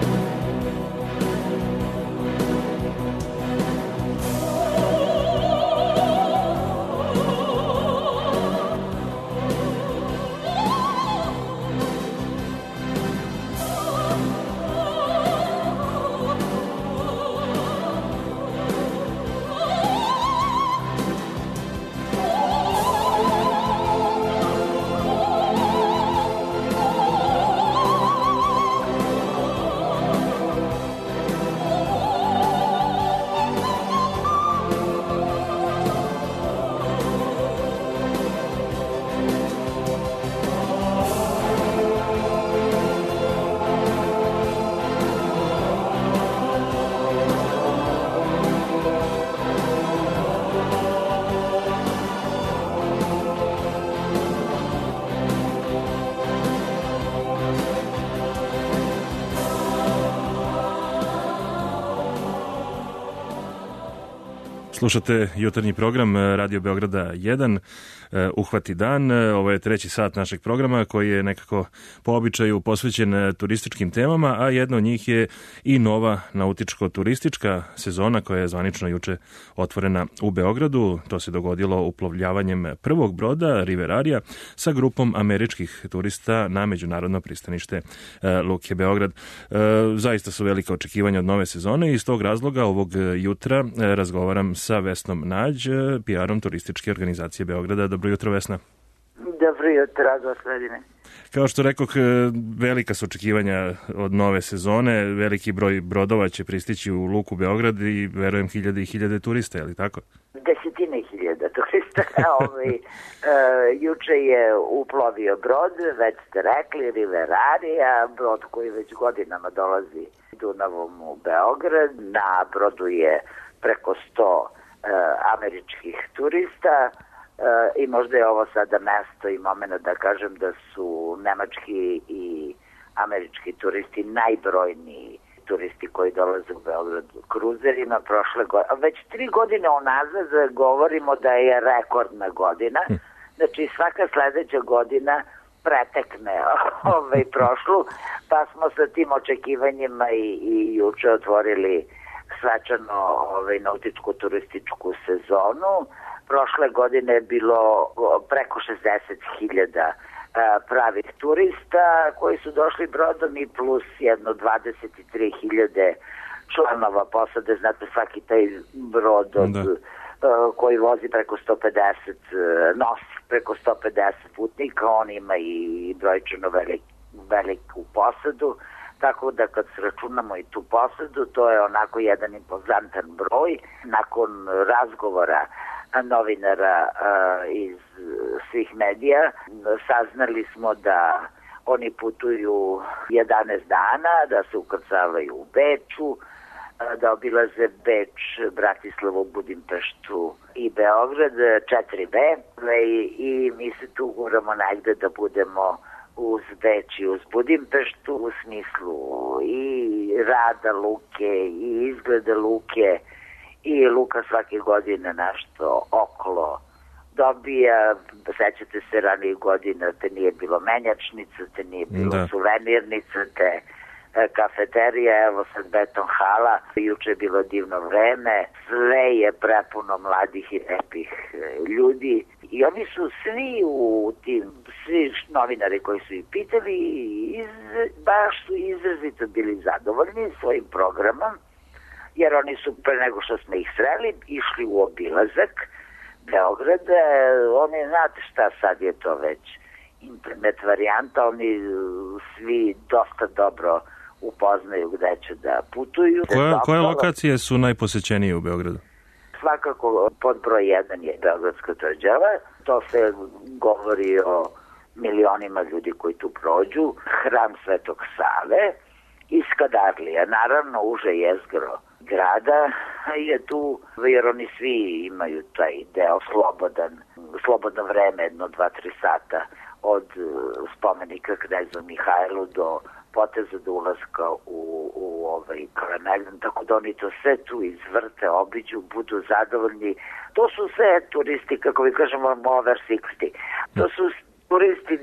Slušate jutarnji program Radio Beograda 1, Uhvati dan. Ovo je treći sat našeg programa koji je nekako po običaju posvećen turističkim temama, a jedna od njih je i nova nautičko-turistička sezona koja je zvanično juče otvorena u Beogradu. To se dogodilo uplovljavanjem prvog broda Riverarija sa grupom američkih turista na međunarodno pristanište Luke Beograd. Zaista su velika očekivanja od nove sezone i iz tog razloga ovog jutra razgovaram sa Vesnom Nađ, PR-om turističke organizacije Beograda. Dobro jutro, Vesna. Dobro jutro, gospodine. Kao što rekoh, velika su očekivanja od nove sezone, veliki broj brodova će pristići u Luku Beograd i verujem hiljade i hiljade turista, je li tako? Desetine hiljada turista. Juče je uplovio brod, već ste rekli, Riverarija, brod koji već godinama dolazi Dunavom u Beograd. Na brodu je preko 100 američkih turista i možda je ovo sada mesto i moment da kažem da su nemački i američki turisti najbrojniji turisti koji dolaze u Beograd kruzerima prošle godine. Već 3 godine unazad govorimo da je rekordna godina. Znači svaka sledeća godina pretekne prošlu, pa smo sa tim očekivanjima i juče otvorili svečano nautičko-turističku sezonu. Prošle godine je bilo preko 60.000 pravih turista koji su došli brodom i plus jedno 23.000 članova posade. Znate, svaki taj brod koji vozi preko 150, nosi preko 150 putnika, on ima i brojčano veliku posadu, tako da kad sračunamo i tu posadu, to je onako jedan impozantan broj. Nakon razgovora novinara iz svih medija saznali smo da oni putuju 11 dana, da se ukrcavaju u Beču, da obilaze Beč, Bratislavu, Budimpeštu i Beograd, 4B, i mi se tu guramo negde da budemo uz Beč i uz Budimpeštu u smislu i rada luke i izgleda luke, i luka svake godine nešto okolo dobija. Sećate se ranijih godina, te nije bilo menjačnica, te nije bilo suvenirnica, te kafeterija, evo sad beton hala, juče je bilo divno vreme, sve je prepuno mladih i lepih ljudi i oni su svi u tim, svi novinari koji su ih pitali, baš su izrazito bili zadovoljni svojim programom, jer oni su pre nego što smo ih sreli išli u obilazak Beograda. Oni, znate šta, sad je to već internet varijanta, oni svi dosta dobro upoznaju gde će da putuju. Koje lokacije su najposećenije u Beogradu? Svakako pod broj 1 je Beogradska tvrđava, to se govori o milionima ljudi koji tu prođu, hram Svetog Save i Skadarlija, naravno uže jezgro grada je tu, jer oni svi imaju taj deo slobodno vreme, 1-2-3 sata od spomenika Knezu Mihajlu do poteza do ulaska u Kalemegdan, tako da oni to sve tu izvrte, obiđu, budu zadovoljni. To su sve turisti, kako vi kažemo, over 60. To su turisti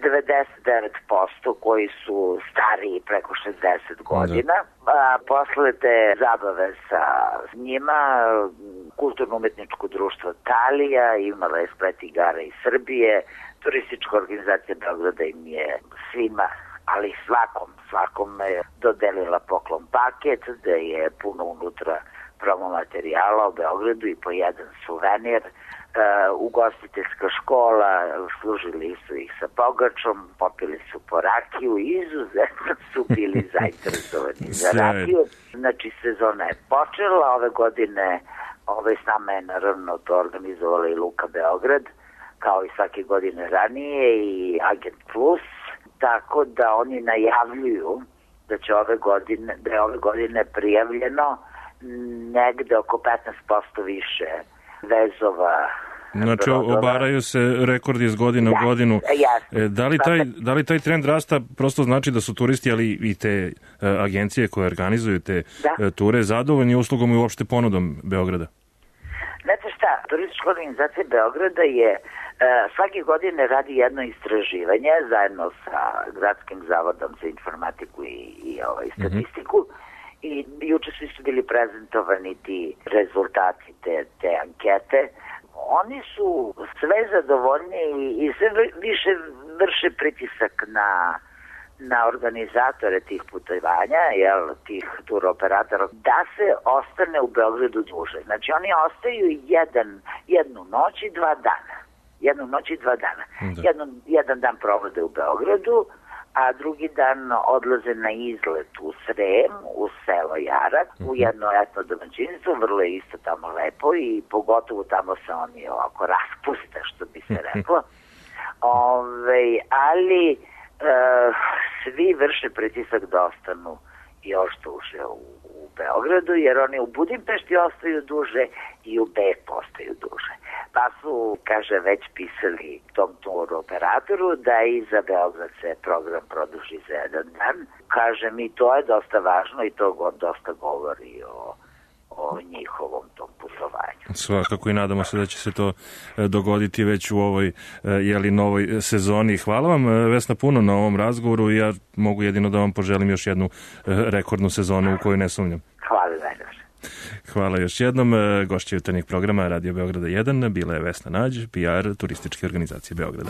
99% koji su stariji preko 60 godina. Posle te zabave sa njima, Kulturno-umetničko društvo Talija imala je splet igara iz Srbije, turistička organizacija Beograda im je svima, ali svakom je dodelila poklon paket, da je puno unutra promo materijala o Beogradu i po jedan suvenir. Ugostiteljska škola, služili su ih sa pogačom, popili su po rakiju i izuzetno su bili zainteresovani za rakiju. Znači, sezona je počela, ove godine s nama je naravno to organizovala i Luka Beograd, kao i svake godine ranije, i Agent Plus, tako da oni najavljuju da će ove godine prijavljeno negde oko 15% više vezova. Znači, obaraju se rekordi iz godine u godinu. Da li taj trend rasta prosto znači da su turisti, ali i te agencije koje organizuju te ture, zadovoljni uslugom i uopšte ponudom Beograda? Znate šta, turistička organizacija Beograda je svake godine radi jedno istraživanje zajedno sa Gradskim zavodom za informatiku i statistiku. I juče su isto bili prezentovani ti rezultati te ankete. Oni su sve zadovoljni i sve više vrše pritisak na organizatore tih putovanja, tih turoperatora, da se ostane u Beogradu duže. Znači, oni ostaju jednu noć i 2 dana. Jedan dan provode u Beogradu, a drugi dan odlaze na izlet u Srem, u selo Jarak, u jedno etno domaćinstvo, vrlo je isto tamo lepo i pogotovo tamo se oni ovako raspuste, što bi se reklo. Ali svi vrše pritisak da ostanu još duže u Beogradu, jer oni u Budimpešti ostaju duže i u Beku ostaju duže. Pa su, kaže, već pisali tom tour operatoru da i za Beograd se program produži za 1 dan. Kaže mi, to je dosta važno i to dosta govori o njihovom tom putovanju. Svakako i nadamo se da će se to dogoditi već u ovoj novoj sezoni. Hvala vam, Vesna, puno na ovom razgovoru i ja mogu jedino da vam poželim još jednu rekordnu sezonu u koju ne sumnjam. Hvala najviše. Hvala još jednom. Gošća jutarnjeg programa Radio Beograda 1 bila je Vesna Nađ, PR Turističke organizacije Beograda.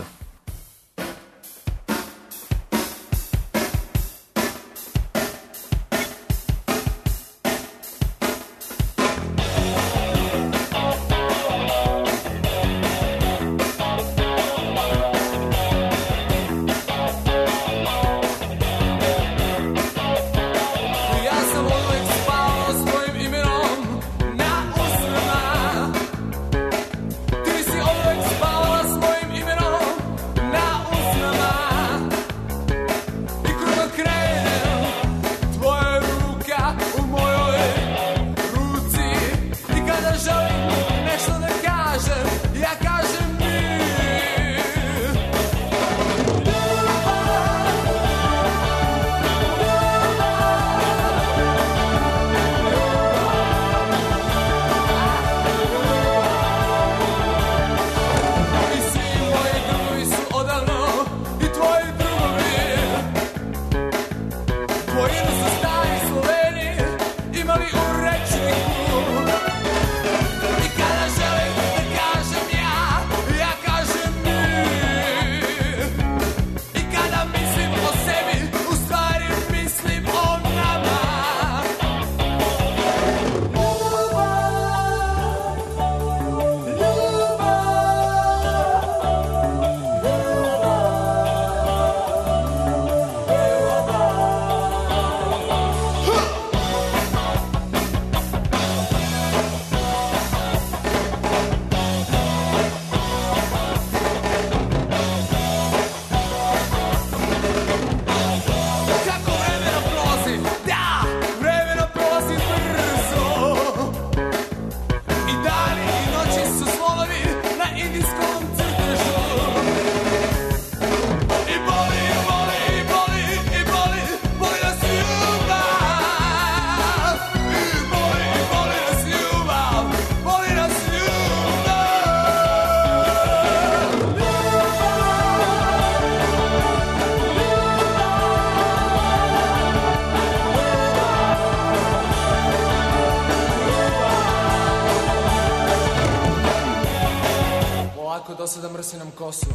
Do sada mrsi nam kosu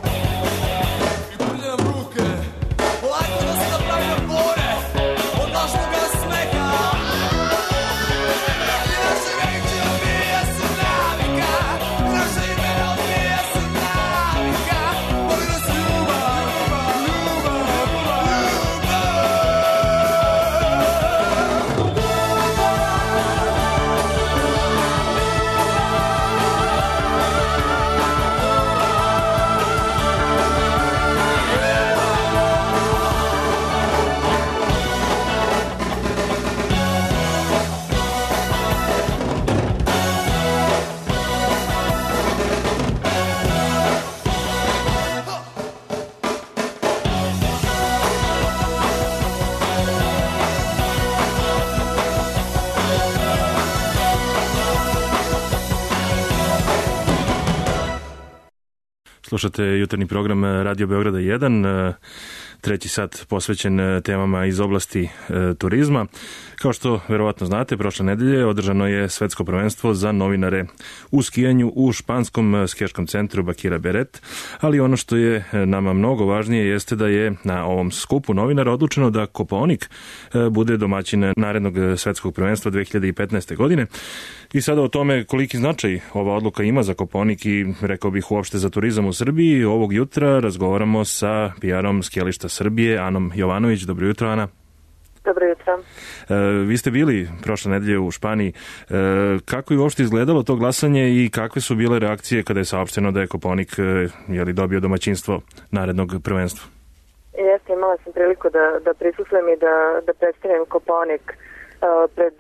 i prlje nam ruke. Lako do sada pravi nam bore od lažnoga smeha. I naše reči odbija se navika, naše imena odbija se navika. Voli nas ljubav, ljubav, Slušate jutarnji program Radio Beograda 1, treći sat posvećen temama iz oblasti turizma. Kao što verovatno znate, prošle nedelje održano je svetsko prvenstvo za novinare u skijanju u španskom skijaškom centru Bakira Beret, ali ono što je nama mnogo važnije jeste da je na ovom skupu novinara odlučeno da Kopaonik bude domaćin narednog svetskog prvenstva 2015. godine. I sada o tome koliki značaj ova odluka ima za Kopaonik i rekao bih uopšte za turizam u Srbiji, ovog jutra razgovaramo sa PR-om Skijališta Srbije, Anom Jovanović. Dobro jutro, Ana. Dobro jutro. Vi ste bili prošle nedelje u Španiji. Kako je uopšte izgledalo to glasanje i kakve su bile reakcije kada je saopšteno da je Kopaonik dobio domaćinstvo narednog prvenstva? Jeste, imala sam priliku da prisustvujem i da predstavim Kopaonik pred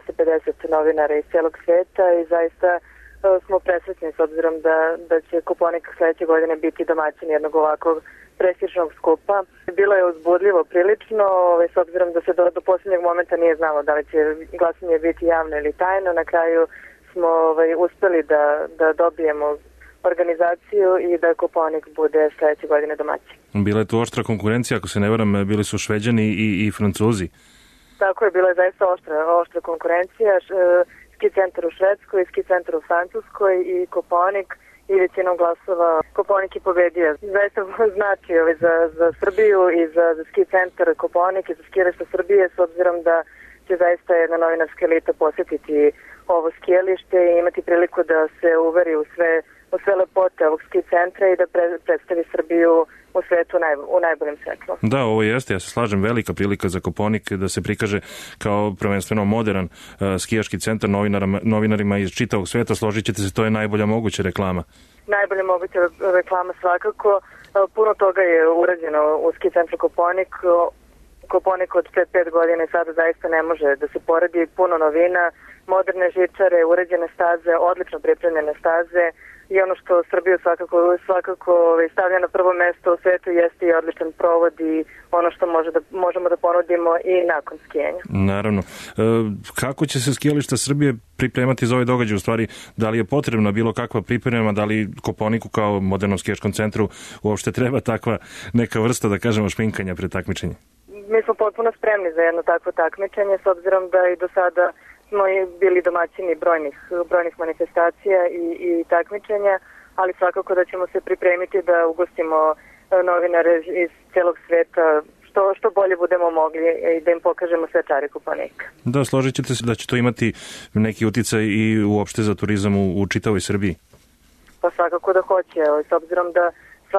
250 novinara iz celog sveta i zaista smo presretni s obzirom da će Kopaonik sledeće godine biti domaćin jednog ovakvog prestižnog skupa. Bilo je uzbudljivo prilično, s obzirom da se do posljednjeg momenta nije znalo da li će glasanje biti javno ili tajno. Na kraju smo uspeli da dobijemo organizaciju i da Kopaonik bude sledeće godine domaćin. Bila je tu oštra konkurencija, ako se ne varam, bili su Šveđani i Francuzi. Tako je, bila je zaista oštra konkurencija. ski centar u Švedskoj, ski centar u Francuskoj i Kopaonik i većinom glasova Kopaonik je pobedio. Zaista znači za Srbiju i za ski centar Kopaonik i za skijališta Srbije, s obzirom da će zaista jedna novinarska elita posjetiti ovo skijalište i imati priliku da se uveri u sve lepote ovog ski centra i da predstavi Srbiju u svetu u najboljem svetlu. Da, ovo jeste, ja se slažem, velika prilika za Kopaonik da se prikaže kao prvenstveno modern skijaški centar novinarima iz čitavog sveta. Složit ćete se, to je najbolja moguća reklama. Najbolja moguća reklama svakako. Puno toga je urađeno u ski centru Kopaonik. Kopaonik od 5 godina i sada zaista ne može da se poredi. Puno novina, moderne žičare, uređene staze, odlično pripremljene staze. I ono što Srbiju svakako stavlja na prvo mesto u svetu jeste i odličan provod i ono što možemo da ponudimo i nakon skijenja. Naravno. Kako će se skijališta Srbije pripremati za ovaj događaj? U stvari, da li je potrebna bilo kakva priprema, da li Kopaoniku kao modernom skijaškom centru uopšte treba takva neka vrsta, da kažemo, šminkanja pred takmičenje? Mi smo potpuno spremni za jedno takvo takmičenje, s obzirom da i do sada smo bili domaćini brojnih manifestacija i takmičenja, ali svakako da ćemo se pripremiti da ugostimo novinare iz celog sveta što bolje budemo mogli i da im pokažemo sve čari Kopaonika. Da, složit ćete se da će to imati neki uticaj i uopšte za turizam u čitavoj Srbiji? Pa svakako da hoće, s obzirom da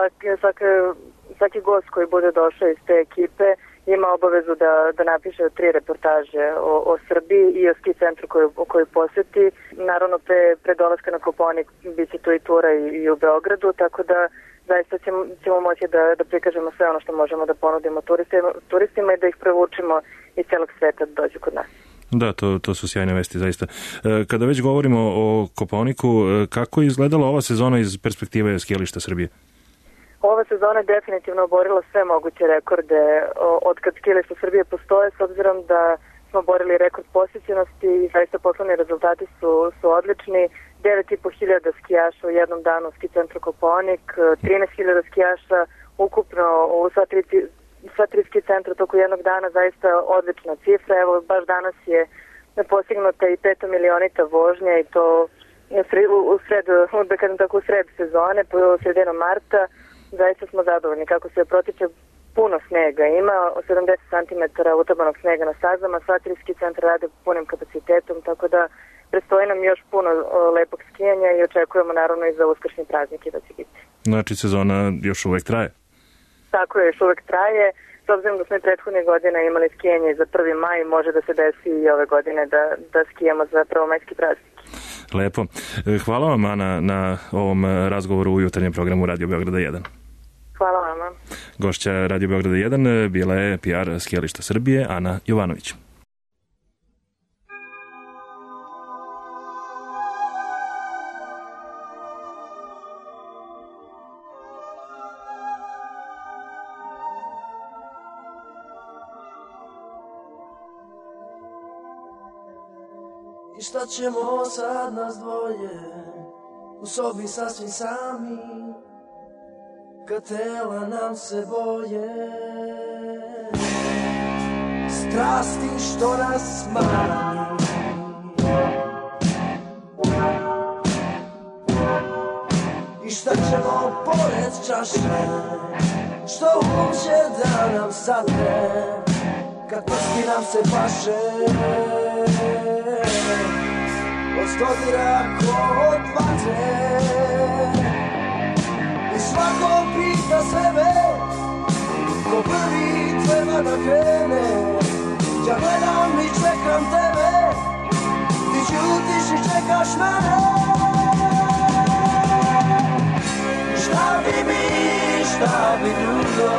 svaki gost koji bude došao iz te ekipe ima obavezu da napiše 3 reportaže o Srbiji i o ski centru koju posjeti. Naravno, pre dolaska na Kopaonik bit će tu i tura i u Beogradu, tako da zaista ćemo moći da prikažemo sve ono što možemo da ponudimo turistima i da ih prevučimo iz celog sveta da dođu kod nas. Da, to su sjajne vesti, zaista. Kada već govorimo o Kopaoniku, kako je izgledala ova sezona iz perspektive skijališta Srbije? Ova sezona je definitivno oborila sve moguće rekorde od kad skijališta Srbije postoje, s obzirom da smo borili rekord posjećenosti i zaista poslovni rezultati su odlični. 9.500 skijaša u jednom danu u ski centru Kopaonik, 13.000 skijaša ukupno u sva tri ski centra toku jednog dana, zaista odlična cifra. Evo, baš danas je postignuta i 5 milionita vožnja i to u sred sezone, po sredinom marta. Zaista smo zadovoljni kako se protiče, puno snega ima, 70 cm utabanog snega na stazama, sva 3 ski centra rade punim kapacitetom, tako da predstoji nam još puno lepog skijanja i očekujemo naravno i za uskršnje praznike da će biti. Znači sezona još uvek traje? Tako je, još uvek traje. S obzirom da smo i prethodne godine imali skijanje za 1. maj, može da se desi i ove godine da skijamo za prvomajski praznik. Lepo. Hvala vam, Ana, na ovom razgovoru u jutarnjem programu Radio Beograda 1. Hvala vama. Gošća Radio Beograda 1 bila je PR skijališta Srbije, Ana Jovanović. I šta ćemo sad nas dvoje u sobi sasvim sami, kad tela nam se boje, strasti što nas mani. I šta ćemo pored čaše, što uće da nam sadne, kad prsti nam se paše, od stodira ko od vatre. I svako pita sebe, ko prvi treba da krene. Ja gledam i čekam tebe, ti ćutiš i čekaš mene. Šta bi mi, šta bi drugo,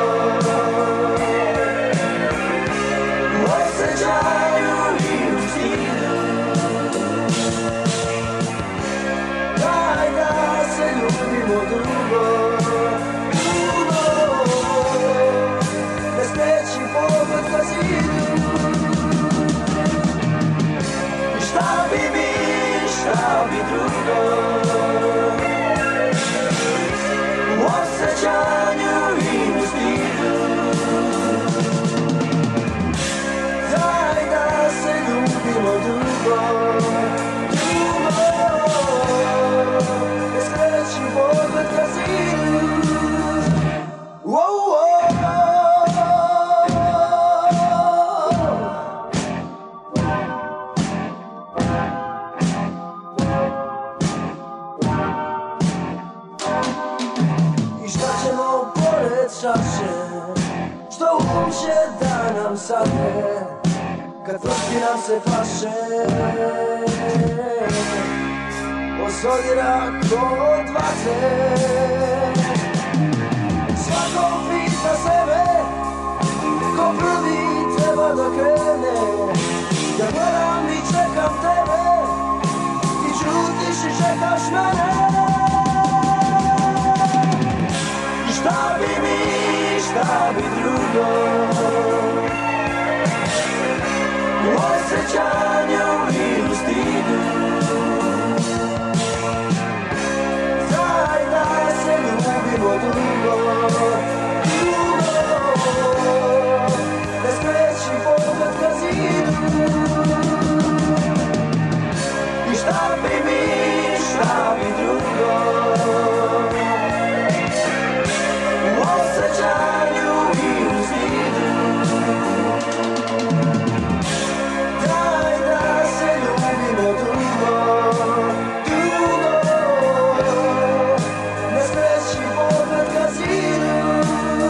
u osjećaju i u stilu. Daj da se ljubimo drugo, bez teći pogled ka zidu. Šta bi mi, šta bi drugo, u osjećanju i u stilu. plače, što će da nam sadne, kad tvrtki nam se flaše. Osodira kod vatre, svako pita sebe, ko prvi treba da krene. Ja gledam i čekam tebe, ti čutiš i čekaš mene. I šta bi mi, šta bi drugo, u osjećanju i u stidu. Daj da se ljubimo dugo, da skreći pogled ka zidu. I šta bi mi, šta bi drugo, u osjećanju i u stidu. Daj da se ljubimo dugo, da skreći pogled ka zidu.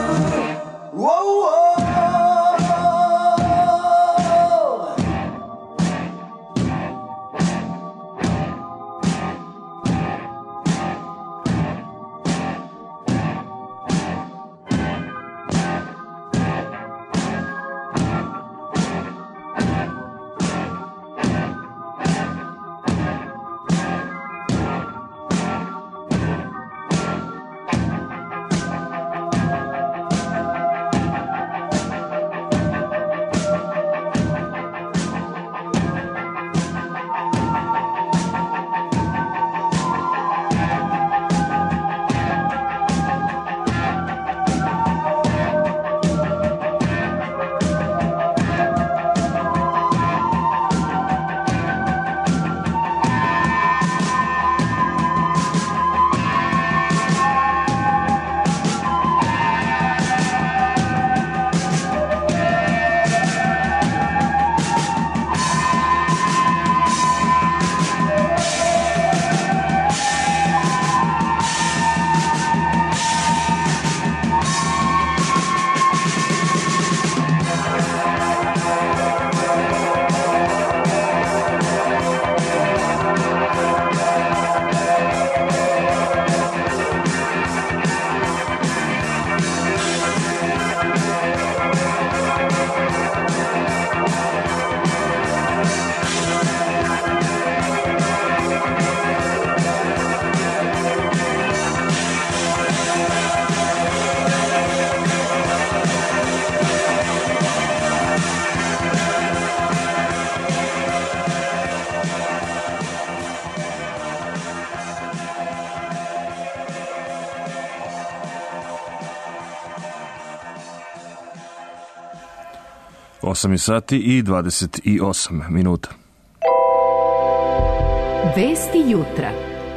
Osam sati i 28 minuta. Vesti jutra.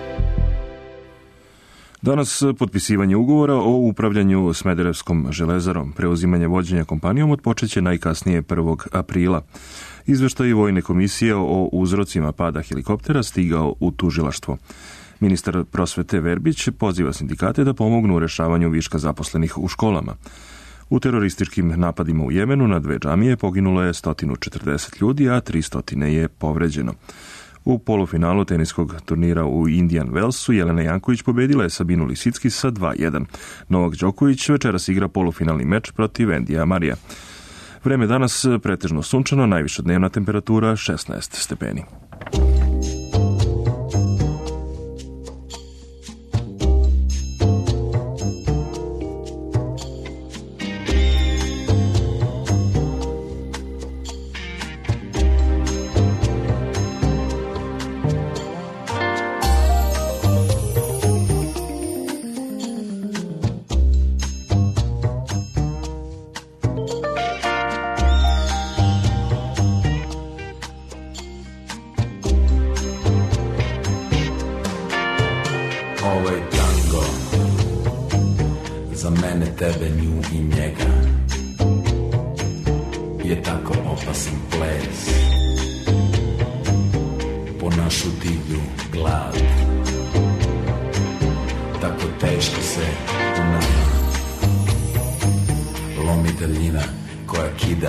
Danas potpisivanje ugovora o upravljanju Smederevskom železarom. Preuzimanje vođenja kompanijom odpočeće najkasnije 1. aprila. Izveštaj Vojne komisije o uzrocima pada helikoptera stigao u tužilaštvo. Ministar prosvete Verbić poziva sindikate da pomognu u rešavanju viška zaposlenih u školama. U terorističkim napadima u Jemenu na 2 džamije poginulo je 140 ljudi, a 300 je povređeno. U polufinalu teniskog turnira u Indian Wellsu Jelena Janković pobedila je Sabinu Lisicki sa 2:1. Novak Đoković večeras igra polufinalni meč protiv Endija Marija. Vreme danas pretežno sunčano, najviša dnevna temperatura 16 stepeni. Za mene, tebe, nju i njega je tako opasan ples po našu divlju glad. Tako teško se u nama lomi daljina koja kida,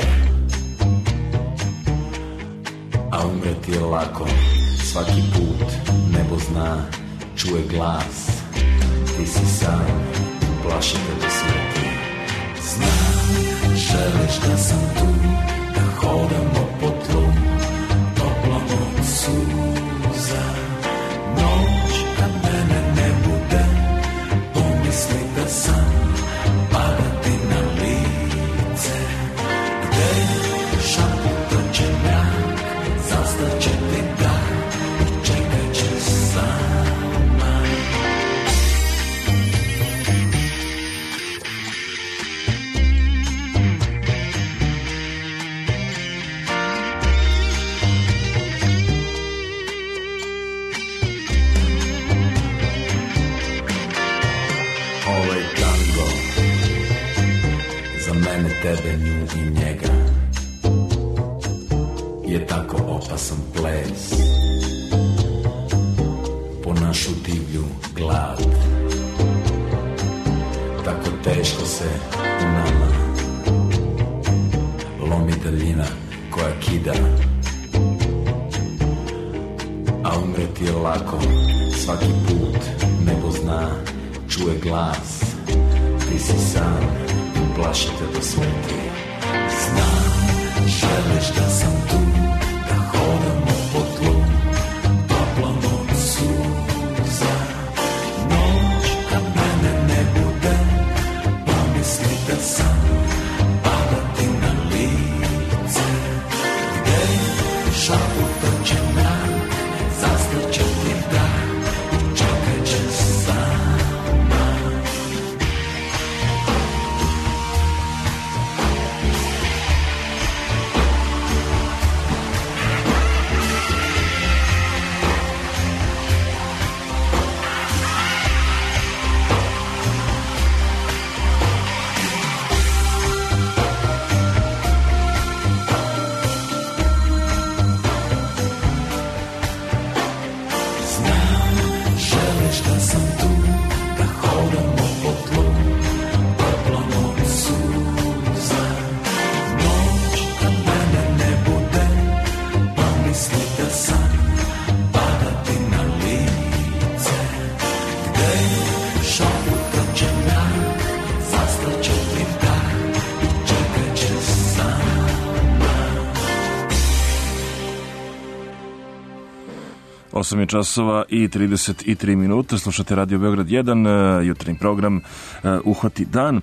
a umreti je lako. Svaki put nebo zna, čuje glas, ti si sam, plaši te do smrti. Znam, želiš da sam tu, da hodamo po tlu, toplom od suza. Noć kad mene ne bude, pomisli da sam, pada ti na lice. Gde šaputa će mrak, zastaće ti dan i čekat će sama. Tebe, nju i njega je tako opasan ples po našu divlju glad. Tako teško se u nama lomi daljina koja kida, a umreti je lako. Svaki put nebo zna, čuje glas, ti si sam, plašite do smrti. Znam, želiš da sam tu, da hodamo po tlu, toplom od suza. Noć kad mene ne bude, pomisli da sam, pada ti na lice. Gde šaputa će mrak, zastaće ti dan i čekat će sama. 8 je časova i 33 minuta. Slušate Radio Beograd 1, jutarnji program Uhvati dan.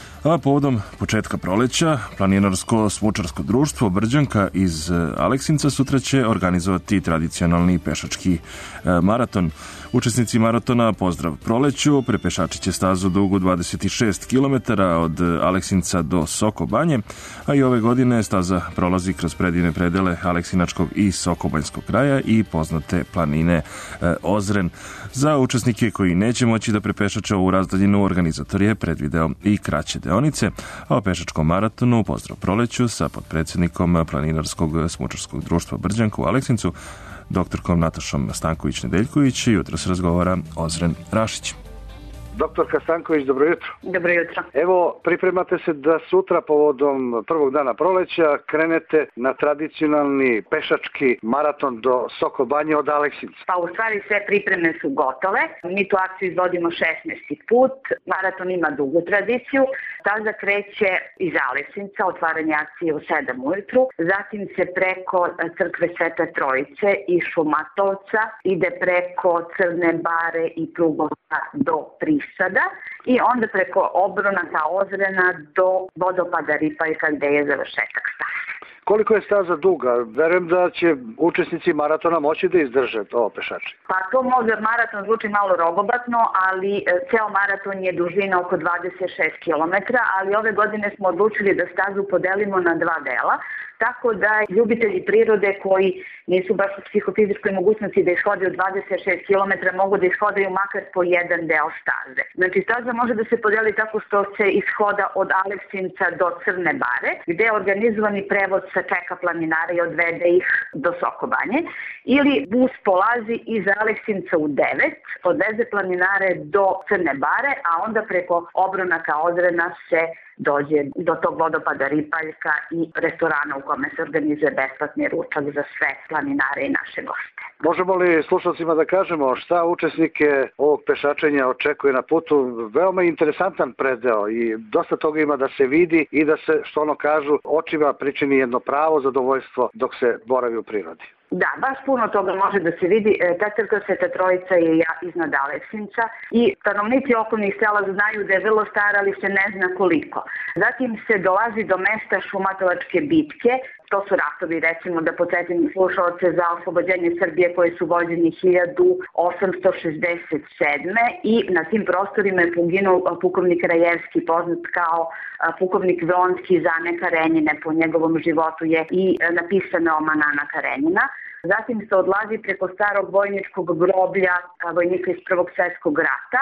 A povodom početka proleća, Planinarsko-smučarsko društvo Brđanka iz Aleksinca sutra će organizovati tradicionalni pešački maraton. Učesnici maratona Pozdrav proleću prepešačit će stazu dugu 26 km od Aleksinca do Soko Banje, a i ove godine staza prolazi kroz predivne predele Aleksinačkog i Sokobanjskog kraja i poznate planine Ozren. Za učesnike koji neće moći da prepešače ovu razdaljinu, organizator je predvideo i kraće deonice, a o pešačkom maratonu Pozdrav proleću sa potpredsjednikom Planinarskog smučarskog društva Brđanka u Aleksincu, doktorkom Natašom Stanković-Nedeljković, jutro se razgovara Ozren Rašić. Doktorka Stanković, dobro jutro. Dobro jutro. Evo, pripremate se da sutra povodom prvog dana proleća krenete na tradicionalni pešački maraton do Soko Banje od Aleksinca. Pa u stvari sve pripreme su gotove. Mi tu akciju izvodimo 16. put. Maraton ima dugu tradiciju. Staza kreće iz Aleksinca, otvaranje akcije u 7 ujutru. Zatim se preko crkve Svete Trojice i Šumatovca ide preko Crne Bare i Plugova do Prisada i onda preko Obronaka Ozrena do vodopada Ripajka gde je završetak staze. Koliko je staza duga? Verujem da će učesnici maratona moći da izdrže ovo pešače. Pa to možda maraton zvuči malo rogobatno, ali ceo maraton je dužina oko 26 km, ali ove godine smo odlučili da stazu podelimo na dva dela, tako da ljubitelji prirode koji nisu baš u psihofizičkoj mogućnosti da ishodaju 26 km mogu da ishodaju makar po jedan deo staze. Znači staza može da se podeli tako što se ishoda od Aleksinca do Crne Bare, gde je organizovani prevoz čeka planinara i odvede ih do Soko Banje, ili bus polazi iz Aleksinca u 9, odveze planinare do Crne Bare, a onda preko Obronaka Ozrena se dođe do tog vodopada Ripaljka i restorana u kome se organizuje besplatni ručak za sve planinare i naše goste. Možemo li slušalcima da kažemo šta učesnike ovog pešačenja očekuje na putu? Veoma interesantan predeo i dosta toga ima da se vidi i da se, što ono kažu, očima pričini jedno pravo zadovoljstvo dok se boravi u prirodi. Da, baš puno toga može da se vidi. Ta crkva Sveta Trojica je iznad Aleksinca i stanovnici okolnih sela znaju da je vrlo stara, ali se ne zna koliko. Zatim se dolazi do mesta Šumatovačke bitke. To su ratovi, recimo, da podsjetim slušalce, za oslobođenje Srbije koji su vođeni 1867. I na tim prostorima je poginuo pukovnik Rajevski, poznat kao pukovnik Vronski za Ane Karenjine. Po njegovom životu je i napisana Oman Ana Karenjina. Zatim se odlazi preko starog vojničkog groblja vojnika iz Prvog svjetskog rata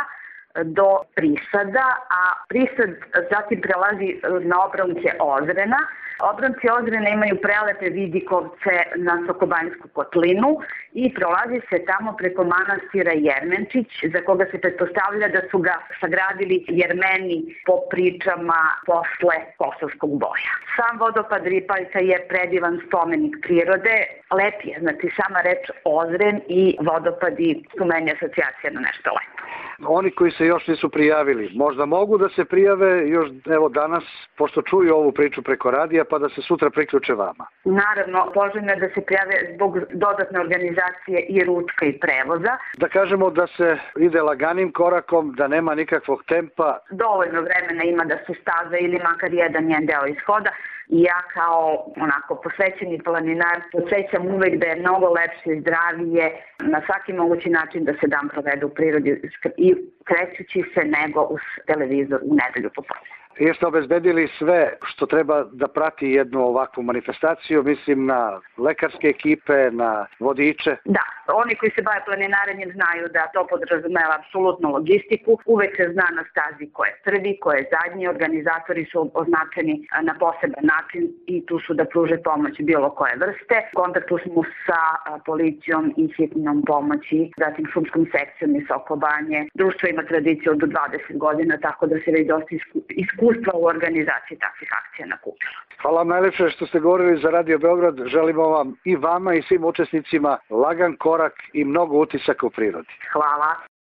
do Prisada, a Prisad zatim prelazi na obronke Ozrena. Obronci Ozrena imaju prelepe vidikovce na Sokobanjsku kotlinu i prolazi se tamo preko manastira Jermenčić, za koga se pretpostavlja da su ga sagradili Jermeni po pričama posle Kosovskog boja. Sam vodopad Ripaljka je predivan spomenik prirode, lep je, znači sama reč Ozren i vodopadi su meni asocijacija na nešto lepo. Oni koji se još nisu prijavili, možda mogu da se prijave još evo danas, pošto čuju ovu priču preko radija, pa da se sutra priključe vama. Naravno, poželjno je da se prijave zbog dodatne organizacije i ručka i prevoza. Da kažemo da se ide laganim korakom, da nema nikakvog tempa. Dovoljno vremena ima da se staze ili makar jedan njen deo ishoda. I ja kao onako posvećeni planinar podsjećam uvek da je mnogo lepše i zdravije na svaki mogući način da se dan provede u prirodi i krećući se nego uz televizor u nedelju popodne. Jeste obezbedili sve što treba da prati jednu ovakvu manifestaciju, mislim na lekarske ekipe, na vodiče? Da, oni koji se bave planinarenjem znaju da to podrazumeva apsolutnu logistiku. Uvek se zna na stazi ko je prvi, ko je zadnji. Organizatori su označeni na poseban način i tu su da pruže pomoć bilo koje vrste. U kontaktu smo sa policijom i hitnom pomoći, zatim šumskom sekcijom iz Sokobanje. Društvo ima tradiciju od 20 godina, tako da se već dosta iskustva u organizaciji takvih akcija nakupilo. Hvala vam najlepše što ste govorili za Radio Beograd. Želimo vam i vama i svim učesnicima lagan korak i mnogo utisaka u prirodi. Hvala.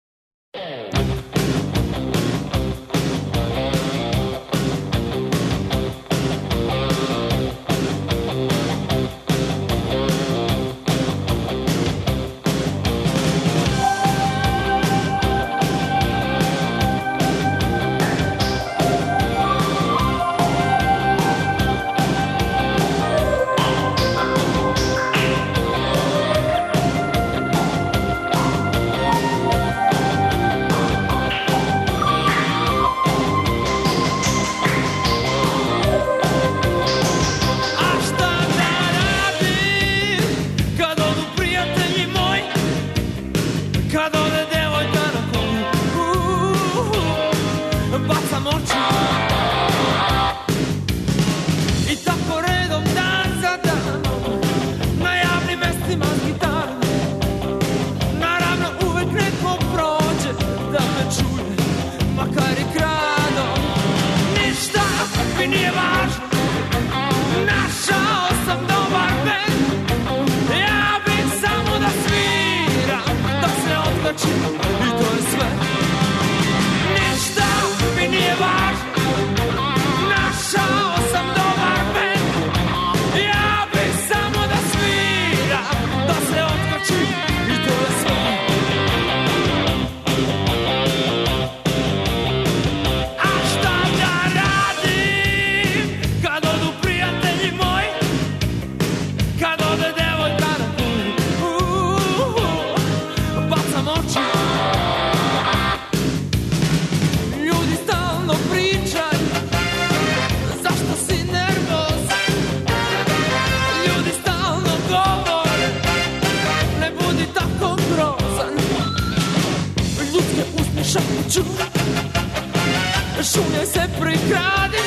Šunje se prikradi,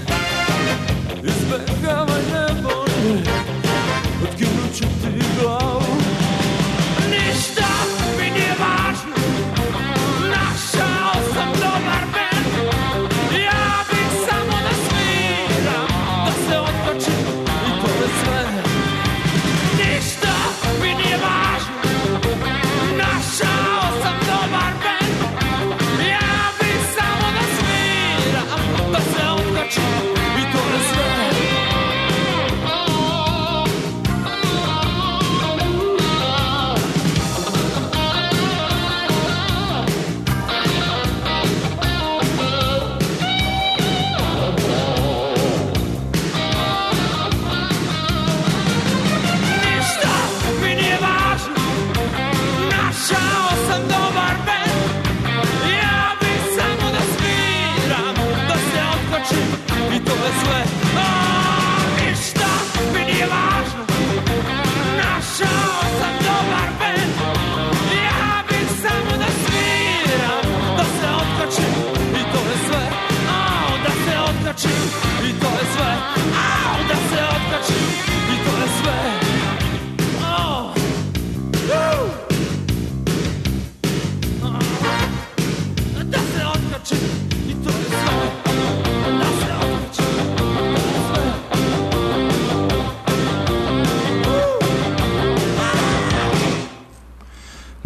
izbegavaj nevolje, otkinut ću ti glavu. Ništa mi nije važno, našao sam dobar bend, ja bih samo da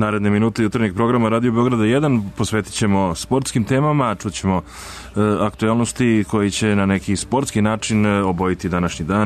Naredne minute jutarnjeg programa Radio Beograda 1 posvetit ćemo sportskim temama, čućemo aktuelnosti koji će na neki sportski način obojiti današnji dan,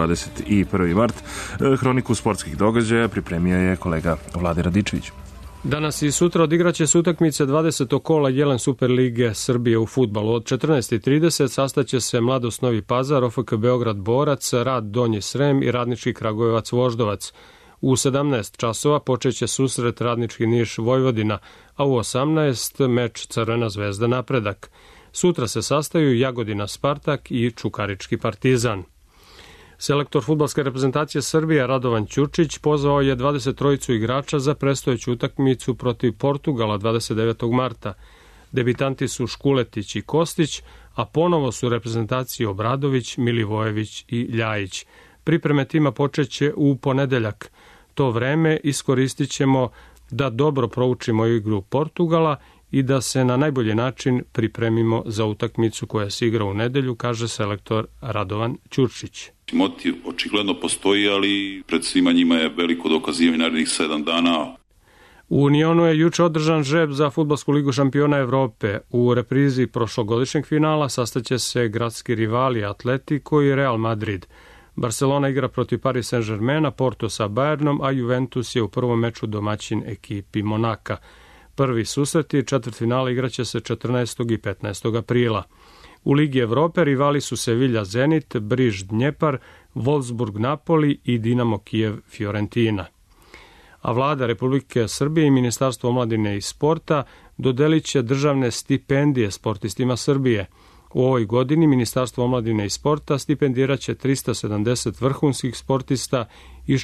21. mart. Hroniku sportskih događaja pripremio je kolega Vlade Radičević. Danas i sutra odigraće se utakmice 20. kola Jelen Super lige Srbije u fudbalu. Od 14:30 sastaće se Mladost Novi Pazar, OFK Beograd Borac, Rad Donji Srem i Radnički Kragujevac Voždovac. U 17 časova počeće susret Radnički Niš Vojvodina, a u 18 meč Crvena zvezda Napredak. Sutra se sastaju Jagodina Spartak i Čukarički Partizan. Selektor fudbalske reprezentacije Srbije Radovan Ćurčić pozvao je 23 igrača za predstojeću utakmicu protiv Portugala 29. marta. Debitanti su Škuletić i Kostić, a ponovo su reprezentaciji Obradović, Milivojević i Ljajić. Pripreme tima počeće u ponedeljak. To vreme iskoristit ćemo da dobro proučimo igru Portugala i da se na najbolji način pripremimo za utakmicu koja se igra u nedelju, kaže selektor Radovan Ćurčić. Motiv očigledno postoji, ali pred svima njima je veliko dokazivanje narednih 7 dana. U Unionu je juče održan žreb za Fudbalsku ligu šampiona Evrope. U reprizi prošlogodišnjeg finala sastaće se gradski rivali Atletico i Real Madrid. Barcelona igra protiv Paris Saint-Germaina, Porto sa Bayernom, a Juventus je u prvom meču domaćin ekipi Monaka. Prvi susreti četvrtfinala igraće se 14. i 15. aprila. U Ligi Evrope rivali su Sevilla Zenit, Briž Dnjepar, Wolfsburg Napoli i Dinamo Kijev Fiorentina. A vlada Republike Srbije i Ministarstvo omladine i sporta dodelit će državne stipendije sportistima Srbije. U ovoj godini Ministarstvo omladine i sporta stipendirat će 370 vrhunskih sportista iz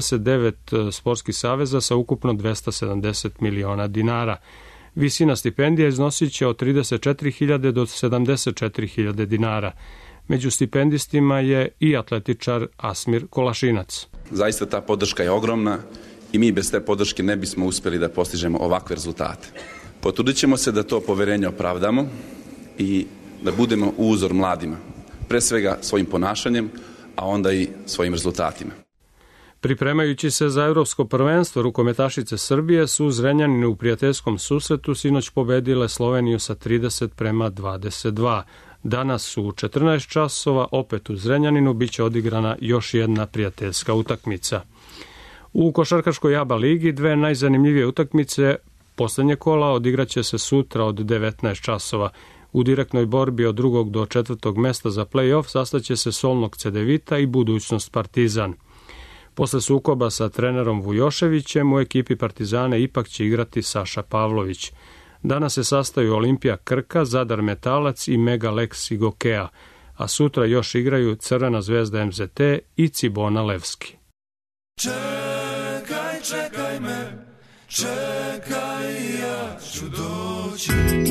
49 sportskih saveza sa ukupno 270 miliona dinara. Visina stipendija iznosit će od 34.000 do 74.000 dinara. Među stipendistima je i atletičar Asmir Kolašinac. Zaista ta podrška je ogromna i mi bez te podrške ne bismo uspjeli da postižemo ovakve rezultate. Potrudit ćemo se da to poverenje opravdamo i da budemo uzor mladima, pre svega svojim ponašanjem, a onda i svojim rezultatima. Pripremajući se za Evropsko prvenstvo, rukometašice Srbije su Zrenjanine u prijateljskom susretu sinoć pobedile Sloveniju sa 30:22. Danas u 14 časova opet u Zrenjaninu biće odigrana još jedna prijateljska utakmica. U košarkaškoj ABA ligi dve najzanimljivije utakmice poslednje kola odigraće se sutra od 19 časova. U direktnoj borbi od 2. do 4. mesta za play-off sastaće se Solnog Cedevita i Budućnost Partizan. Posle sukoba sa trenerom Vujoševićem u ekipi Partizana ipak će igrati Saša Pavlović. Danas se sastaju Olimpija Krka, Zadar Metalac i Mega Lex Gokea, a sutra još igraju Crvena zvezda MZT i Cibona Levski. Čekaj, čekaj me, čekaj, ja ću doći.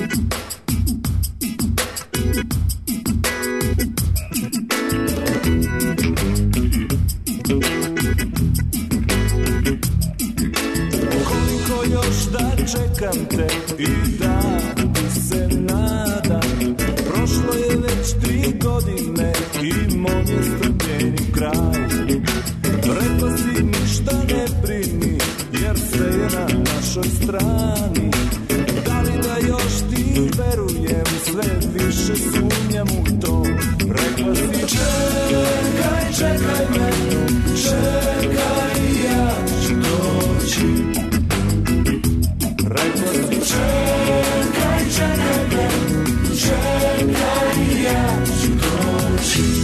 Koliko još da čekam te i da ti se nadam. Prošlo je već 3 godine i moj je strpljenju kraj. Rekla si ništa ne brini, jer sve je na našoj strani. Da li da još ti verujem, sve više sumnjam u to. Rekla si čekaj, čekaj me, čekaj, ja ću doći. Rekla si čekaj, čekaj me, čekaj, ja ću doći.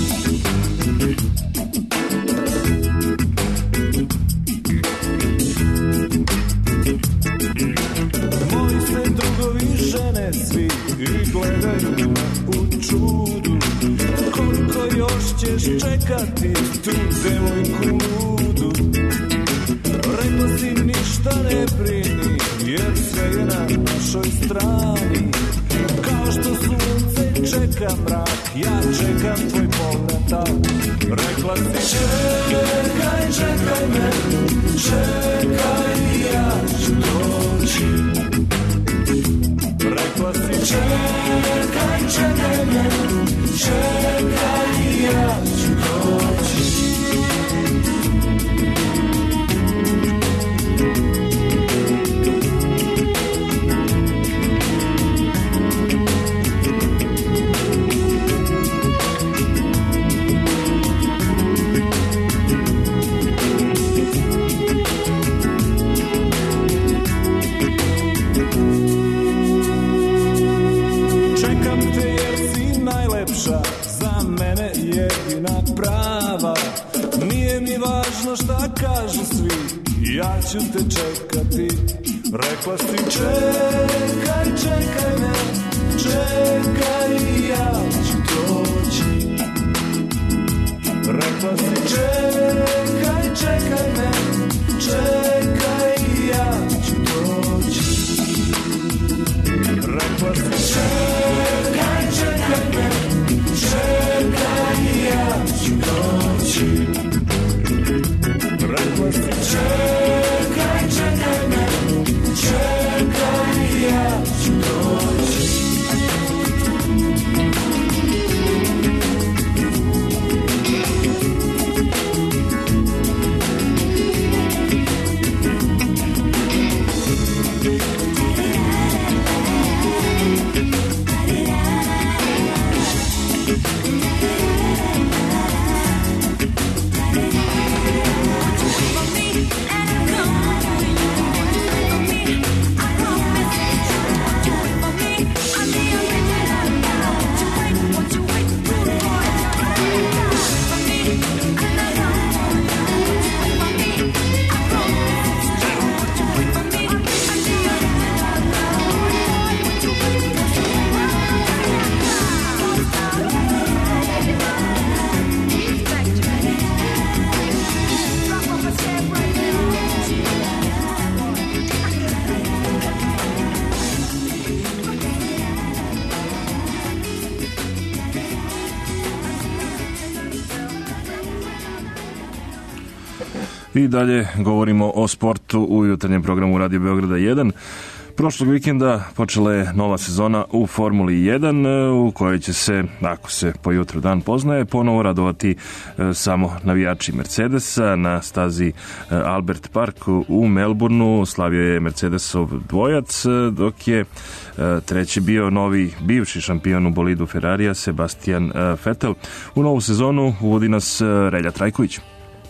Moji se drugovi žene svi i gledaju u čudu. Koliko još ćeš čekati tu devojku ludu? Rekla si ništa ne brini, jer sve je na našoj strani. Kao što sunce čeka mrak, ja čekam tvoj povratak. Rekla si čekaj, čekaj me, čekaj, ja ću doći. Rekla si čekaj, čekaj me, čekaj, ja ću doći. jedina prava. Nije mi važno šta kažu svi, ja ću te čekati. Rekla si čekaj, čekaj me, čekaj i ja ću doći. Rekla si čekaj, čekaj me, čekaj i ja ću doći. Rekla si čekaj, čekaj me, čekaj i ja ću doći. Rekla si čekaj, čekaj me, čekaj i ja ću doći. I dalje govorimo o sportu u jutarnjem programu Radio Beograda 1. Prošlog vikenda počela je nova sezona u Formuli 1 u kojoj će se, ako se po jutru dan poznaje, ponovo radovati samo navijači Mercedesa. Na stazi Albert Park u Melbourneu slavio je Mercedesov dvojac, dok je treći bio novi bivši šampion u bolidu Ferrarija Sebastian Vettel. U novu sezonu uvodi nas Relja Trajković.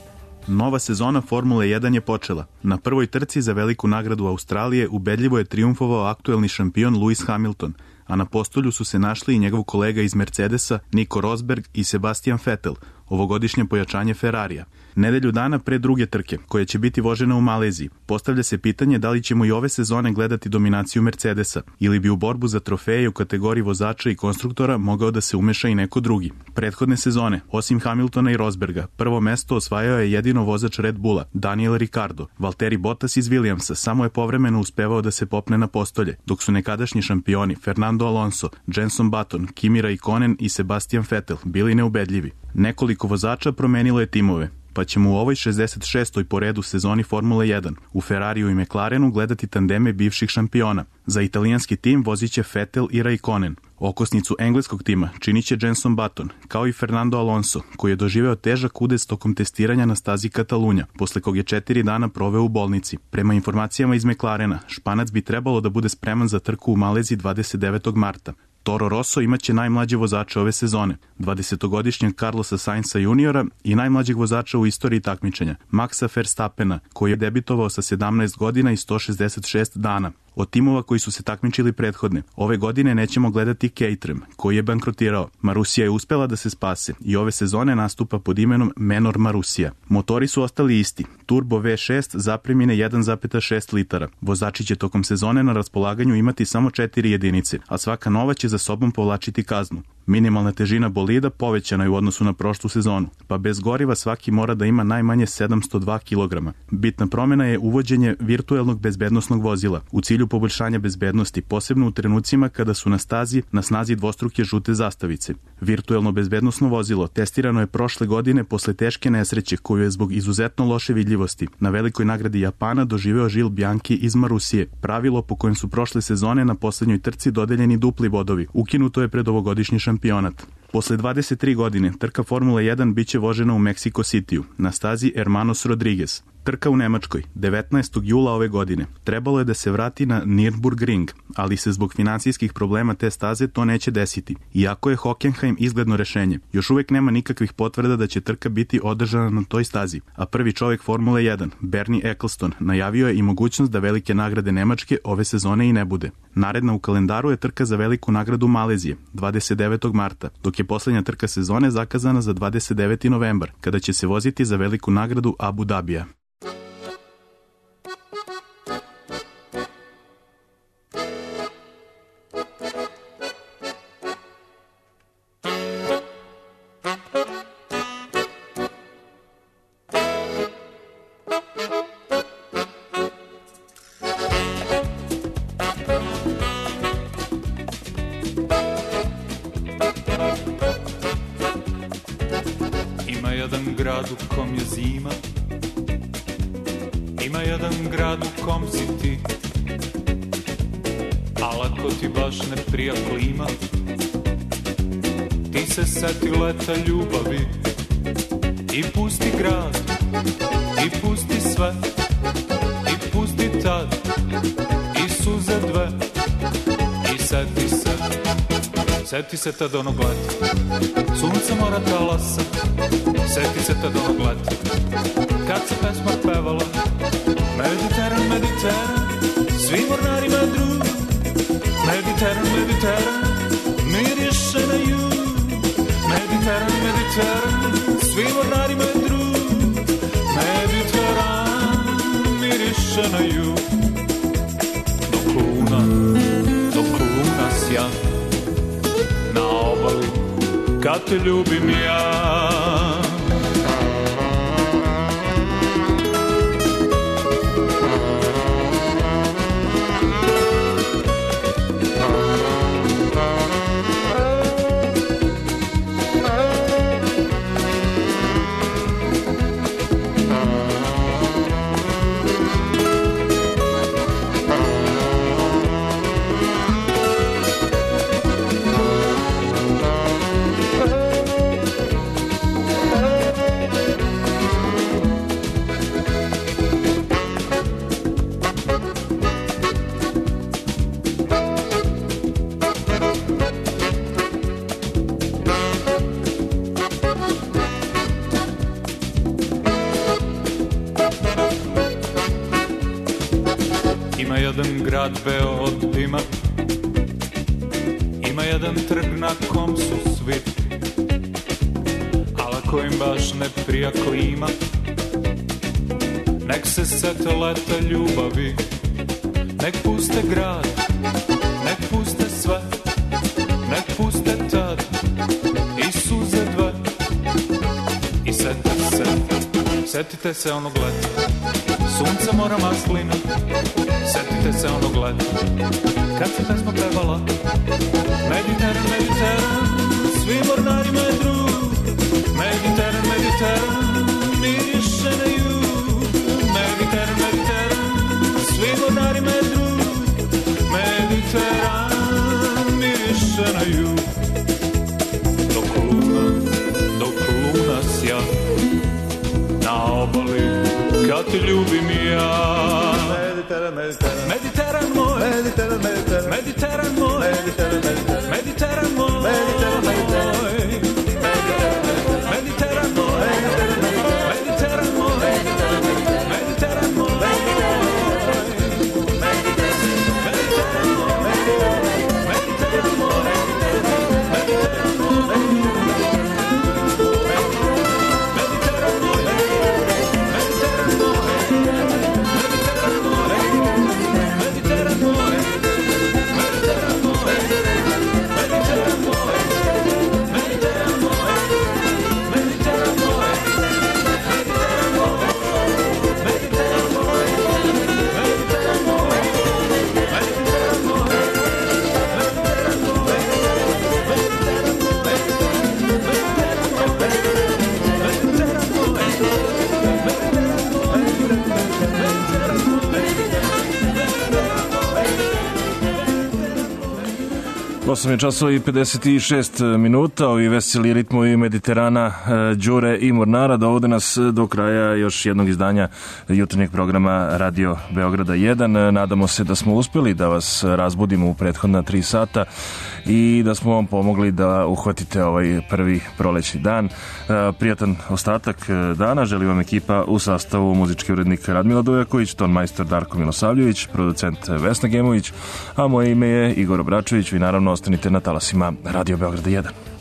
Nova sezona Formule 1 je počela. Na prvoj trci za veliku nagradu Australije ubedljivo je trijumfovao aktuelni šampion Lewis Hamilton, a na postolju su se našli i njegov kolega iz Mercedesa, Nico Rosberg i Sebastian Vettel, ovogodišnje pojačanje Ferrarija. Nedelju dana pre druge trke, koja će biti vožena u Maleziji, postavlja se pitanje da li ćemo i ove sezone gledati dominaciju Mercedesa, ili bi u borbu za trofeje u kategoriji vozača i konstruktora mogao da se umeša i neko drugi. Prethodne sezone, osim Hamiltona i Rosberga, prvo mesto osvajao je jedino vozač Red Bulla, Daniel Ricciardo. Valtteri Bottas iz Williamsa samo je povremeno uspevao da se popne na postolje, dok su nekadašnji šampioni Fernando Alonso, Jenson Button, Kimi Raikkonen i Sebastian Vettel bili neubedljivi. Nekoliko vozača promenilo je timove, pa ćemo u ovoj 66. po redu sezoni Formule 1 u Ferrariju i McLarenu gledati tandeme bivših šampiona. Za italijanski tim vozit će Vettel i Raikkonen. Okosnicu engleskog tima činit će Jenson Button, kao i Fernando Alonso, koji je doživeo težak udes tokom testiranja na stazi Katalunja, posle kog je 4 dana proveo u bolnici. Prema informacijama iz McLarena, Španac bi trebalo da bude spreman za trku u Maleziji 29. marta. Toro Rosso imaće najmlađe vozače ove sezone, 20-godišnjeg Carlosa Sainza juniora i najmlađeg vozača u istoriji takmičenja, Maxa Verstappena, koji je debitovao sa 17 godina i 166 dana. Od timova koji su se takmičili prethodne, ove godine nećemo gledati Caterham, koji je bankrotirao. Marussia je uspela da se spase i ove sezone nastupa pod imenom Menor Marussia. Motori su ostali isti, turbo V6 zapremine 1,6 litara. Vozači će tokom sezone na raspolaganju imati samo 4 jedinice, a svaka nova će za sobom povlačiti kaznu. Minimalna težina bolida povećana je u odnosu na prošlu sezonu, pa bez goriva svaki mora da ima najmanje 702 kg. Bitna promjena je uvođenje virtuelnog bezbednosnog vozila u cilju poboljšanja bezbednosti, posebno u trenucima kada su na snazi dvostruke žute zastavice. Virtuelno bezbednosno vozilo testirano je prošle godine posle teške nesreće koju je zbog izuzetno loše vidljivosti na velikoj nagradi Japana doživeo Gilles Bianchi iz Marussije. Pravilo po kojem su prošle sezone na poslednjoj trci dodeljeni dupli bodovi ukinuto je pred ovogodišnji šampionat. Posle 23 godine trka Formule 1 biće vožena u Mexico Cityu na stazi Hermanos Rodriguez. Trka u Nemačkoj, 19. jula ove godine. Trebalo je da se vrati na Nürburgring, ali se zbog finansijskih problema te staze to neće desiti. Iako je Hockenheim izgledno rešenje, još uvek nema nikakvih potvrda da će trka biti održana na toj stazi, a prvi čovjek Formule 1, Bernie Ecclestone, najavio je i mogućnost da velike nagrade Nemačke ove sezone i ne bude. Naredna u kalendaru je trka za veliku nagradu Malezije, 29. marta, dok je posljednja trka sezone zakazana za 29. novembar, kada će se voziti za veliku nagradu Abu Dabija. Seti leta ljubavi i pusti grad i pusti sve i pusti tad i suze dve i seti se tad onog leta sunce mora talasa, seti se tad onog leta kad se pesma pevala Mediteran, Mediteran, svi mornari medru Mediteran, Mediteran, miriše na jug Mediteran, Mediteran, svi mornari medru Mediteran, miriše na jug Dok luna sja na obali kad te ljubim ja grad beo od dima, ima jedan trg na kom su svi, al ako im baš ne prija klima, nek se sete leta ljubavi, nek puste grad, nek puste sve, nek puste tad i suze dve i setite se onog leta, sunce mora maslina. Setite se onog leta kad se pesma pevala Mediteran, Mediteran, svi mornari medru Mediteran, Mediteran, miriše na jug Mediteran, Mediteran, svi mornari medru Mediteran, miriše na jug Dok luna sja na obali kad te ljubim ja Mediteran, Mediteran, Mediteran moj, Mediteran, Mediteran, Mediteran moj, Mediteran, Mediteran, Mediteran moj, Mediteran, Mediteran, Mediteran moj, Mediteran moj, Mediteran moj, 8 je časova i 56 minuta, ovi veseli ritmovi Mediterana, Đure i Mornara dovode nas do kraja još jednog izdanja jutarnjeg programa Radio Beograda 1. Nadamo se da smo uspeli da vas razbudimo u prethodna 3 sata i da smo vam pomogli da uhvatite ovaj prvi prolećni dan. Prijatan ostatak dana želi vam ekipa u sastavu muzički urednik Radmila Dujaković, ton majstor Darko Milosavljević, producent Vesna Gemović, a moje ime je Igor Obračević. Vi naravno ostanite na talasima Radio Beograda 1.